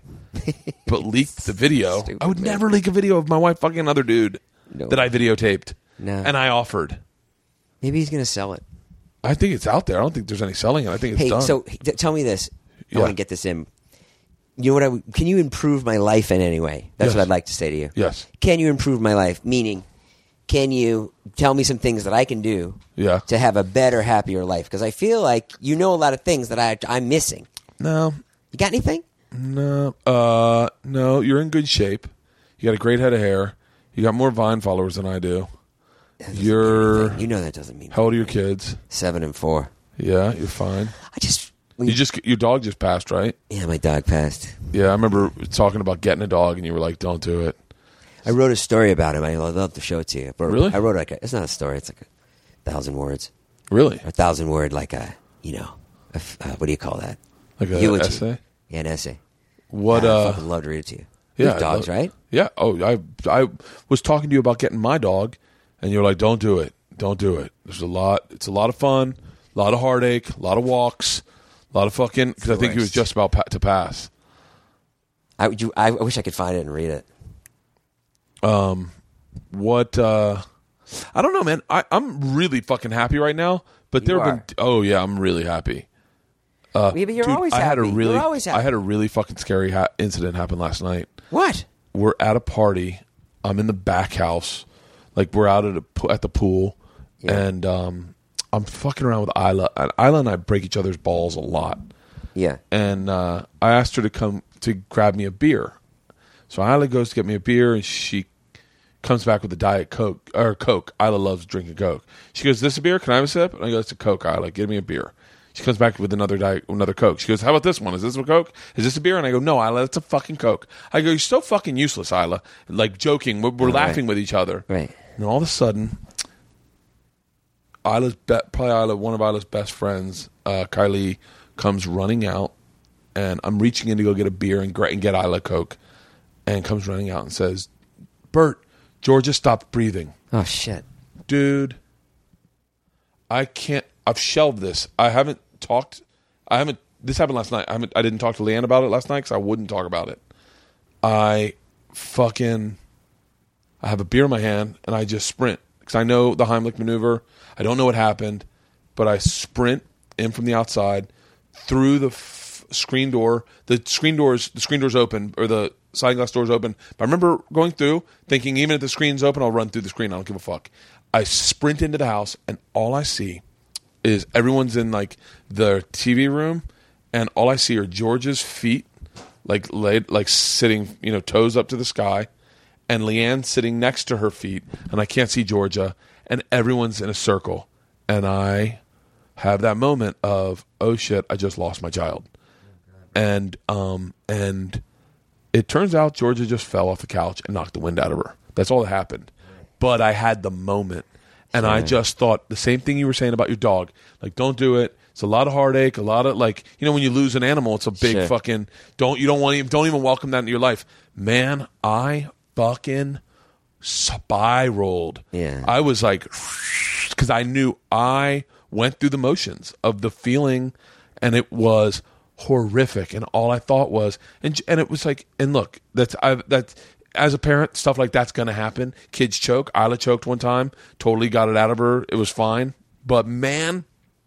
but leaked the video. Stupid I would man. never leak a video of my wife fucking another dude No. that I videotaped. No. And I offered. Maybe he's gonna sell it. I think it's out there. I don't think there's any selling it. I think it's Hey, done. so t- tell me this. I Yeah. want to get this in. You know what? I w- can you improve my life in any way? That's Yes. what I'd like to say to you. Yes. Can you improve my life? Meaning, can you tell me some things that I can do Yeah. to have a better, happier life? Because I feel like you know a lot of things that I, I'm missing. no, You got anything? no, uh, no. You're in good shape. You got a great head of hair. You got more Vine followers than I do. You're. You know that doesn't mean How old are your kids? seven and four. Yeah, you're fine. I just, when You just your dog just passed, right? yeah, my dog passed. Yeah, I remember talking about getting a dog, and you were like, "Don't do it." I wrote a story about him. I'd love to show it to you. But Really? I wrote like a, it's not a story. It's like a thousand words. Really? A thousand word, like a, you know, a f uh, what do you call that? Like a Eulogy. essay? Yeah, an essay. What? I uh fucking love to read it to you. Yeah, You have dogs, I'd love- right? Yeah. Oh, I I was talking to you about getting my dog, and you were like, "Don't do it. Don't do it." There's a lot. It's a lot of fun, a lot of heartache, a lot of walks, a lot of fucking. Because I the think he was worst. just about pa- to pass. I, would you, I wish I could find it and read it. What? uh I don't know, man. I, I'm really fucking happy right now. But there You have are. been. Oh yeah, I'm really happy. Yeah, but you're Dude, always I happy. had a really, you're always happy. I had a really fucking scary ha- incident happen last night. what? We're at a party. I'm in the back house, like we're out at a, po- at the pool, Yeah. and um, I'm fucking around with Isla. And Isla and I break each other's balls a lot. Yeah. And uh, I asked her to come to grab me a beer. So Isla goes to get me a beer, and she comes back with a Diet Coke or Coke. Isla loves drinking Coke. She goes, "This a beer? Can I have a sip?" And I go, "It's a Coke, Isla. Give me a beer." She comes back with another di- another Coke. She goes, how about this one? Is this a Coke? Is this a beer? And I go, no, Isla, that's a fucking Coke. I go, you're so fucking useless, Isla. Like joking. We're, we're Oh, laughing right. with each other. Right. And all of a sudden, Isla's be- probably Isla, one of Isla's best friends, uh, Kylie, comes running out. And I'm reaching in to go get a beer and, gra- and get Isla Coke. And comes running out and says, Bert, Georgia stopped breathing. Oh, shit. Dude, I can't. I've shelved this. I haven't talked. I haven't. This happened last night. I haven't. I didn't talk to Leanne about it last night because I wouldn't talk about it. I fucking. I have a beer in my hand and I just sprint because I know the Heimlich maneuver. I don't know what happened, but I sprint in from the outside through the f- screen door. The screen doors. The screen door's open or the sliding glass door's open. But I remember going through thinking, even if the screen's open, I'll run through the screen. I don't give a fuck. I sprint into the house and all I see is everyone's in like the T V room, and all I see are George's feet, like laid, like sitting, you know, toes up to the sky, and Leanne sitting next to her feet, and I can't see Georgia, and everyone's in a circle, and I have that moment of, oh shit, I just lost my child, and um and it turns out Georgia just fell off the couch and knocked the wind out of her. That's all that happened, but I had the moment. And I just thought the same thing you were saying about your dog. Like, don't do it. It's a lot of heartache, a lot of like, you know, when you lose an animal, it's a big Sure. fucking don't you don't want even don't even welcome that into your life. Man, I fucking spiraled. Yeah. I was like, because I knew I went through the motions of the feeling, and it was horrific. And all I thought was, and and it was like, and look, that's I that's. As a parent, stuff like that's going to happen. Kids choke. Isla choked one time. Totally got it out of her. It was fine. But, man,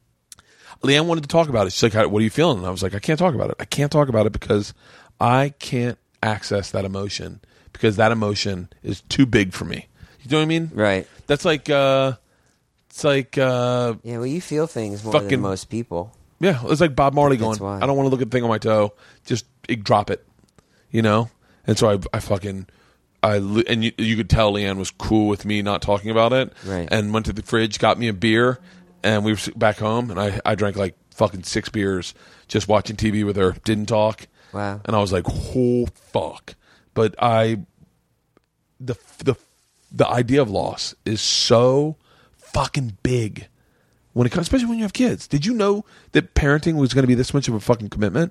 Leanne wanted to talk about it. She's like, what are you feeling? And I was like, I can't talk about it. I can't talk about it because I can't access that emotion because that emotion is too big for me. You know what I mean? Right. That's like, uh, it's like, uh, Yeah, well, you feel things more Fucking- than most people. yeah, it's like Bob Marley That's going, why. I don't want to look at the thing on my toe. Just eh, drop it, you know? And so I, I fucking, I li- and you, you could tell Leanne was cool with me not talking about it. Right. And went to the fridge, got me a beer, and we were s- back home, and I, I drank like fucking six beers just watching T V with her. Didn't talk. Wow. And I was like, oh, fuck. But I, the, the, the idea of loss is so fucking big when it comes, especially when you have kids. Did you know that parenting was going to be this much of a fucking commitment?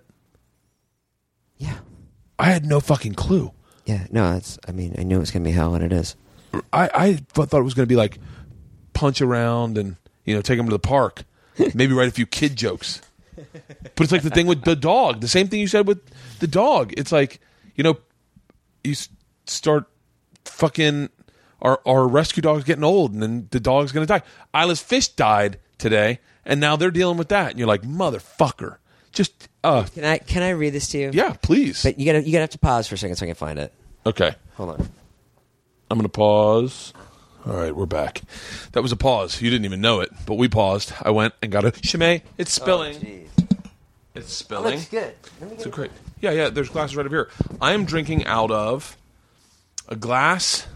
Yeah. I had no fucking clue. Yeah, no, it's, I mean, I knew it was going to be hell, and it is. I, I thought it was going to be like punch around and, you know, take them to the park. Maybe write a few kid jokes. But it's like the thing with the dog. The same thing you said with the dog. It's like, you know, you s- start fucking, our, our rescue dog's getting old, and then the dog's going to die. Isla's fish died today, and now they're dealing with that. And you're like, motherfucker. Just, uh, Can I can I read this to you? yeah, please. But you gotta you gotta have to pause for a second so I can find it. Okay. Hold on. I'm going to pause. All right, we're back. That was a pause. You didn't even know it, but we paused. I went and got a Chimay. It's spilling. It's spilling. good. It's a great. Yeah, yeah, there's glasses right up here. I am drinking out of a glass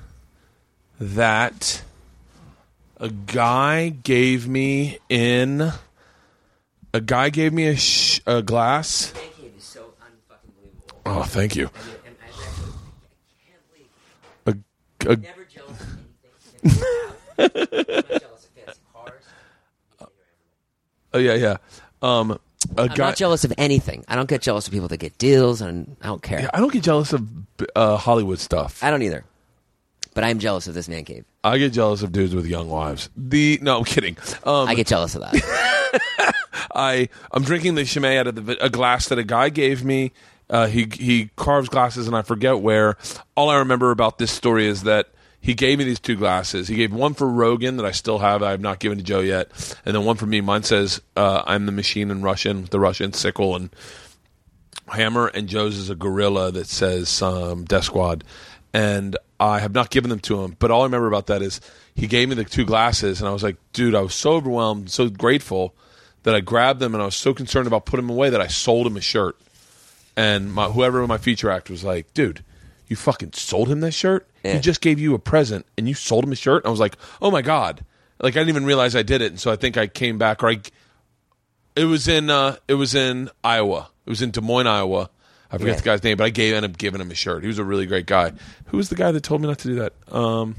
that a guy gave me in. A guy gave me a, sh- a glass. Man cave is so unfucking believable. Oh, thank you. And I, I can't believe A, a, never jealous of anything. I'm not jealous of fancy cars. oh, yeah, yeah. Um, a I'm guy. not jealous of anything. I don't get jealous of people that get deals, and I don't care. Yeah, I don't get jealous of uh, Hollywood stuff. I don't either. But I'm jealous of this man cave. I get jealous of dudes with young wives. The no, I'm kidding. Um, I get jealous of that. I I'm drinking the Chimay out of the, a glass that a guy gave me. Uh, he he carves glasses, and I forget where. All I remember about this story is that he gave me these two glasses. He gave one for Rogan that I still have. I have not given to Joe yet, and then one for me. Mine says uh, "I'm the machine" in Russian, the Russian sickle and hammer, and Joe's is a gorilla that says um, Death Squad. And I have not given them to him, but all I remember about that is he gave me the two glasses, and I was like, dude, I was so overwhelmed, so grateful that I grabbed them, and I was so concerned about putting them away that I sold him a shirt. And my, whoever my feature actor was like, dude, you fucking sold him this shirt? Yeah. He just gave you a present, and you sold him a shirt? And I was like, oh my God. Like, I didn't even realize I did it, and so I think I came back, or I, It was in uh, it was in Iowa. It was in Des Moines, Iowa. I forget Yeah. the guy's name, but I gave ended up giving him a shirt. He was a really great guy. Who was the guy that told me not to do that? Um,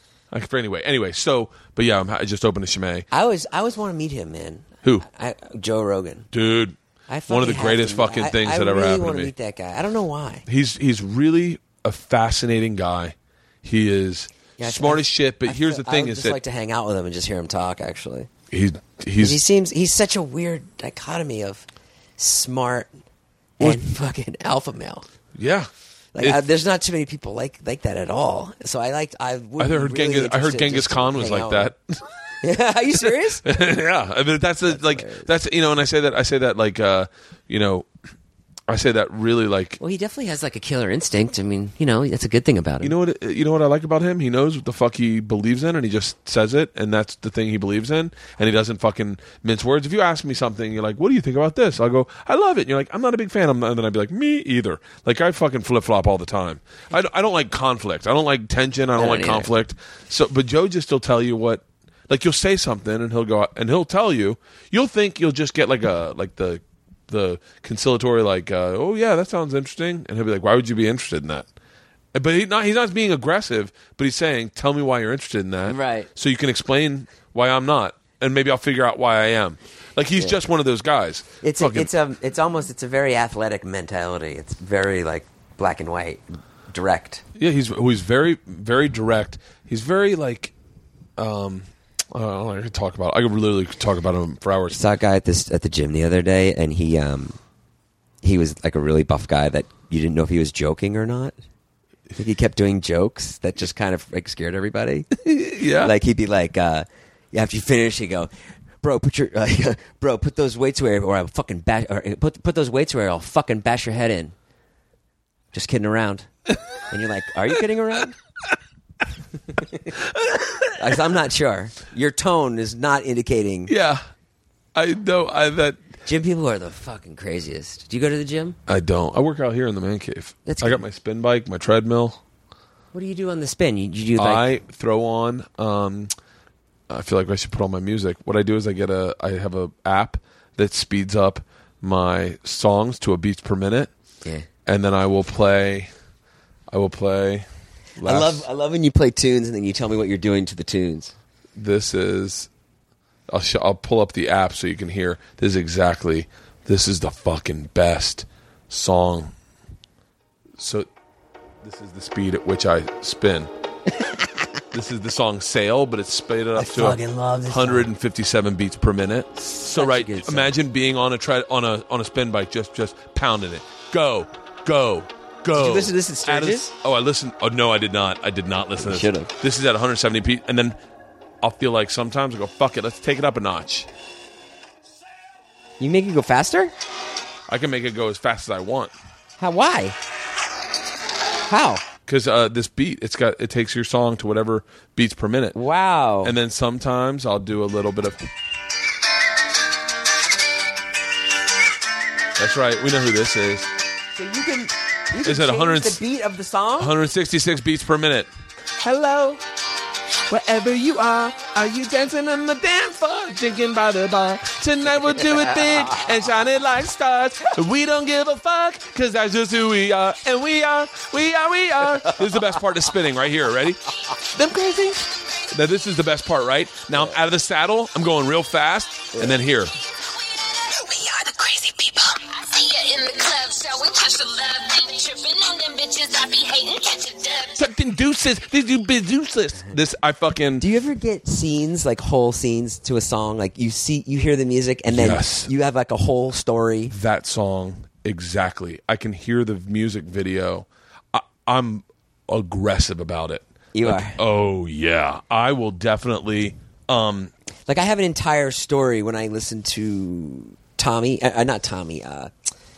I for anyway, anyway. So, but yeah, I'm, I just opened a Chimay. I always, I always want to meet him, man. Who? I, Joe Rogan. Dude, I one of the fucking have greatest to- fucking I- things I that ever really happened want to me. meet that guy. I don't know why. He's he's really a fascinating guy. He is Yeah, I- smart I- as shit. But I here's feel- the thing: I would is just that like to hang out with him and just hear him talk. Actually, he's 'Cause he's he seems he's such a weird dichotomy of smart and fucking alpha male. yeah. Like, It- I, there's not too many people like like that at all. So I liked. I would I be heard really Genghis. I heard interested Genghis just to Khan was hang like out that. with him. Yeah, are you serious? Yeah, I mean that's, a, like hilarious. that's you know, and I say that I say that like uh, you know, I say that really like Well, he definitely has like a killer instinct. I mean, you know, that's a good thing about him. you know what you know what I like about him. He knows what the fuck he believes in, and he just says it, and that's the thing he believes in, and he doesn't fucking mince words. If you ask me something, you're like, "What do you think about this?" I'll go, "I love it." And you're like, "I'm not a big fan." I'm not, and then I'd be like, "Me either." Like I fucking flip flop all the time. I, don't- I don't like conflict. I don't like tension. I don't I don't like either. conflict. So, but Joe just will tell you what. Like you'll say something and he'll go and he'll tell you. You'll think you'll just get like a like the the conciliatory like uh, oh yeah that sounds interesting, and he'll be like, why would you be interested in that? But he not he's not being aggressive, but he's saying, tell me why you're interested in that, Right. So you can explain why I'm not, and maybe I'll figure out why I am. Like he's just one of those guys. It's a, Fucking- it's a it's almost it's a very athletic mentality. It's very like black and white, direct. yeah he's he's very very direct. He's very like um. I don't know, I could talk about. I could literally talk about him for hours. Saw a guy at this at the gym the other day, and he um he was like a really buff guy that you didn't know if he was joking or not. I think he kept doing jokes that just kind of like scared everybody. Yeah, Like he'd be like, uh, after you finish, he'd go, "Bro, put your uh, bro, put those weights away, or I'll fucking bash, or put put those weights away, or I'll fucking bash your head in." Just kidding around, and you're like, "Are you kidding around?" I'm not sure. Your tone is not indicating. yeah. I know. I that. Gym people are the fucking craziest. Do you go to the gym? I don't. I work out here in the man cave. That's I got good. my spin bike, my treadmill. What do you do on the spin? You, you do like I throw on. Um, I feel like I should put on my music. What I do is I get a. I have a app that speeds up my songs to a beats per minute, yeah. and then I will play. I will play. I last- love I love when you play tunes and then you tell me what you're doing to the tunes. This is. I'll sh- I'll pull up the app so you can hear. This is exactly. This is the fucking best song. So, this is the speed at which I spin. This is the song "Sail," but it's sped up I to fucking love this one hundred fifty-seven beats per minute. So Such a right, good song. imagine being on a tre- on a on a spin bike, just just pounding it. Go, go, go. Did you listen to this at At a- Sturgis? Oh, I listened. Oh no, I did not. I did not listen to this. should've. This is at one hundred seventy beats, and then I'll feel like sometimes I go, "Fuck it, let's take it up a notch." You make it go faster? I can make it go as fast as I want How? Why? How? because uh, this beat, it's got it takes your song to whatever beats per minute. Wow. And then sometimes I'll do a little bit of. That's right. We know who this is. so you can you can Is it change one hundred the beat of the song? one hundred sixty-six beats per minute. Hello. Wherever you are, are you dancing on the dance floor, drinking by the bar? Tonight we'll do it big and shine it like stars. We don't give a fuck, cause that's just who we are. And we are, we are, we are. This is the best part of spinning right here. Ready? Them crazy. Now this is the best part, right? Now I'm out of the saddle. I'm going real fast. And then here. We are the crazy people. I see you in the club, so we catch the love. Be tripping on them bitches, I be hating, catch a dub. Sucking deuces. These do be useless. This, I fucking. Do you ever get scenes, like whole scenes to a song? Like you see, you hear the music, and then Yes. you have like a whole story. That song exactly. I can hear the music video. I, I'm aggressive about it. You Like, are. Oh yeah, I will definitely. Um, Like I have an entire story when I listen to Tommy, uh, uh, not Tommy. Uh,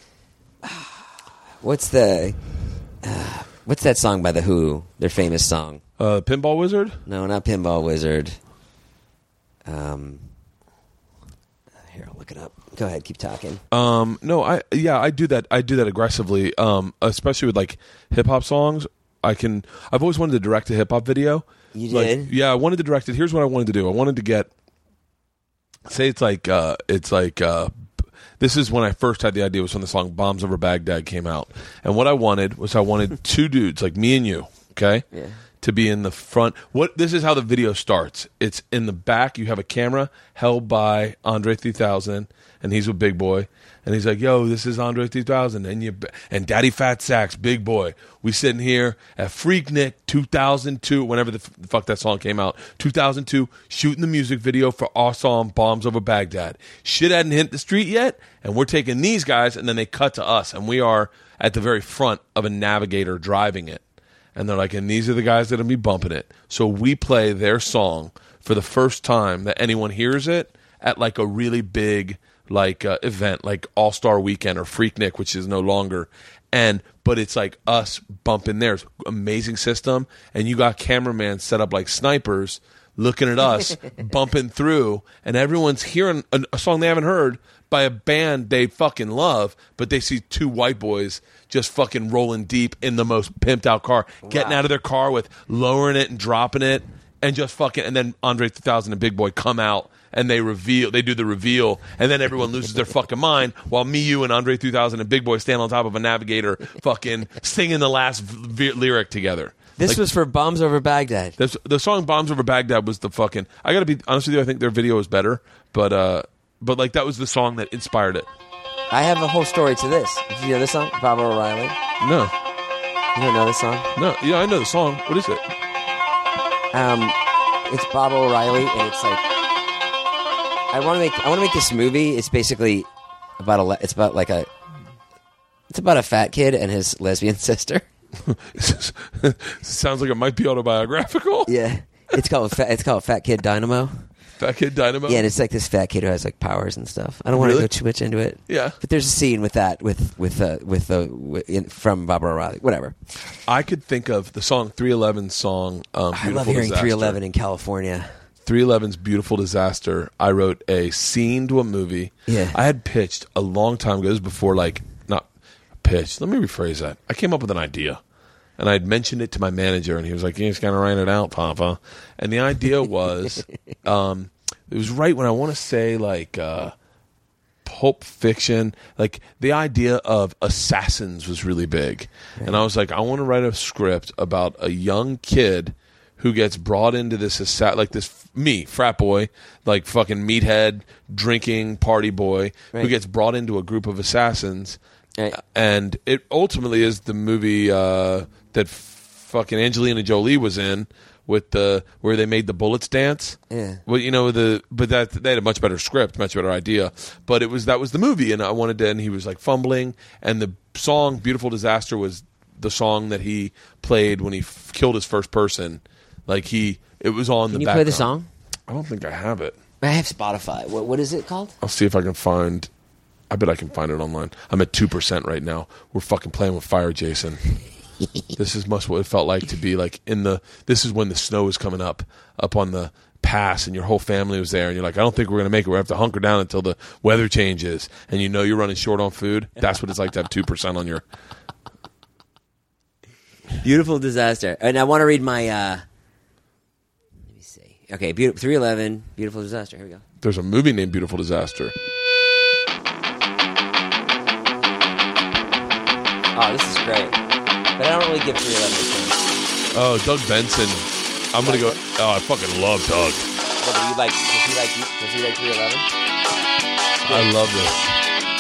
what's the uh, what's that song by the Who? Their famous song. uh, Pinball Wizard. No, not Pinball Wizard. Um, here, I'll look it up. Go ahead, keep talking. Um, no, I yeah, I do that. I do that aggressively. Um, especially with like hip hop songs. I can. I've always wanted to direct a hip hop video. You Like, did? yeah, I wanted to direct it. Here's what I wanted to do. I wanted to get. Say it's like uh, it's like uh, This is when I first had the idea. Was when the song "Bombs Over Baghdad" came out, and what I wanted was I wanted two dudes like me and you, okay, Yeah. to be in the front. What this is how the video starts. It's in the back. You have a camera held by Andre three thousand, and he's with Big Boy. And he's like, yo, this is Andre three thousand, and you and Daddy Fat Sax, Big Boy. We sitting here at Freaknik two thousand two, whenever the, f- the fuck that song came out, two thousand two, shooting the music video for our song Bombs Over Baghdad. Shit hadn't hit the street yet, and we're taking these guys, and then they cut to us, and we are at the very front of a Navigator driving it. And they're like, and these are the guys that are going to be bumping it. So we play their song for the first time that anyone hears it at like a really big like uh, event like All-Star Weekend or Freaknik, which is no longer, and but it's like us bumping theirs. Amazing system, and you got cameramen set up like snipers looking at us bumping through, and everyone's hearing a, a song they haven't heard by a band they fucking love, but they see two white boys just fucking rolling deep in the most pimped out car, getting Wow. out of their car with lowering it and dropping it, and just fucking, and then Andre three thousand and Big Boy come out. And they reveal, they do the reveal, and then everyone loses their fucking mind while me, you, and Andre three thousand and Big Boy stand on top of a Navigator, fucking singing the last v- lyric together. This Like, was for Bombs Over Baghdad. this, the song "Bombs Over Baghdad" was the fucking. I gotta be honest with you. I think their video is better, but uh, but like that was the song that inspired it. I have a whole story to this. Did you know this song? Baba O'Reilly. No, You don't know this song? no, yeah, I know the song. What is it? Um, it's Baba O'Reilly, and it's like I want to make. I want to make this movie. It's basically about a. le- It's about like a. It's about a fat kid and his lesbian sister. Sounds like it might be autobiographical. Yeah, it's called. Fat, it's called Fat Kid Dynamo. Fat Kid Dynamo. Yeah, and it's like this fat kid who has like powers and stuff. I don't want to Really? go too much into it. Yeah. but there's a scene with that with with uh, with uh, w- in, from Baba O'Reilly. Whatever. I could think of the song three eleven song. Um, I love Beautiful hearing Disaster. three eleven in California. three eleven's Beautiful Disaster. I wrote a scene to a movie. Yeah. I had pitched a long time ago. This was before, like, not pitched. Let me rephrase that. I came up with an idea. And I'd mentioned it to my manager, and he was like, you just got to write it out, Papa. And the idea was, um, it was right when I want to say, like, uh, Pulp Fiction. Like, the idea of assassins was really big. Right. And I was like, I want to write a script about a young kid who gets brought into this, assa- like this, me, frat boy, like fucking meathead, drinking party boy, right. who gets brought into a group of assassins. Right. And it ultimately is the movie uh, that fucking Angelina Jolie was in with the where they made the bullets dance. Yeah. Well, you know the but that they had a much better script, much better idea. But it was that was the movie, and I wanted to. And he was like fumbling, and the song "Beautiful Disaster" was the song that he played when he f- killed his first person. Like he, it was on Can the. you background. play the song? I don't think I have it. I have Spotify. What what is it called? I'll see if I can find. I bet I can find it online. I'm at two percent right now. We're fucking playing with fire, Jason. This is much what it felt like to be like in the. This is when the snow was coming up, up on the pass, and your whole family was there, and you're like, I don't think we're gonna make it. We have to hunker down until the weather changes, and you know you're running short on food. That's what it's like to have two percent on your. Beautiful Disaster. And I want to read my. Uh, let me see. Okay, beautiful three eleven. Beautiful Disaster. Here we go. There's a movie named Beautiful Disaster. Oh, this is great. But I don't really give three eleven a chance. Oh, Doug Benson. I'm gonna go. Oh, I fucking love Doug. What do you like? Does he like? Does he like three eleven? I love this.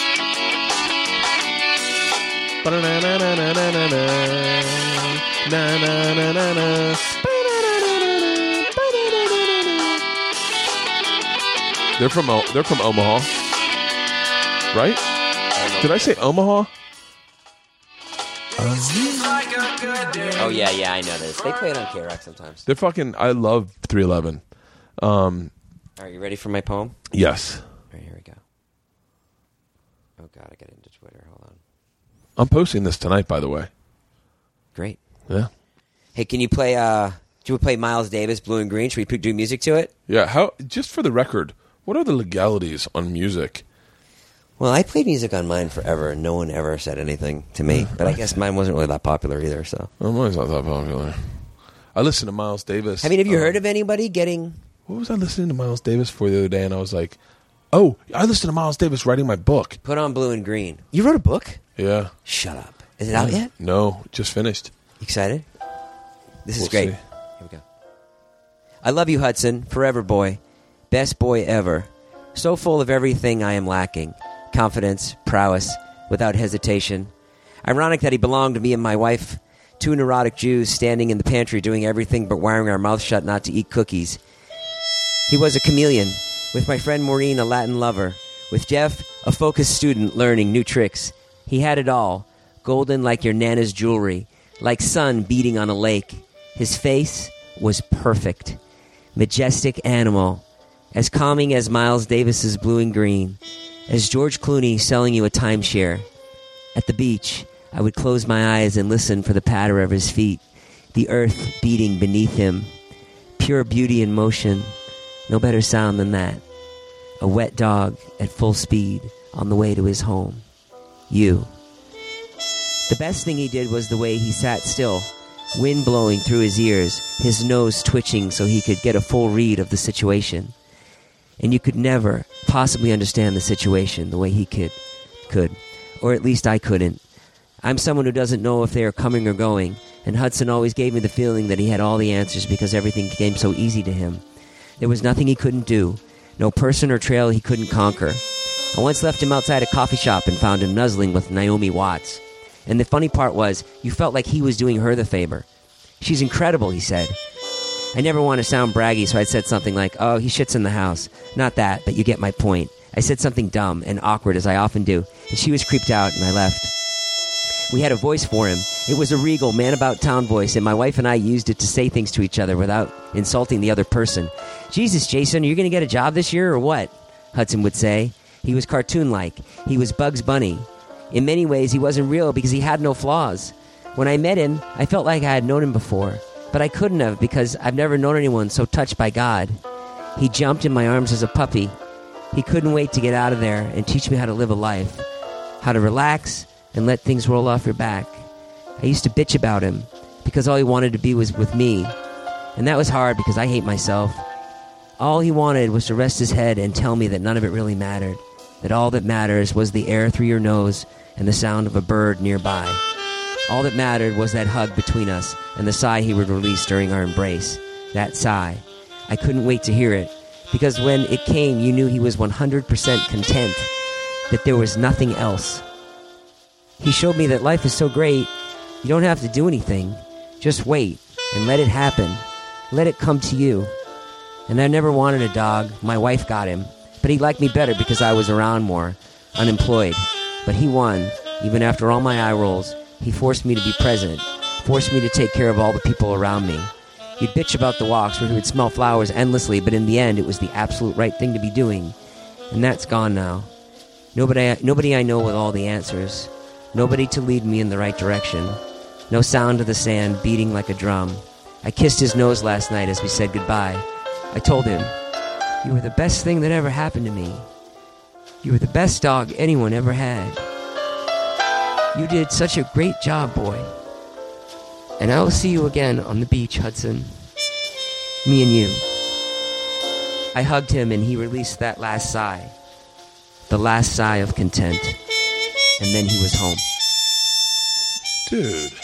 They're from O- they're from Omaha, right? Did I say Omaha? Oh yeah, yeah, I know this. They play it on K-Rock sometimes. They're fucking. I love three eleven. Um, Are you ready for my poem? yes, All right, here we go. Oh god, I got into Twitter. Hold on. I'm posting this tonight. By the way, Great. yeah, Hey, can you play? uh Do you play Miles Davis, Blue and Green? Should we do music to it? yeah. How? Just for the record, what are the legalities on music? Well, I played music on mine forever, and no one ever said anything to me. But I guess mine wasn't really that popular either. So, Oh, mine's not that popular. I listened to Miles Davis. I mean, have you um, heard of anybody getting? What was I listening to Miles Davis for the other day? And I was like, Oh, I listened to Miles Davis writing my book. Put on Blue and Green. You wrote a book? Yeah. Shut up. Is it out yet? No, just finished. Excited? This is We'll great. see. Here we go. I love you, Hudson. Forever, boy. Best boy ever. So full of everything I am lacking. Confidence, prowess, without hesitation. Ironic that he belonged to me and my wife, two neurotic Jews standing in the pantry doing everything but wiring our mouths shut not to eat cookies. He was a chameleon. With my friend Maureen, a Latin lover. With Jeff, a focused student learning new tricks. He had it all. Golden like your Nana's jewelry. Like sun beating on a lake. His face was perfect. Majestic animal. As calming as Miles Davis's Blue and Green. As George Clooney selling you a timeshare. At the beach, I would close my eyes and listen for the patter of his feet. The earth beating beneath him. Pure beauty in motion. No better sound than that. A wet dog at full speed on the way to his home. You. The best thing he did was the way he sat still, wind blowing through his ears, his nose twitching so he could get a full read of the situation. And you could never possibly understand the situation the way he could, could. Or at least I couldn't. I'm someone who doesn't know if they are coming or going, and Hudson always gave me the feeling that he had all the answers because everything came so easy to him. There was nothing he couldn't do, no person or trail he couldn't conquer. I once left him outside a coffee shop and found him nuzzling with Naomi Watts. And the funny part was, you felt like he was doing her the favor. She's incredible, he said. I never want to sound braggy, so I said something like, oh, he shits in the house. Not that, but you get my point. I said something dumb and awkward, as I often do, and she was creeped out, and I left. We had a voice for him. It was a regal, man-about-town voice, and my wife and I used it to say things to each other without insulting the other person. Jesus, Jason, are you going to get a job this year or what? Hudson would say. He was cartoon-like. He was Bugs Bunny. In many ways, he wasn't real because he had no flaws. When I met him, I felt like I had known him before, but I couldn't have because I've never known anyone so touched by God. He jumped in my arms as a puppy. He couldn't wait to get out of there and teach me how to live a life, how to relax and let things roll off your back. I used to bitch about him because all he wanted to be was with me, and that was hard because I hate myself. All he wanted was to rest his head and tell me that none of it really mattered, that all that matters was the air through your nose and the sound of a bird nearby. All that mattered was that hug between us and the sigh he would release during our embrace. That sigh. I couldn't wait to hear it, because when it came, you knew he was one hundred percent content, that there was nothing else. He showed me that life is so great, you don't have to do anything. Just wait and let it happen. Let it come to you. And I never wanted a dog. My wife got him. But he liked me better because I was around more, unemployed. But he won. Even after all my eye rolls, he forced me to be present, forced me to take care of all the people around me. He'd bitch about the walks where he would smell flowers endlessly, but in the end, it was the absolute right thing to be doing. And that's gone now. Nobody, nobody I know with all the answers. Nobody to lead me in the right direction. No sound of the sand beating like a drum. I kissed his nose last night as we said goodbye. I told him, you were the best thing that ever happened to me. You were the best dog anyone ever had. You did such a great job, boy. And I will see you again on the beach, Hudson. Me and you. I hugged him and he released that last sigh. The last sigh of content. And then he was home. Dude.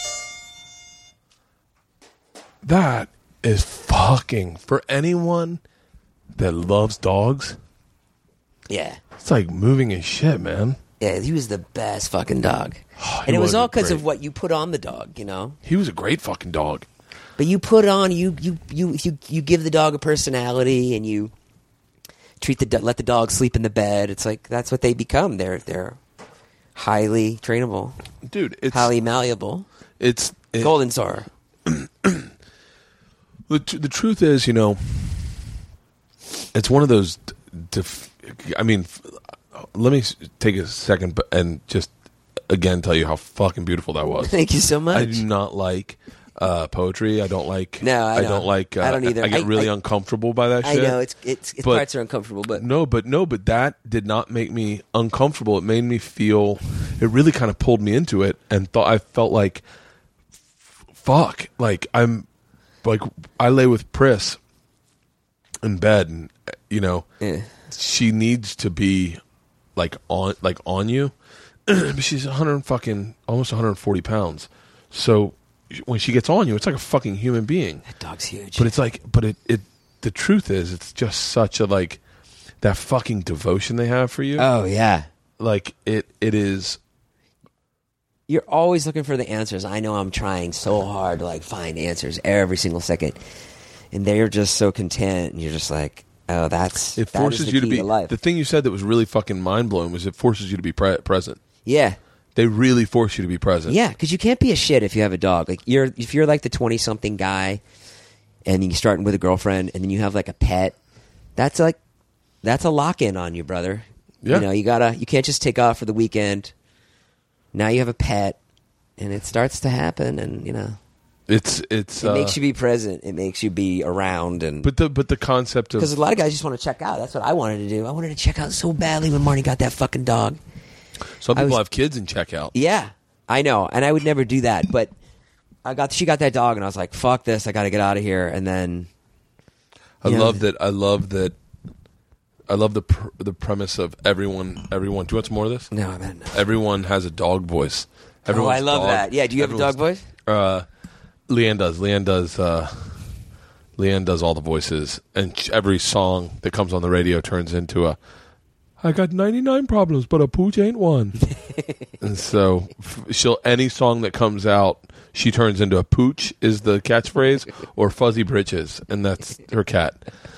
That is fucking, for anyone that loves dogs, Yeah. it's like moving his shit, man. Yeah, he was the best fucking dog. Oh, and it was was all because great. of what you put on the dog, you know? He was a great fucking dog. But you put on, you you you you, you give the dog a personality and you treat the do- let the dog sleep in the bed. It's like that's what they become. They're they're highly trainable, Dude, it's highly malleable. it's it, Golden Star. The, tr- the truth is, you know, it's one of those. d- Def- I mean, f- let me s- take a second b- and just again tell you how fucking beautiful that was. Thank you so much. I do not like uh, poetry. I don't like. No, I don't don't. like. Uh, I don't either. I get I- really I- uncomfortable by that I shit. know it's it's, it's But- parts are uncomfortable, but No, but no, but that did not make me uncomfortable. It made me feel. It really kind of pulled me into it, and thought I felt like, f- fuck, like I'm, like I lay with Pris in bed, and you know, Yeah. she needs to be like on like on you. But she's one hundred fucking almost one hundred forty pounds. So when she gets on you, it's like a fucking human being. That dog's huge. But it's like, but it, it the truth is, it's just such a like that fucking devotion they have for you. Oh yeah. Like it, it is. You're always looking for the answers. I know I'm trying so hard to like find answers every single second, and they're just so content. And you're just like, oh, that's It that forces is the you to key be. life. The thing you said that was really fucking mind blowing was it forces you to be pre- present. Yeah. They really force you to be present. Yeah, because you can't be a shit if you have a dog. Like you're, if you're like the twenty-something guy, and you're starting with a girlfriend, and then you have like a pet. That's like, that's a lock in on you, brother. Yeah. You know, you gotta, you can't just take off for the weekend. Now you have a pet, and it starts to happen, and you know, It's it's. it uh, makes you be present. It makes you be around, and But the but the concept of because a lot of guys just want to check out. That's what I wanted to do. I wanted to check out so badly when Marnie got that fucking dog. some I people was- have kids and check out. Yeah, I know, and I would never do that. But I got she got that dog, and I was like, "Fuck this! I got to get out of here." And then I you know, love that. I love that. I love the pr- the premise of everyone. Everyone. Do you want some more of this? no, I mean, Everyone has a dog voice. oh, Everyone's I love dog- that. Yeah, do you have a dog everyone's- voice? Uh, Leanne does. Leanne does. Uh, Leanne does all the voices, and sh- every song that comes on the radio turns into a. I got ninety-nine problems, but a pooch ain't one. And so, f- she'll any song that comes out, she turns into a pooch is the catchphrase, or fuzzy britches, and that's her cat.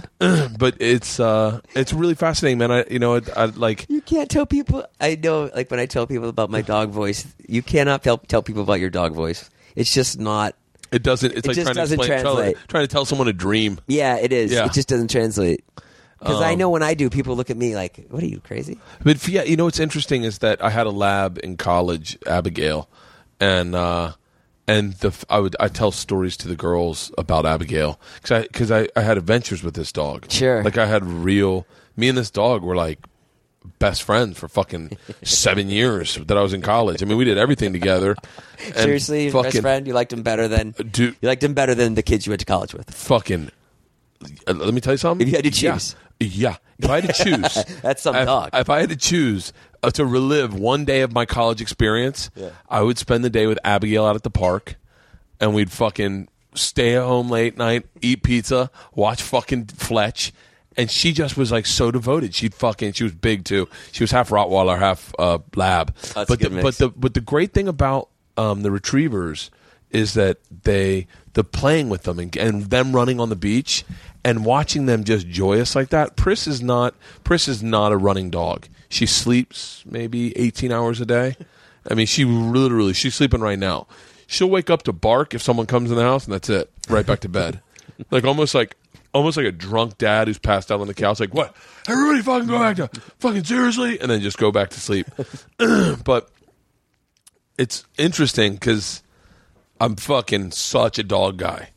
But it's uh, it's really fascinating, man. I you know I, I like. You can't tell people. I know, like when I tell people about my dog voice, you cannot tell tell people about your dog voice. It's just not. It doesn't. It's It like just trying to doesn't explain, trying, translate. trying to tell someone a dream. Yeah, it is. Yeah. It just doesn't translate. Because I Um, know when I do, people look at me like, "What are you, crazy?" But f- yeah, you know what's interesting is that I had a lab in college, Abigail, and uh, and the f- I would I tell stories to the girls about Abigail because I because I, I had adventures with this dog. Sure. like I had real. Me and this dog were like best friends for fucking seven years that I was in college. I mean, we did everything together. And Seriously, your best fucking- friend, you liked him better than Dude. you liked him better than the kids you went to college with. Fucking. Uh, let me tell you something. If you had to Yeah. choose. Yeah, if I had to choose, That's some if, dog. If I had to choose uh, to relive one day of my college experience, I would spend the day with Abigail out at the park, and we'd fucking stay at home late night, eat pizza, watch fucking Fletch, and she just was like so devoted. She'd fucking she was big too. She was half Rottweiler, half uh, Lab. That's a but good the, mix. but the but the great thing about um, the retrievers is that they the playing with them and, and them running on the beach and watching them just joyous like that. Pris is not Pris is not a running dog. She sleeps maybe eighteen hours a day. I mean, she literally she's sleeping right now. She'll wake up to bark if someone comes in the house, and that's it. Right back to bed, like almost like almost like a drunk dad who's passed out on the couch. Like, what? Everybody, fucking go back to fucking seriously, and then just go back to sleep. But it's interesting because I'm fucking such a dog guy.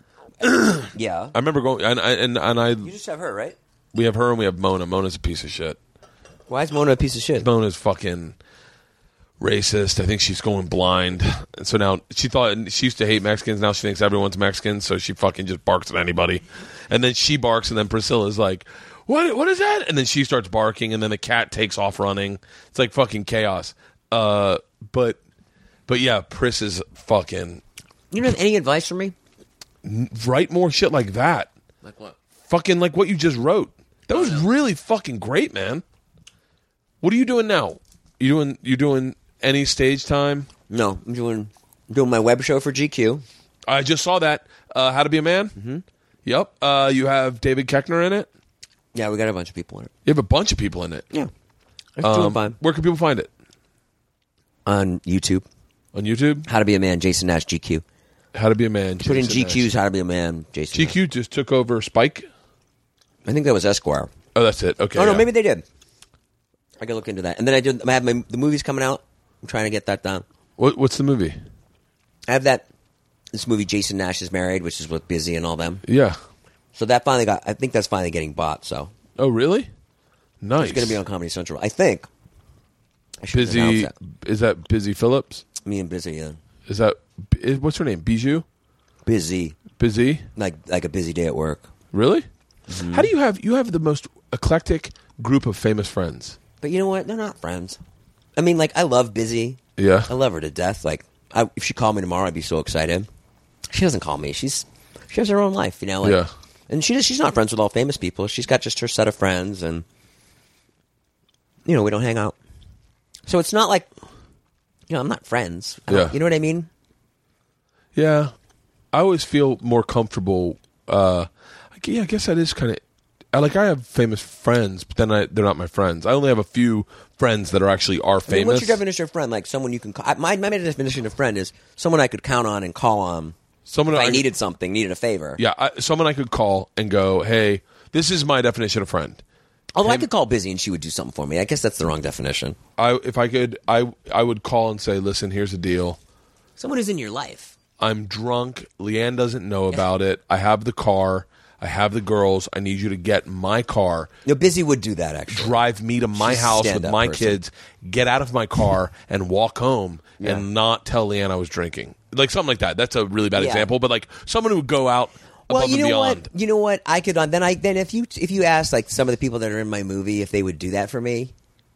Yeah, I remember going and I and, and I you just have her, right? we have her and we have Mona. Mona's a piece of shit. Why is Mona a piece of shit? Mona's fucking racist. I think she's going blind, and so now she thought she used to hate Mexicans. Now she thinks everyone's Mexican, so she fucking just barks at anybody. And then she barks, and then Priscilla's like, "What? What is that?" And then she starts barking, and then the cat takes off running. It's like fucking chaos. Uh, but but yeah, Pris is fucking You don't have any advice for me? write more shit like that. Like what? Fucking like what you just wrote. That was really fucking great, man. What are you doing now? You doing you doing any stage time? No, I'm doing I'm doing my web show for G Q. I just saw that. Uh, How to Be a Man? Mm-hmm. Yep. Uh, you have David Koechner in it. Yeah, we got a bunch of people in it. You have a bunch of people in it. Yeah, it's doing Um, fine where can people find it? on YouTube. On YouTube? How to Be a Man, Jason Nash, G Q. How to Be a Man. Put in Jason G Q's Nash. How to Be a Man, Jason. G Nash. Q just took over Spike. I think that was Esquire. Oh, that's it. Okay. Oh no, yeah. maybe they did. I gotta look into that. And then I did. I have my the movies coming out. I'm trying to get that done. What, what's the movie? I have that. This movie, Jason Nash is Married, which is with Busy and all them. Yeah. So that finally got. I think that's finally getting bought. So Oh, really? Nice. it's going to be on Comedy Central. I think. I should Busy. announce that. Is that Busy Phillips? Me and Busy, yeah. Is that is- what's her name? Bijou? Busy, Busy? like like a busy day at work. Really? Mm-hmm. How do you have you have the most eclectic group of famous friends. But you know what? They're not friends. I mean, like, I love Busy. Yeah. I love her to death. Like, I, if she called me tomorrow, I'd be so excited. She doesn't call me. She's she has her own life, you know. Like, Yeah. And she she's not friends with all famous people. She's got just her set of friends, and you know, we don't hang out. So it's not like, you know, I'm not friends. I don't- Yeah. You know what I mean? Yeah. I always feel more comfortable. Uh, I gu- yeah, I guess that is kind of. I like I have famous friends, but then I, they're not my friends. I only have a few friends that are actually are I mean, famous. what's your definition of friend? Like someone you can call. I- My my definition of friend is someone I could count on and call on Someone if I I- needed something, needed a favor. Yeah, I, someone I could call and go, "Hey, this is my definition of friend." Although I Him- could call Busy and she would do something for me. I guess that's the wrong definition. I if I could, I I would call and say, "Listen, here's the deal. Someone who's in your life. I'm drunk. Leanne doesn't know about it. I have the car. I have the girls. I need you to get my car, No, Busy would do that actually. drive me to my She's a house with stand-up my person. kids, get out of my car, and walk home, Yeah. and not tell Leanne I was drinking." Like something like that. That's a really bad Yeah. example, but like someone who would go out above Well, you and know beyond. what? You know what? I could. Then I then if you if you ask like some of the people that are in my movie if they would do that for me,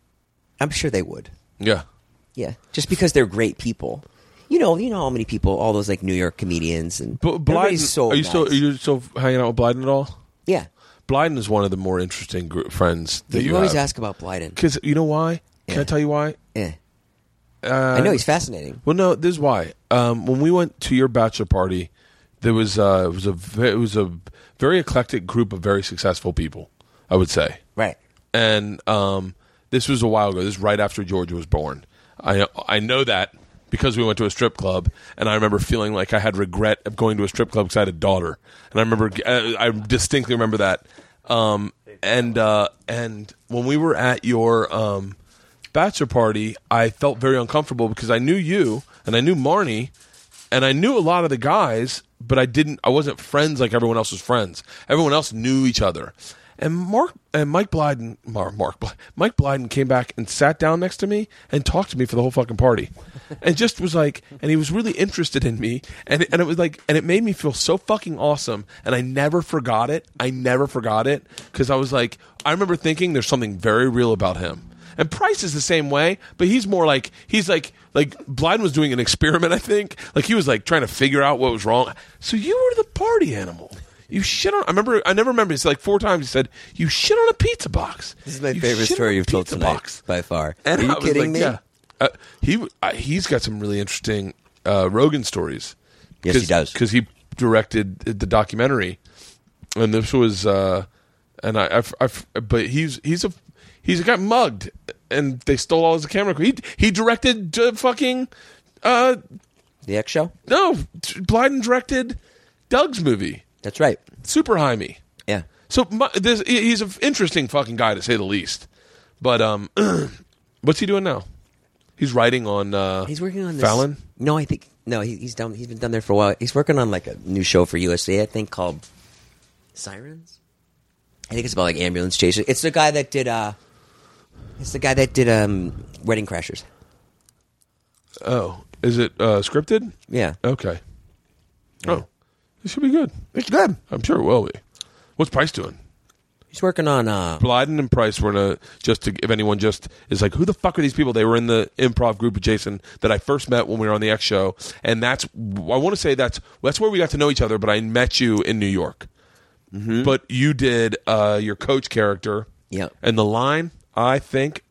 I'm sure they would. Yeah. Yeah, just because they're great people. You know, you know how many people, all those like New York comedians and But Blyden, everybody's so are you still nice. are you still hanging out with Blyden at all? Yeah, Blyden is one of the more interesting group friends that you, you, always have. ask about Blyden. Because you know why? Can Yeah. I tell you why? Yeah, Uh, I know he's fascinating. Well, no, this is why. Um, when we went to your bachelor party, there was uh, it was a ve- it was a very eclectic group of very successful people. I would say, Right. and um, this was a while ago. This is right after Georgia was born. I I know that because we went to a strip club, and I remember feeling like I had regret of going to a strip club because I had a daughter, and I remember uh, I distinctly remember that. Um, and uh, and when we were at your um, bachelor party, I felt very uncomfortable because I knew you and I knew Marnie, and I knew a lot of the guys, but I didn't. I wasn't friends like everyone else was friends. Everyone else knew each other. And Mark and Mike Blyden, Mark, Mark Bly- Mike Blyden came back and sat down next to me and talked to me for the whole fucking party, and just was like, and he was really interested in me, and and it was like, and it made me feel so fucking awesome, and I never forgot it. I never forgot it because I was like, I remember thinking there's something very real about him. And Price is the same way, but he's more like he's like like Blyden was doing an experiment. I think like he was like trying to figure out what was wrong. So you were the party animal. You shit on. I remember. I never remember. It's like four times. He said, "You shit on a pizza box." This is my You favorite shit on story a you've told pizza tonight box. by far. And Are you I was kidding like, me? Yeah. Uh, he uh, he's got some really interesting uh, Rogan stories. Yes, he does. Because he directed the documentary, and this was. Uh, and I, I've, I've, but he's he's a he's got mugged, and they stole all his camera. He he directed uh, fucking. Uh, The X Show. no, Blyden directed Doug's movie. That's right. Super Jaime. Yeah. So my, this, he's an interesting fucking guy to say the least. But um, what's he doing now? He's writing on. Uh, He's working on this. Fallon. No, I think no. He, he's done. He's been done there for a while. He's working on like a new show for U S A. I think called Sirens. I think it's about like ambulance chasers. It's the guy that did. uh It's the guy that did um Wedding Crashers. Oh, is it uh, scripted? Yeah. Okay. Oh, it should be good. It's good. I'm sure it will be. What's Price doing? He's working on. uh Blyden and Price were in a, just to, if anyone just is like, who the fuck are these people? They were in the improv group with Jason that I first met when we were on the X Show, and that's I want to say that's that's where we got to know each other. But I met you in New York. Mm-hmm. But you did uh, your coach character, Yeah. and the line I think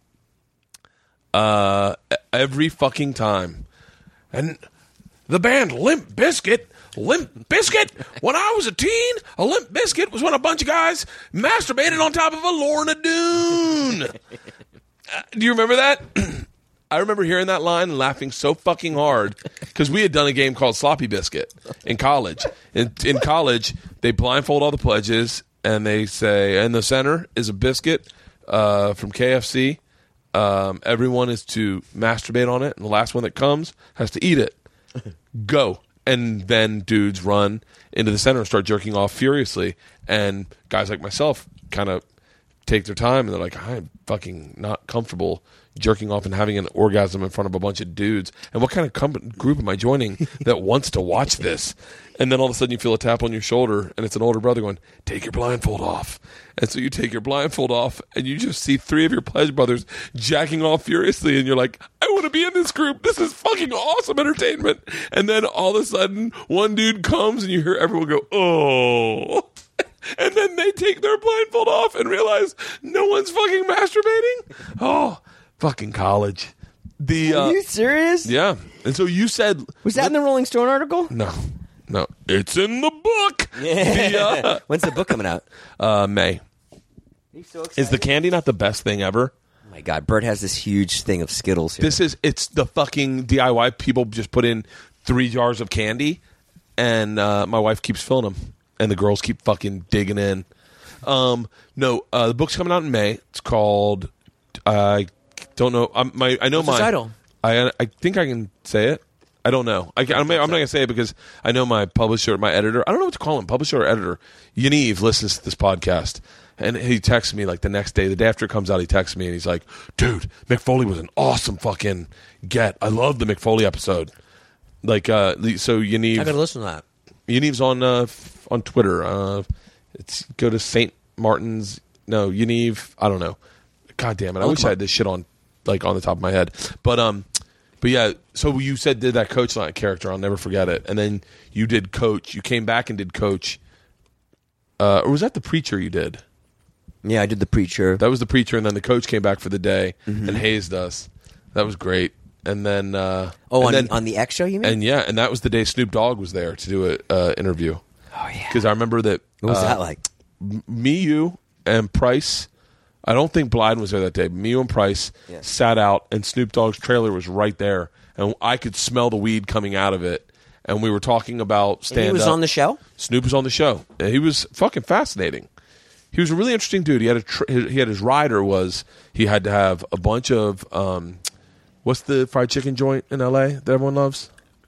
uh, every fucking time, and the band Limp Bizkit. Limp Bizkit. When I was a teen, a Limp Bizkit was when a bunch of guys masturbated on top of a Lorna Doone. Uh, do you remember that? I remember hearing that line and laughing so fucking hard because we had done a game called Sloppy Biscuit in college. In, in college, they blindfold all the pledges and they say, in the center is a biscuit uh, from K F C. Um, everyone is to masturbate on it, and the last one that comes has to eat it. Go. And then dudes run into the center and start jerking off furiously. And guys like myself kind of take their time and they're like, I'm fucking not comfortable jerking off and having an orgasm in front of a bunch of dudes. And what kind of com- group am I joining that wants to watch this? And then all of a sudden you feel a tap on your shoulder and it's an older brother going, take your blindfold off. And so you take your blindfold off and you just see three of your pledge brothers jacking off furiously. And you're like, I want to be in this group. This is fucking awesome entertainment. And then all of a sudden one dude comes and you hear everyone go, oh. And then they take their blindfold off and realize no one's fucking masturbating. Oh, fucking college. The uh, Are you serious? yeah. And so you said, Was that in the Rolling Stone article? no, no, it's in the book. The, uh, When's the book coming out? uh, May. Are you so excited? Is the candy not the best thing ever? Oh my God, Bert has this huge thing of Skittles here. This is, it's the fucking D I Y. People just put in three jars of candy, and uh, my wife keeps filling them, and the girls keep fucking digging in. Um, no, uh, the book's coming out in May. It's called, I don't know. I'm, my, I know What's the my title? I I think I can say it. I don't know. I, I'm, I'm not going to say it because I know my publisher, my editor. I don't know what to call him, publisher or editor. Yaniv listens to this podcast, and he texts me like the next day, the day after it comes out. He texts me and he's like, "Dude, Mick Foley was an awesome fucking get. I love the Mick Foley episode." Like, uh, so Yaniv, I gotta listen to that. Yaniv's on uh, f- on Twitter. Uh, it's go to Saint Martin's. No, Yaniv. I don't know. God damn it! I Oh, wish come I on. had this shit on like on the top of my head. But um, but yeah. So you said did that Coach line character? I'll never forget it. And then you did Coach. You came back and did Coach. Uh, or was that the Preacher you did? Yeah, I did the Preacher. That was the Preacher, and then the Coach came back for the day and hazed us. That was great. And then uh, oh, and on, then, on the X show, you mean? and yeah, and that was the day Snoop Dogg was there to do an uh, interview. oh, yeah. Because I remember that. What was uh, that like? Me, you, and Price. I don't think Blyden was there that day. But me, you, and Price Yeah. sat out, and Snoop Dogg's trailer was right there, and I could smell the weed coming out of it. And we were talking about stand And he was up. on the show? Snoop was on the show. And he was fucking fascinating. He was a really interesting dude. He had a tr- he had his rider was he had to have a bunch of um, what's the fried chicken joint in L A that everyone loves?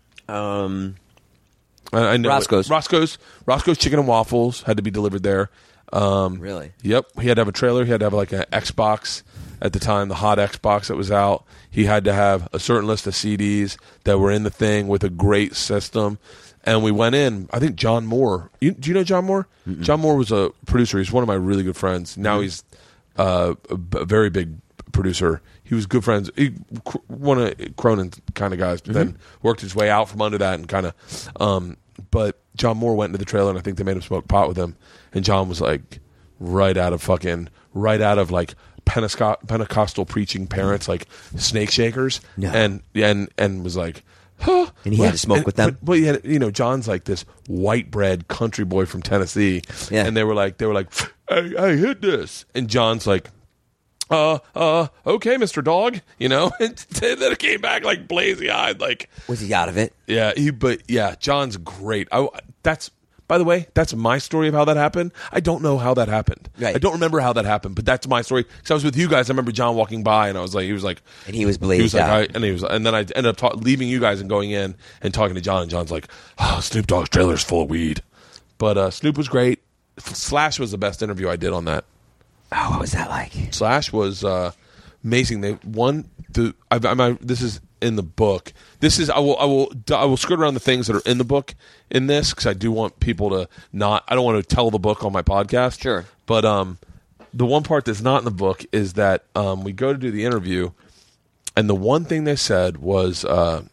Um, I, I know it. Roscoe's. Roscoe's. Roscoe's chicken and waffles had to be delivered there. Um, Really? Yep. He had to have a trailer. He had to have like an Xbox at the time, the hot Xbox that was out. He had to have a certain list of C Ds that were in the thing with a great system. And we went in. I think John Moore. You, do you know John Moore? Mm-mm. John Moore was a producer. He's one of my really good friends. Now mm-hmm. he's uh, a, b- a very big producer. He was good friends. He cr- one of Cronin kind of guys, but mm-hmm. then worked his way out from under that and kind of. Um, but John Moore went into the trailer, and I think they made him smoke pot with him. And John was like, right out of fucking, right out of like Pentecost, Pentecostal preaching parents, like snake shakers, No. and and and was like. Huh. And he had to smoke and, with them? But, but he had, you know, John's like this white bread country boy from Tennessee. Yeah. And they were like, they were like, hey, I hit this. And John's like, uh, uh, okay, Mister Dog, you know? And then it came back like blazy eyed, like, was he out of it? yeah, he, but yeah, John's great. I, that's, by the way, that's my story of how that happened. I don't know how that happened. Right. I don't remember how that happened, but that's my story. Because I was with you guys. I remember John walking by, and I was like, he was like, And he was he was blazed like, out. I, and he was, and then I ended up ta- leaving you guys and going in and talking to John. And John's like, oh, Snoop Dogg's trailer's full of weed, but uh, Snoop was great. Slash was the best interview I did on that. Oh, what was that like? Slash was uh, amazing. They one the I, I, I, this is in the book. This is I will I will I will skirt around the things that are in the book in this because I do want people to not. I don't want to tell the book on my podcast. Sure, but um, the one part that's not in the book is that um, we go to do the interview, and the one thing they said was uh,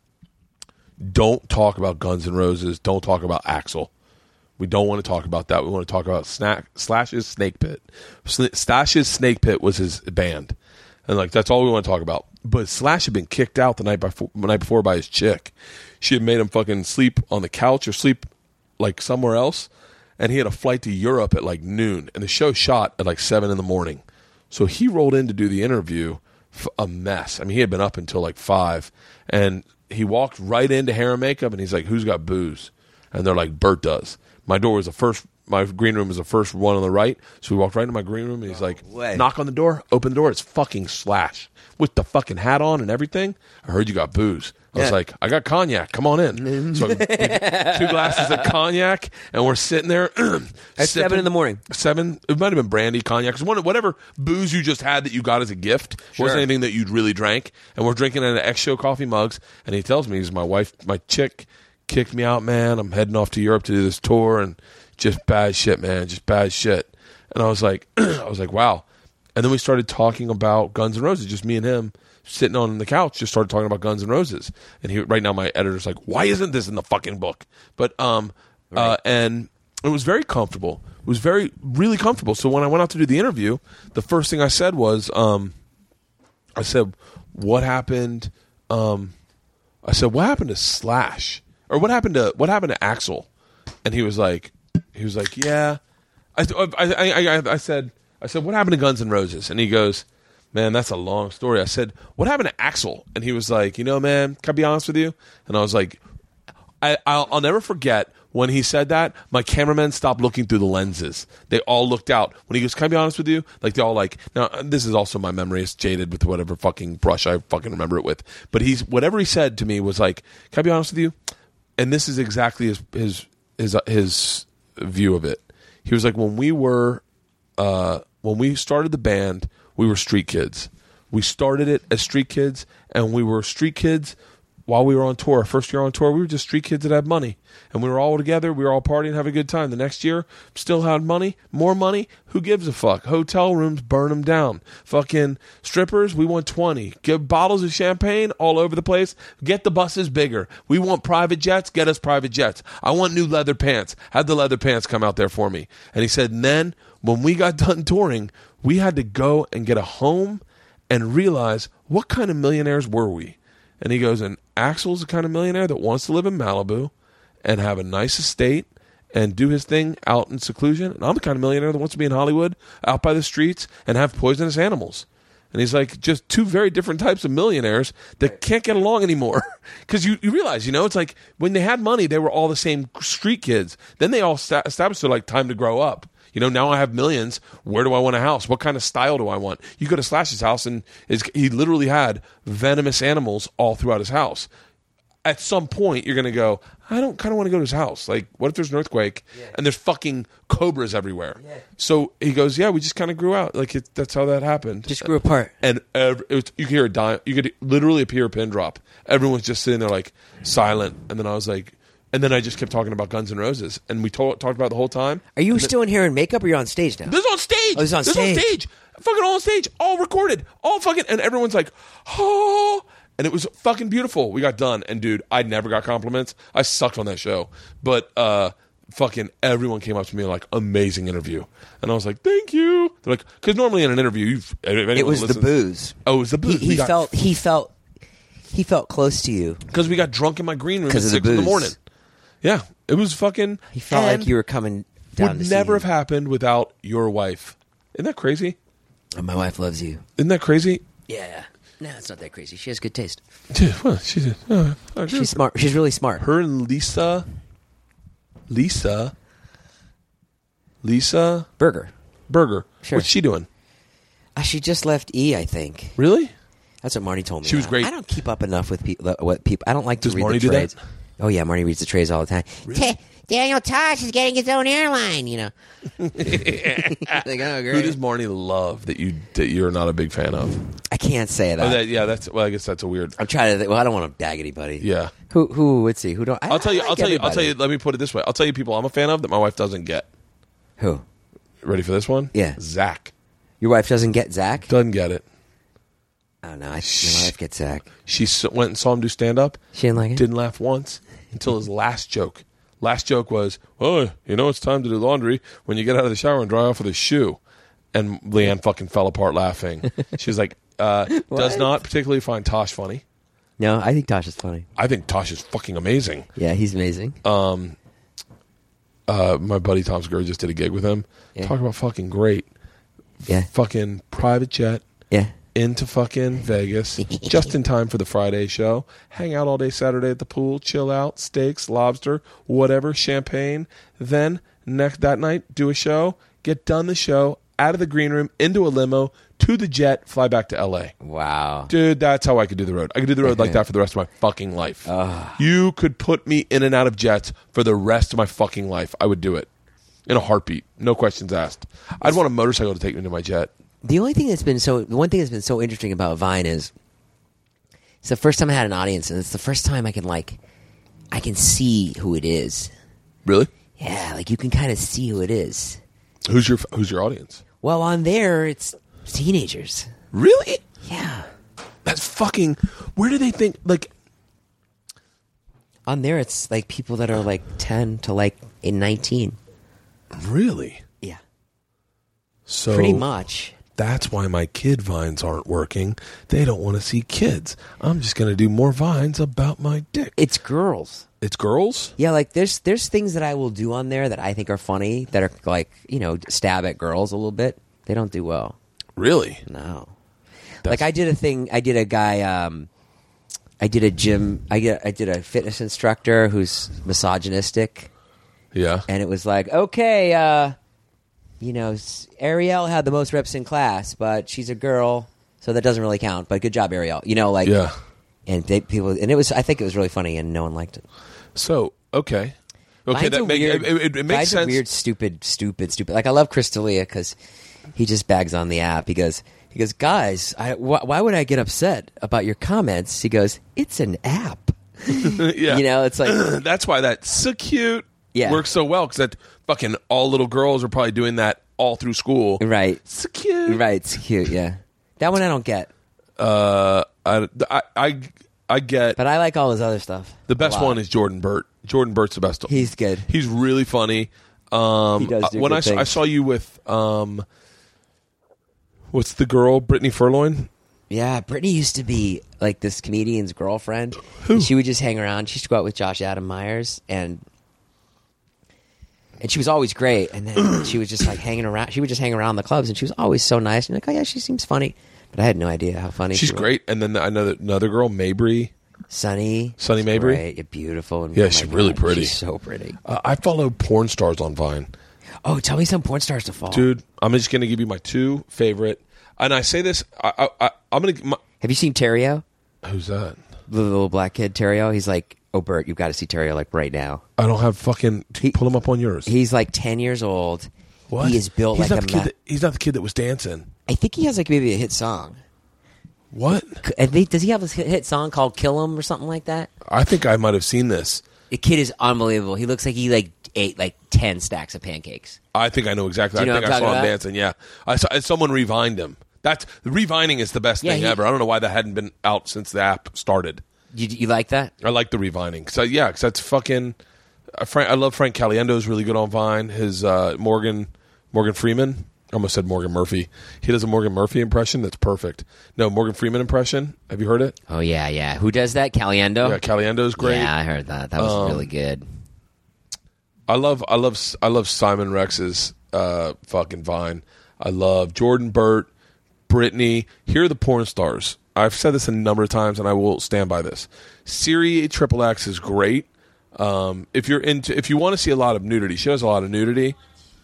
don't talk about Guns N' Roses. Don't talk about Axl. We don't want to talk about that. We want to talk about Snack, Slash's Snake Pit. Sl- Slash's Snake Pit was his band. And, like, that's all we want to talk about. But Slash had been kicked out the night before, the night before by his chick. She had made him fucking sleep on the couch or sleep, like, somewhere else. And he had a flight to Europe at, like, noon. And the show shot at, like, seven in the morning. So he rolled in to do the interview, f- a mess. I mean, he had been up until, like, five. And he walked right into hair and makeup, and he's like, who's got booze? And they're like, Bert does. My door was the first my green room is the first one on the right. So we walked right into my green room, and he's like, way. knock on the door, open the door. It's fucking Slash with the fucking hat on and everything. I heard you got booze. I was Yeah. like, I got cognac. Come on in. So I get two glasses of cognac, and we're sitting there. At seven in the morning. Seven. It might have been brandy, cognac, whatever booze you just had that you got as a gift. Sure. Wasn't anything that you'd really drank. And we're drinking in X-Show coffee mugs. And he tells me, he's my wife, my chick kicked me out, man. I'm heading off to Europe to do this tour, and just bad shit, man. Just bad shit. And I was like, I was like, wow. And then we started talking about Guns N' Roses, just me and him. Sitting on the couch, just started talking about Guns N' Roses, and he right now my editor's like, "Why isn't this in the fucking book?" But um, right. uh, and it was very comfortable. It was very really comfortable. So when I went out to do the interview, the first thing I said was, um, I said, "What happened?" Um, I said, "What happened to Slash?" Or what happened to what happened to Axl? And he was like, he was like, "Yeah." I I I, I, I said, I said, "What happened to Guns N' Roses?" And he goes, "Man, that's a long story." I said, "What happened to Axl?" And he was like, "You know, man, can I be honest with you?" And I was like, I, I'll, I'll never forget when he said that. My cameramen stopped looking through the lenses. They all looked out. When he goes, "Can I be honest with you?" Like, they all like, now, this is also my memory is jaded with whatever fucking brush I fucking remember it with. But he's, whatever he said to me was like, "Can I be honest with you?" And this is exactly his, his, his, his view of it. He was like, when we were, uh, when we started the band, we were street kids. We started it as street kids, and we were street kids while we were on tour. Our first year on tour, we were just street kids that had money. And we were all together. We were all partying, having a good time. The next year, still had money, more money. Who gives a fuck? Hotel rooms, burn them down. Fucking strippers, we want twenty. Give bottles of champagne all over the place. Get the buses bigger. We want private jets. Get us private jets. I want new leather pants. Have the leather pants come out there for me. And he said, and then when we got done touring, we had to go and get a home and realize what kind of millionaires were we. And he goes, and Axl's the kind of millionaire that wants to live in Malibu and have a nice estate and do his thing out in seclusion. And I'm the kind of millionaire that wants to be in Hollywood, out by the streets, and have poisonous animals. And he's like, just two very different types of millionaires that can't get along anymore. Because you, you realize, you know, it's like when they had money, they were all the same street kids. Then they all sta- established their like time to grow up. You know, now I have millions. Where do I want a house? What kind of style do I want? You go to Slash's house, and it's, he literally had venomous animals all throughout his house. At some point, you're going to go, I don't kind of want to go to his house. Like, what if there's an earthquake yeah. and there's fucking cobras everywhere? Yeah. So he goes, yeah, we just kind of grew out. Like, it, that's how that happened. Just grew apart. And every, it was, you could hear a dime. You could literally hear a pin drop. Everyone's just sitting there, like, silent. And then I was like, and then I just kept talking about Guns N' Roses, and we to- talked about it the whole time. Are you and still then, in here in makeup, or you're on stage now? This is on stage. Oh, this is on this stage. on stage. Fucking all on stage, all recorded, all fucking, and everyone's like, oh, and it was fucking beautiful. We got done, and dude, I never got compliments. I sucked on that show, but uh, fucking everyone came up to me like, amazing interview, and I was like, thank you. They're like, because normally in an interview, you've, it was listens, the booze. Oh, it was the booze. He, he got, felt. He felt. He felt close to you because we got drunk in my green room at because of the six in the booze. morning. Yeah, it was fucking. He felt like you were coming down. Would to never see have happened without your wife. Isn't that crazy? Oh, my wife loves you. Isn't that crazy? Yeah. No, it's not that crazy. She has good taste. Well, she's uh, she's smart. She's really smart. Her and Lisa, Lisa, Lisa Berger. Berger. Sure. What's she doing? Uh, she just left E, I think. Really? That's what Marnie told me. She was great. I don't keep up enough with people. What people? I don't like to Does read Marnie the do trades. that? Oh yeah, Marnie reads the trades all the time. Really? Daniel Tosh is getting his own airline. You know. Like, oh, great. Who does Marnie love that you that you're not a big fan of? I can't say that. Oh, that yeah, that's well. I guess that's a weird. I'm trying to. Think, well, I don't want to dag anybody. Yeah. Who? Who? Let's see. Who don't? I, I'll tell you. I like I'll tell you. I'll everybody. tell you. Let me put it this way. I'll tell you people I'm a fan of that my wife doesn't get. Who? Ready for this one? Yeah. Zach. Your wife doesn't get Zach? Doesn't get it. Oh no, I, my wife gets Zach. She s- went and saw him do stand up. She didn't like it. Didn't laugh once until his last joke. Last joke was, "Oh, you know it's time to do laundry when you get out of the shower and dry off with a shoe." And Leanne fucking fell apart laughing. She was like, uh, "Does not particularly find Tosh funny." No, I think Tosh is funny. I think Tosh is fucking amazing. Yeah, he's amazing. Um, uh, my buddy Tom Segura just did a gig with him. Yeah. Talk about fucking great. Yeah. Fucking private jet. Yeah. into fucking Vegas just in time for the Friday show. Hang out all day Saturday at the pool, chill out, steaks, lobster, whatever, champagne. Then next that night, do a show, get done the show, out of the green room, into a limo, to the jet, fly back to L A. Wow. Dude, that's how I could do the road. I could do the road like that for the rest of my fucking life. You could put me in and out of jets for the rest of my fucking life. I would do it. In a heartbeat. No questions asked. I'd want a motorcycle to take me to my jet. The only thing that's been so, the one thing that's been so interesting about Vine is it's the first time I had an audience, and it's the first time I can, like, I can see who it is. Really? Yeah, like you can kind of see who it is. Who's your Who's your audience? Well, on there, it's teenagers. Really? Yeah. That's fucking... Where do they think... Like... On there, it's like people that are like ten to like in nineteen. Really? Yeah. So Pretty much. That's why my kid Vines aren't working. They don't want to see kids. I'm just going to do more Vines about my dick. It's girls. It's girls? Yeah, like there's there's things that I will do on there that I think are funny that are like, you know, stab at girls a little bit. They don't do well. Really? No. That's- Like I did a thing, I did a guy, um, I did a gym, I did, I did a fitness instructor who's misogynistic. Yeah. And it was like, okay, uh, you know, Ariel had the most reps in class, but she's a girl, so that doesn't really count. But good job, Ariel. You know, like, Yeah. And they, people, and it was, I think it was really funny, and no one liked it. So, okay. Okay, Vine's that a make, weird, it, it, it makes Vine's sense. a weird, stupid, stupid, stupid. Like I love Chris D'Elia because he just bags on the app. He goes, he goes, guys, I, wh- why would I get upset about your comments? He goes, it's an app. Yeah. You know, it's like That's why that so cute Yeah. works so well, because that fucking all little girls are probably doing that all through school. right, So cute. right. It's cute. Yeah, that one I don't get, Uh, I, I, I, I get... but I like all his other stuff. The best a lot. one is Jordan Burt. Jordan Burt's the best. He's good. He's really funny. Um, He does do when good I saw, I things. saw you with um, what's the girl? Brittany Furloin. Yeah, Brittany used to be like this comedian's girlfriend. And she would just hang around. She used to go out with Josh Adam Myers, and and she was always great. And then she was just like hanging around. She would just hang around the clubs, and she was always so nice. And like, oh yeah, she seems funny, but I had no idea how funny She's she was. great. And then another another girl, Mabry. Sunny, Sunny she's Mabry? great, yeah, beautiful. And Yeah, oh my she's really God, pretty. She's so pretty. Uh, I follow porn stars on Vine. Oh, tell me some porn stars to follow, Dude, I'm just going to give you my two favorite. And I say this, I, I, I, I'm going to... Have you seen Terrio? Who's that? The little black kid, Terrio. He's like, oh, Bert, you've got to see Terrio like right now. I don't have fucking... He- pull him up on yours. He's like ten years old. What? He is built he's like not a the kid ma- that, He's not the kid that was dancing. I think he has like maybe a hit song. What? I think, does he have a hit song called "Kill 'Em" or something like that? I think I might have seen this. The kid is unbelievable. He looks like he like ate like ten stacks of pancakes. I think I know exactly. Do you know I think what I I'm saw him talking about? dancing. Yeah, I saw someone revined him. That's revining is the best Yeah, thing he- ever. I don't know why that hadn't been out since the app started. You, you like that? I like the revining. So yeah, because that's fucking. Uh, Frank, I love Frank Caliendo is really good on Vine. His uh, Morgan Morgan Freeman. I almost said Morgan Murphy. He does a Morgan Murphy impression that's perfect. No, Morgan Freeman impression. Have you heard it? Oh yeah, yeah. Who does that? Caliendo. Yeah, Caliendo's great. Yeah, I heard that. That was Um, really good. I love, I love, I love Simon Rex's uh, fucking Vine. I love Jordan Burt, Brittany. Here are the porn stars. I've said this a number of times, and I will stand by this. Siri Triple X is great. Um, if you're into, if you want to see a lot of nudity, she has a lot of nudity.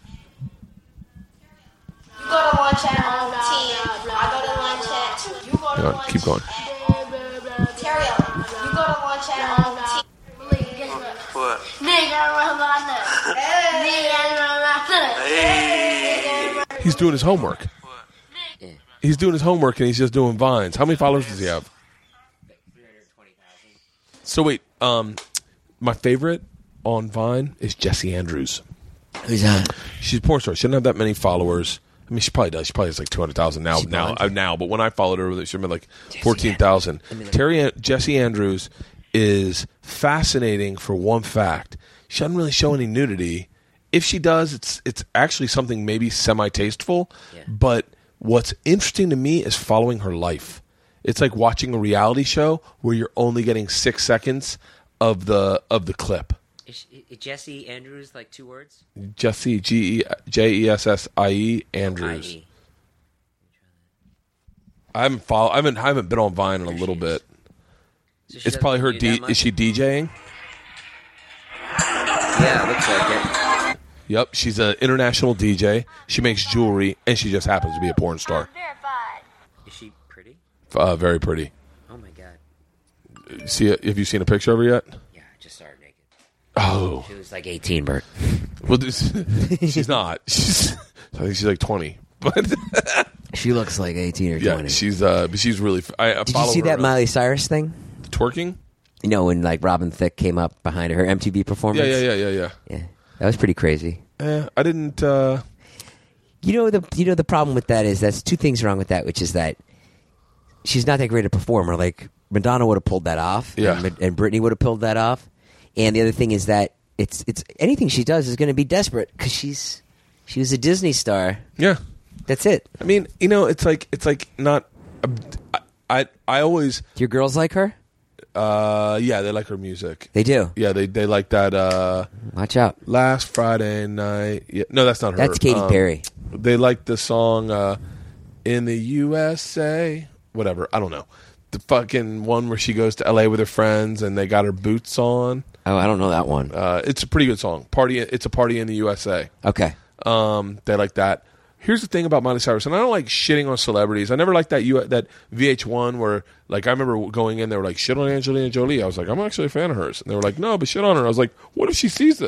You go to lunch at on ten. I go to lunch at. You go to Hang on, lunch keep going. at- Terrio, you go to lunch at on ten. What? Nigga, run my nuts. Nigga, run my nuts. He's doing his homework. He's doing his homework, and he's just doing vines. How many followers does he have? So wait, um, my favorite on Vine is Jessie Andrews. Who's that? She's a porn star. She doesn't have that many followers. I mean, she probably does. She probably has like two hundred thousand now. Now, uh, now, but when I followed her, she had like fourteen thousand. Terry Jessie Andrews is fascinating for one fact. She doesn't really show any nudity. If she does, it's it's actually something maybe semi-tasteful. Yeah. But what's interesting to me is following her life. It's like watching a reality show where you're only getting six seconds of the of the clip. Is, is Jesse Andrews like two words? Jessie G E J E S S I E Andrews. I E. I haven't follow. I haven't. I haven't been on Vine in a little bit. So she It's doesn't probably her. do D- that much? is she DJing? Yeah, it looks like it. Yep, she's an international D J. She makes jewelry, and she just happens to be a porn star. Verified. Is she pretty? Uh, very pretty. Oh my god. See, it? Have you seen a picture of her yet? Yeah, I just saw her naked. Oh, She was like eighteen, Bert. well, this, she's not. She's. I think she's like twenty, but She looks like eighteen or yeah, twenty. she's. Uh, but she's really. I, I Did you follow see her that on- Miley Cyrus thing? twerking? You know, when like Robin Thicke came up behind her, her M T V performance. Yeah, yeah, yeah, yeah, yeah. Yeah, that was pretty crazy. Eh, I didn't. Uh, You know the you know the problem with that is that's two things wrong with that, which is that she's not that great a performer. Like Madonna would have pulled that off, Yeah. and, and Britney would have pulled that off. And the other thing is that it's it's anything she does is going to be desperate because she's she was a Disney star. yeah. That's it. I mean, you know, it's like it's like not. I I, I always. Do your girls like her? Uh, yeah, they like her music. They do. Yeah, they they like that. Uh, Watch out. last Friday night. Yeah, no, that's not her. That's Katy Um, Perry. They like the song uh, "In the U S A." Whatever. I don't know. The fucking one where she goes to L A with her friends and they got her boots on. Oh, I don't know that one. Uh, it's a pretty good song. Party. It's a party in the U S A. Okay. Um, they like that. Here's the thing about Miley Cyrus, and I don't like shitting on celebrities. I never liked that U- that V H one where, like, I remember going in, they were like, shit on Angelina Jolie. I was like, I'm actually a fan of hers. And they were like, no, but shit on her. I was like, what if she sees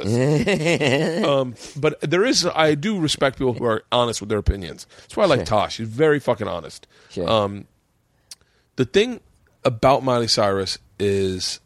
this? um, but there is, I do respect people who are honest with their opinions. That's why I like Sure. Tosh. She's very fucking honest. Sure. Um, the thing about Miley Cyrus is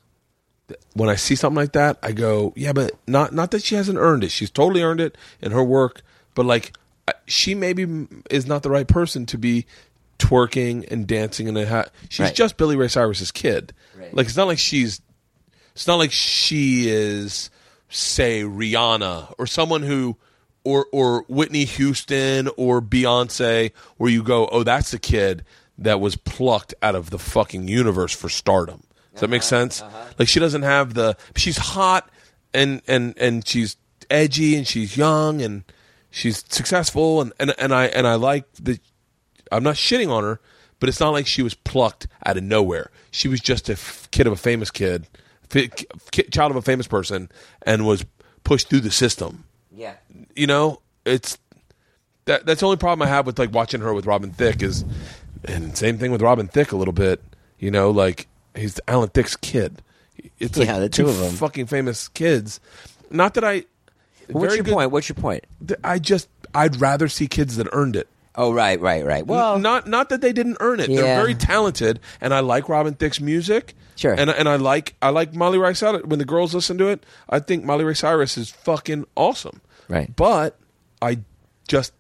that when I see something like that, I go, yeah, but not not that she hasn't earned it. She's totally earned it in her work, but like I- she maybe is not the right person to be twerking and dancing in a hat. She's Right. just Billy Ray Cyrus's kid. Right. Like it's not like she's it's not like she is, say, Rihanna or someone who or or Whitney Houston or Beyonce, where you go, oh, that's the kid that was plucked out of the fucking universe for stardom. Does that make sense? Like she doesn't have the. She's hot and and and she's edgy and she's young and she's successful and and, and I and I like the. I'm not shitting on her, but it's not like she was plucked out of nowhere. She was just a f- kid of a famous kid, fi- ki- child of a famous person, and was pushed through the system. Yeah. You know, it's that. That's the only problem I have with like watching her with Robin Thicke is, and same thing with Robin Thicke a little bit. You know, like he's Alan Thicke's kid. It's like Yeah, the two two of them. fucking famous kids. Not that I. What's very your good- point? What's your point? th- I just I'd rather see kids that earned it. Oh, right, right, right. Well, N- not not that they didn't earn it. Yeah. They're very talented, and I like Robin Thicke's music. Sure. And and I like I like Miley Ray Cyrus. When the girls listen to it, I think Miley Ray Cyrus is fucking awesome. Right. But I just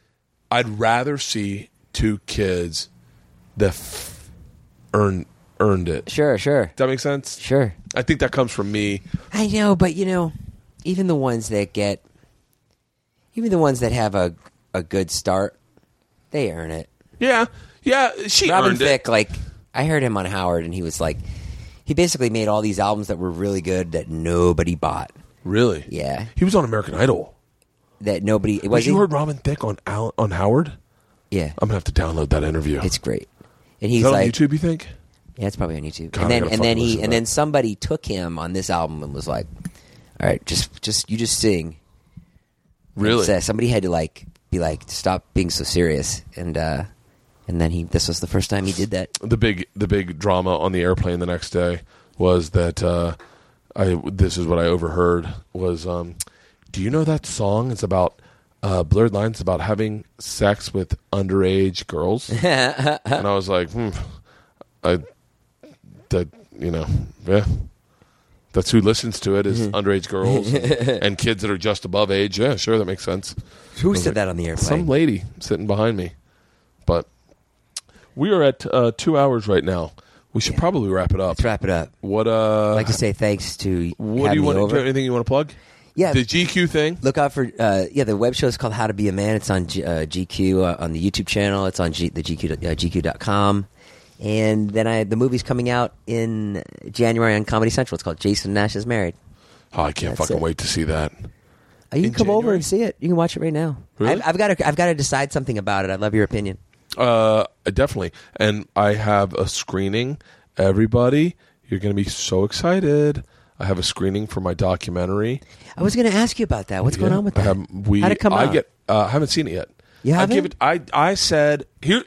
I'd rather see two kids that f- earn earned it. sure, sure, Does that make sense? sure. I think that comes from me. I know, but you know, even the ones that get, even the ones that have a a good start, they earn it. Yeah, yeah. She Robin earned it. Thicke, like I heard him on Howard, and he was like, he basically made all these albums that were really good that nobody bought. Really? Yeah, He was on American Idol. that nobody. Was Was you he? heard Robin Thicke on Al- on Howard? Yeah, I'm gonna have to download that interview. it's great. And Is he's that like, on YouTube? You think? yeah, it's probably on YouTube. God, I and then gotta and then fucking listen he to and that. then somebody took him on this album and was like, all right, just just you just sing. Really? And so somebody had to like be like, stop being so serious, and uh, and then he. This was the first time he did that. The big the big drama on the airplane the next day was that uh, I this is what I overheard was um, do you know that song is about uh, Blurred Lines about having sex with underage girls? And I was like, hmm, I that you know yeah. That's who listens to it is underage girls and, and kids that are just above age. Yeah, sure, that makes sense. Who was said like, that on the airplane? Some lady sitting behind me. But we are at uh, two hours right now. We should probably wrap it up. Let's wrap it up. What uh? I'd like to say thanks to what do having you me want? Do over. you have anything you want to plug? Yeah. The G Q thing. Look out for uh, yeah. The web show is called How to Be a Man. It's on G, uh, G Q uh, on the YouTube channel. It's on G, the G Q uh, G Q dot com. And then I the movie's coming out in January on Comedy Central. It's called Jason Nash is Married. Oh, I can't That's fucking it. wait to see that. Uh, you In can come over January? and see it. You can watch it right now. Really? I've, I've got to I've got to decide something about it. I'd love your opinion. Uh, definitely. And I have a screening. Everybody, you're going to be so excited. I have a screening for my documentary. I was going to ask you about that. What's going on with I that? have, we, How'd it come I out? Get, uh, I haven't seen it yet. You I haven't? give it. I I said here.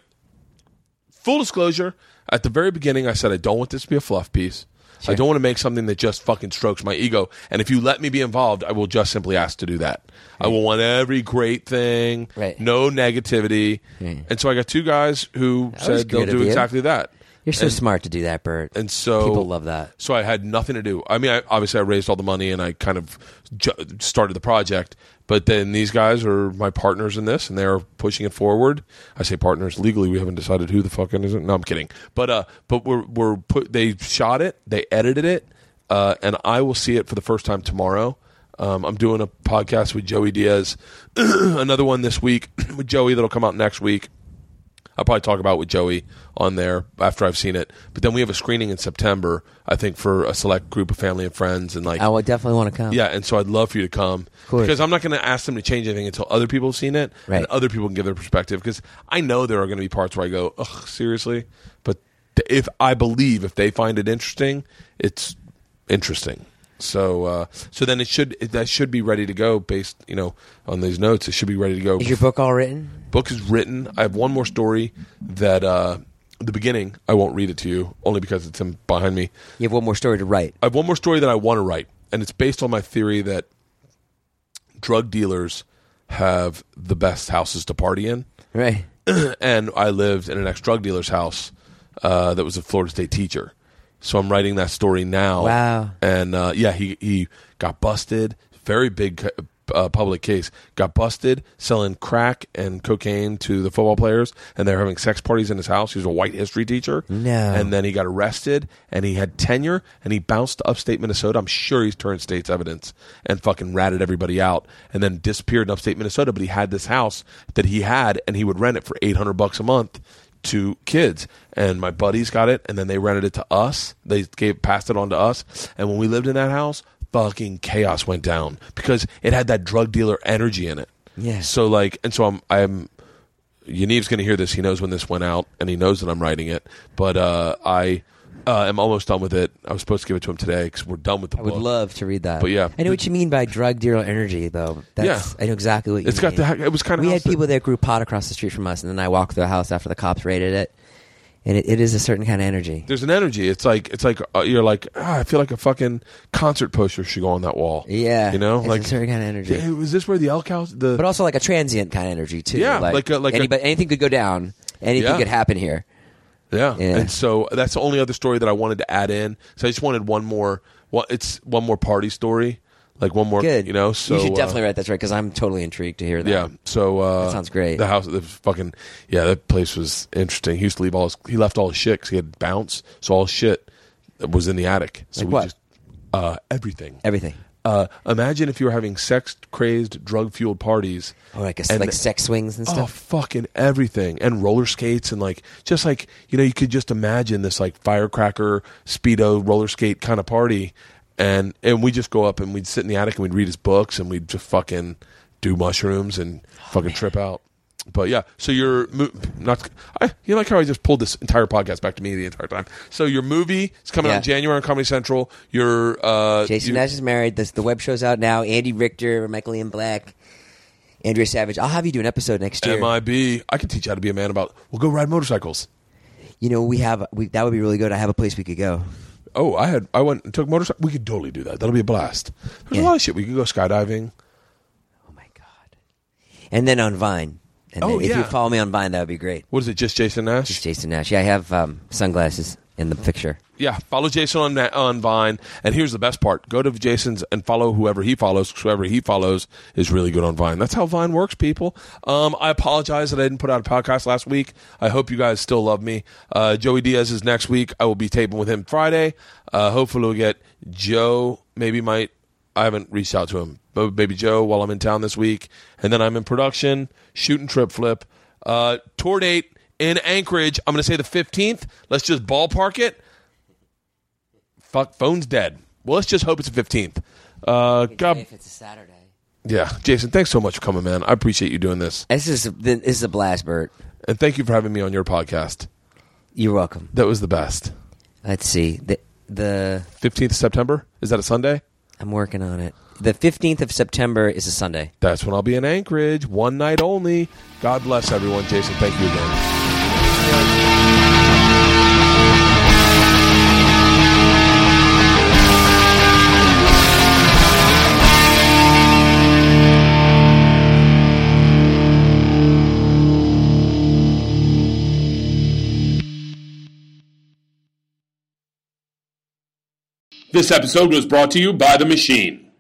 Full disclosure. At the very beginning, I said I don't want this to be a fluff piece. Sure. I don't want to make something that just fucking strokes my ego. And if you let me be involved, I will just simply ask to do that. Right. I will want every great thing, right. no negativity. Right. And so I got two guys who that said they'll do exactly that. You're so and, smart to do that, Bert. And so people love that. So I had nothing to do. I mean, I, obviously I raised all the money and I kind of ju- started the project. But then these guys are my partners in this, and they're pushing it forward. I say partners legally. We haven't decided who the fuck is it. No, I'm kidding. But uh, but we're we're put. They shot it. They edited it, uh, and I will see it for the first time tomorrow. Um, I'm doing a podcast with Joey Diaz, another one this week with Joey that'll come out next week. I'll probably talk about with Joey on there after I've seen it. But then we have a screening in September, I think, for a select group of family and friends. And like, I would definitely want to come. Yeah, and so I'd love for you to come. Because I'm not going to ask them to change anything until other people have seen it. Right. And other people can give their perspective. Because I know there are going to be parts where I go, ugh, seriously? But if I believe if they find it interesting, it's interesting. So, uh, so then it should it, that should be ready to go based, you know, on these notes. It should be ready to go. Is your book all written? Book is written. I have one more story that uh, the beginning. I won't read it to you only because it's in behind me. You have one more story to write. I have one more story that I want to write, and it's based on my theory that drug dealers have the best houses to party in. Right. And I lived in an ex-drug dealer's house uh, that was a Florida State teacher. So I'm writing that story now. Wow. And uh, yeah, he he got busted. Very big uh, public case. Got busted selling crack and cocaine to the football players, and they were having sex parties in his house. He was a white history teacher. No. And then he got arrested, and he had tenure, and he bounced to upstate Minnesota. I'm sure he's turned state's evidence and fucking ratted everybody out, and then disappeared in upstate Minnesota. But he had this house that he had, and he would rent it for eight hundred bucks a month to kids, and my buddies got it, and then they rented it to us. They gave passed it on to us, and when we lived in that house, fucking chaos went down because it had that drug dealer energy in it. Yeah. So like, and so I'm, I'm. Yaniv's going to hear this. He knows when this went out, and he knows that I'm writing it. But uh, I uh, am almost done with it. I was supposed to give it to him today because we're done with the I book. would love to read that. But yeah. I know what you mean by drug dealer energy, though. That's, Yeah. I know exactly what you It's mean. got the. It was kind of. We had people that grew pot across the street from us, and then I walked through the house after the cops raided it. And it, it is a certain kind of energy. There's an energy. It's like it's like uh, you're like ah, I feel like a fucking concert poster should go on that wall. Yeah, you know, it's like a certain kind of energy. Hey, was this where the elk house? The But also like a transient kind of energy too. Yeah, like like a- like a- anybody, anything could go down. Anything Yeah. could happen here. yeah. Yeah. And so that's the only other story that I wanted to add in. So I just wanted one more. Well, it's one more party story, like one more. Good. You know, so you should definitely uh, write that story because I'm totally intrigued to hear that. Yeah. So uh, That sounds great. The house, the fucking yeah, that place was interesting. He used to leave all his. He left all his shit because he had bounce, so all his shit was in the attic. So Like we what? just uh, everything. Everything. Uh, imagine if you were having sex crazed, drug fueled parties. Or like a, and- like sex swings and Oh, stuff. fucking everything. And roller skates and like, just like, you know, you could just imagine this like firecracker, Speedo, roller skate kind of party. And, and we just go up and we'd sit in the attic and we'd read his books and we'd just fucking do mushrooms and fucking trip out. But yeah, so your mo- not I, you like how I just pulled this entire podcast back to me the entire time. So your movie is coming Yeah. out in January on Comedy Central. Your uh, Jason you- Nash is married. The, the web show's out now. Andy Richter, Michael Ian Black, Andrea Savage. I'll have you do an episode next year. M I B. I can teach you how to be a man about. We'll go ride motorcycles. You know, we have we, that would be really good. I have a place we could go. Oh, I had I went and took motorcycle. We could totally do that. That'll be a blast. There's Yeah. a lot of shit. We could go skydiving. Oh my god! And then on Vine. And Oh, then if yeah. you follow me on Vine, that would be great. What is it? Just Jason Nash? Just Jason Nash. Yeah, I have um, sunglasses in the picture. Yeah, follow Jason on on Vine. And here's the best part: go to Jason's and follow whoever he follows. Whoever he follows is really good on Vine. That's how Vine works, people. Um, I apologize that I didn't put out a podcast last week. I hope you guys still love me. Uh, Joey Diaz is next week. I will be taping with him Friday. Uh, hopefully, we'll get Joe. Maybe might. I haven't reached out to him, but maybe Joe while I'm in town this week, and then I'm in production shooting Trip Flip. Uh, tour date in Anchorage. I'm going to say the fifteenth. Let's just ballpark it. Fuck, phone's dead. Well, let's just hope it's the fifteenth. Uh, God, If it's a Saturday. yeah, Jason, thanks so much for coming, man. I appreciate you doing this. This is this is a blast, Bert. And thank you for having me on your podcast. You're welcome. That was the best. Let's see. The, the fifteenth of September? Is that a Sunday? I'm working on it. The fifteenth of September is a Sunday. That's when I'll be in Anchorage. One night only. God bless everyone. Jason, thank you again. This episode was brought to you by The Machine.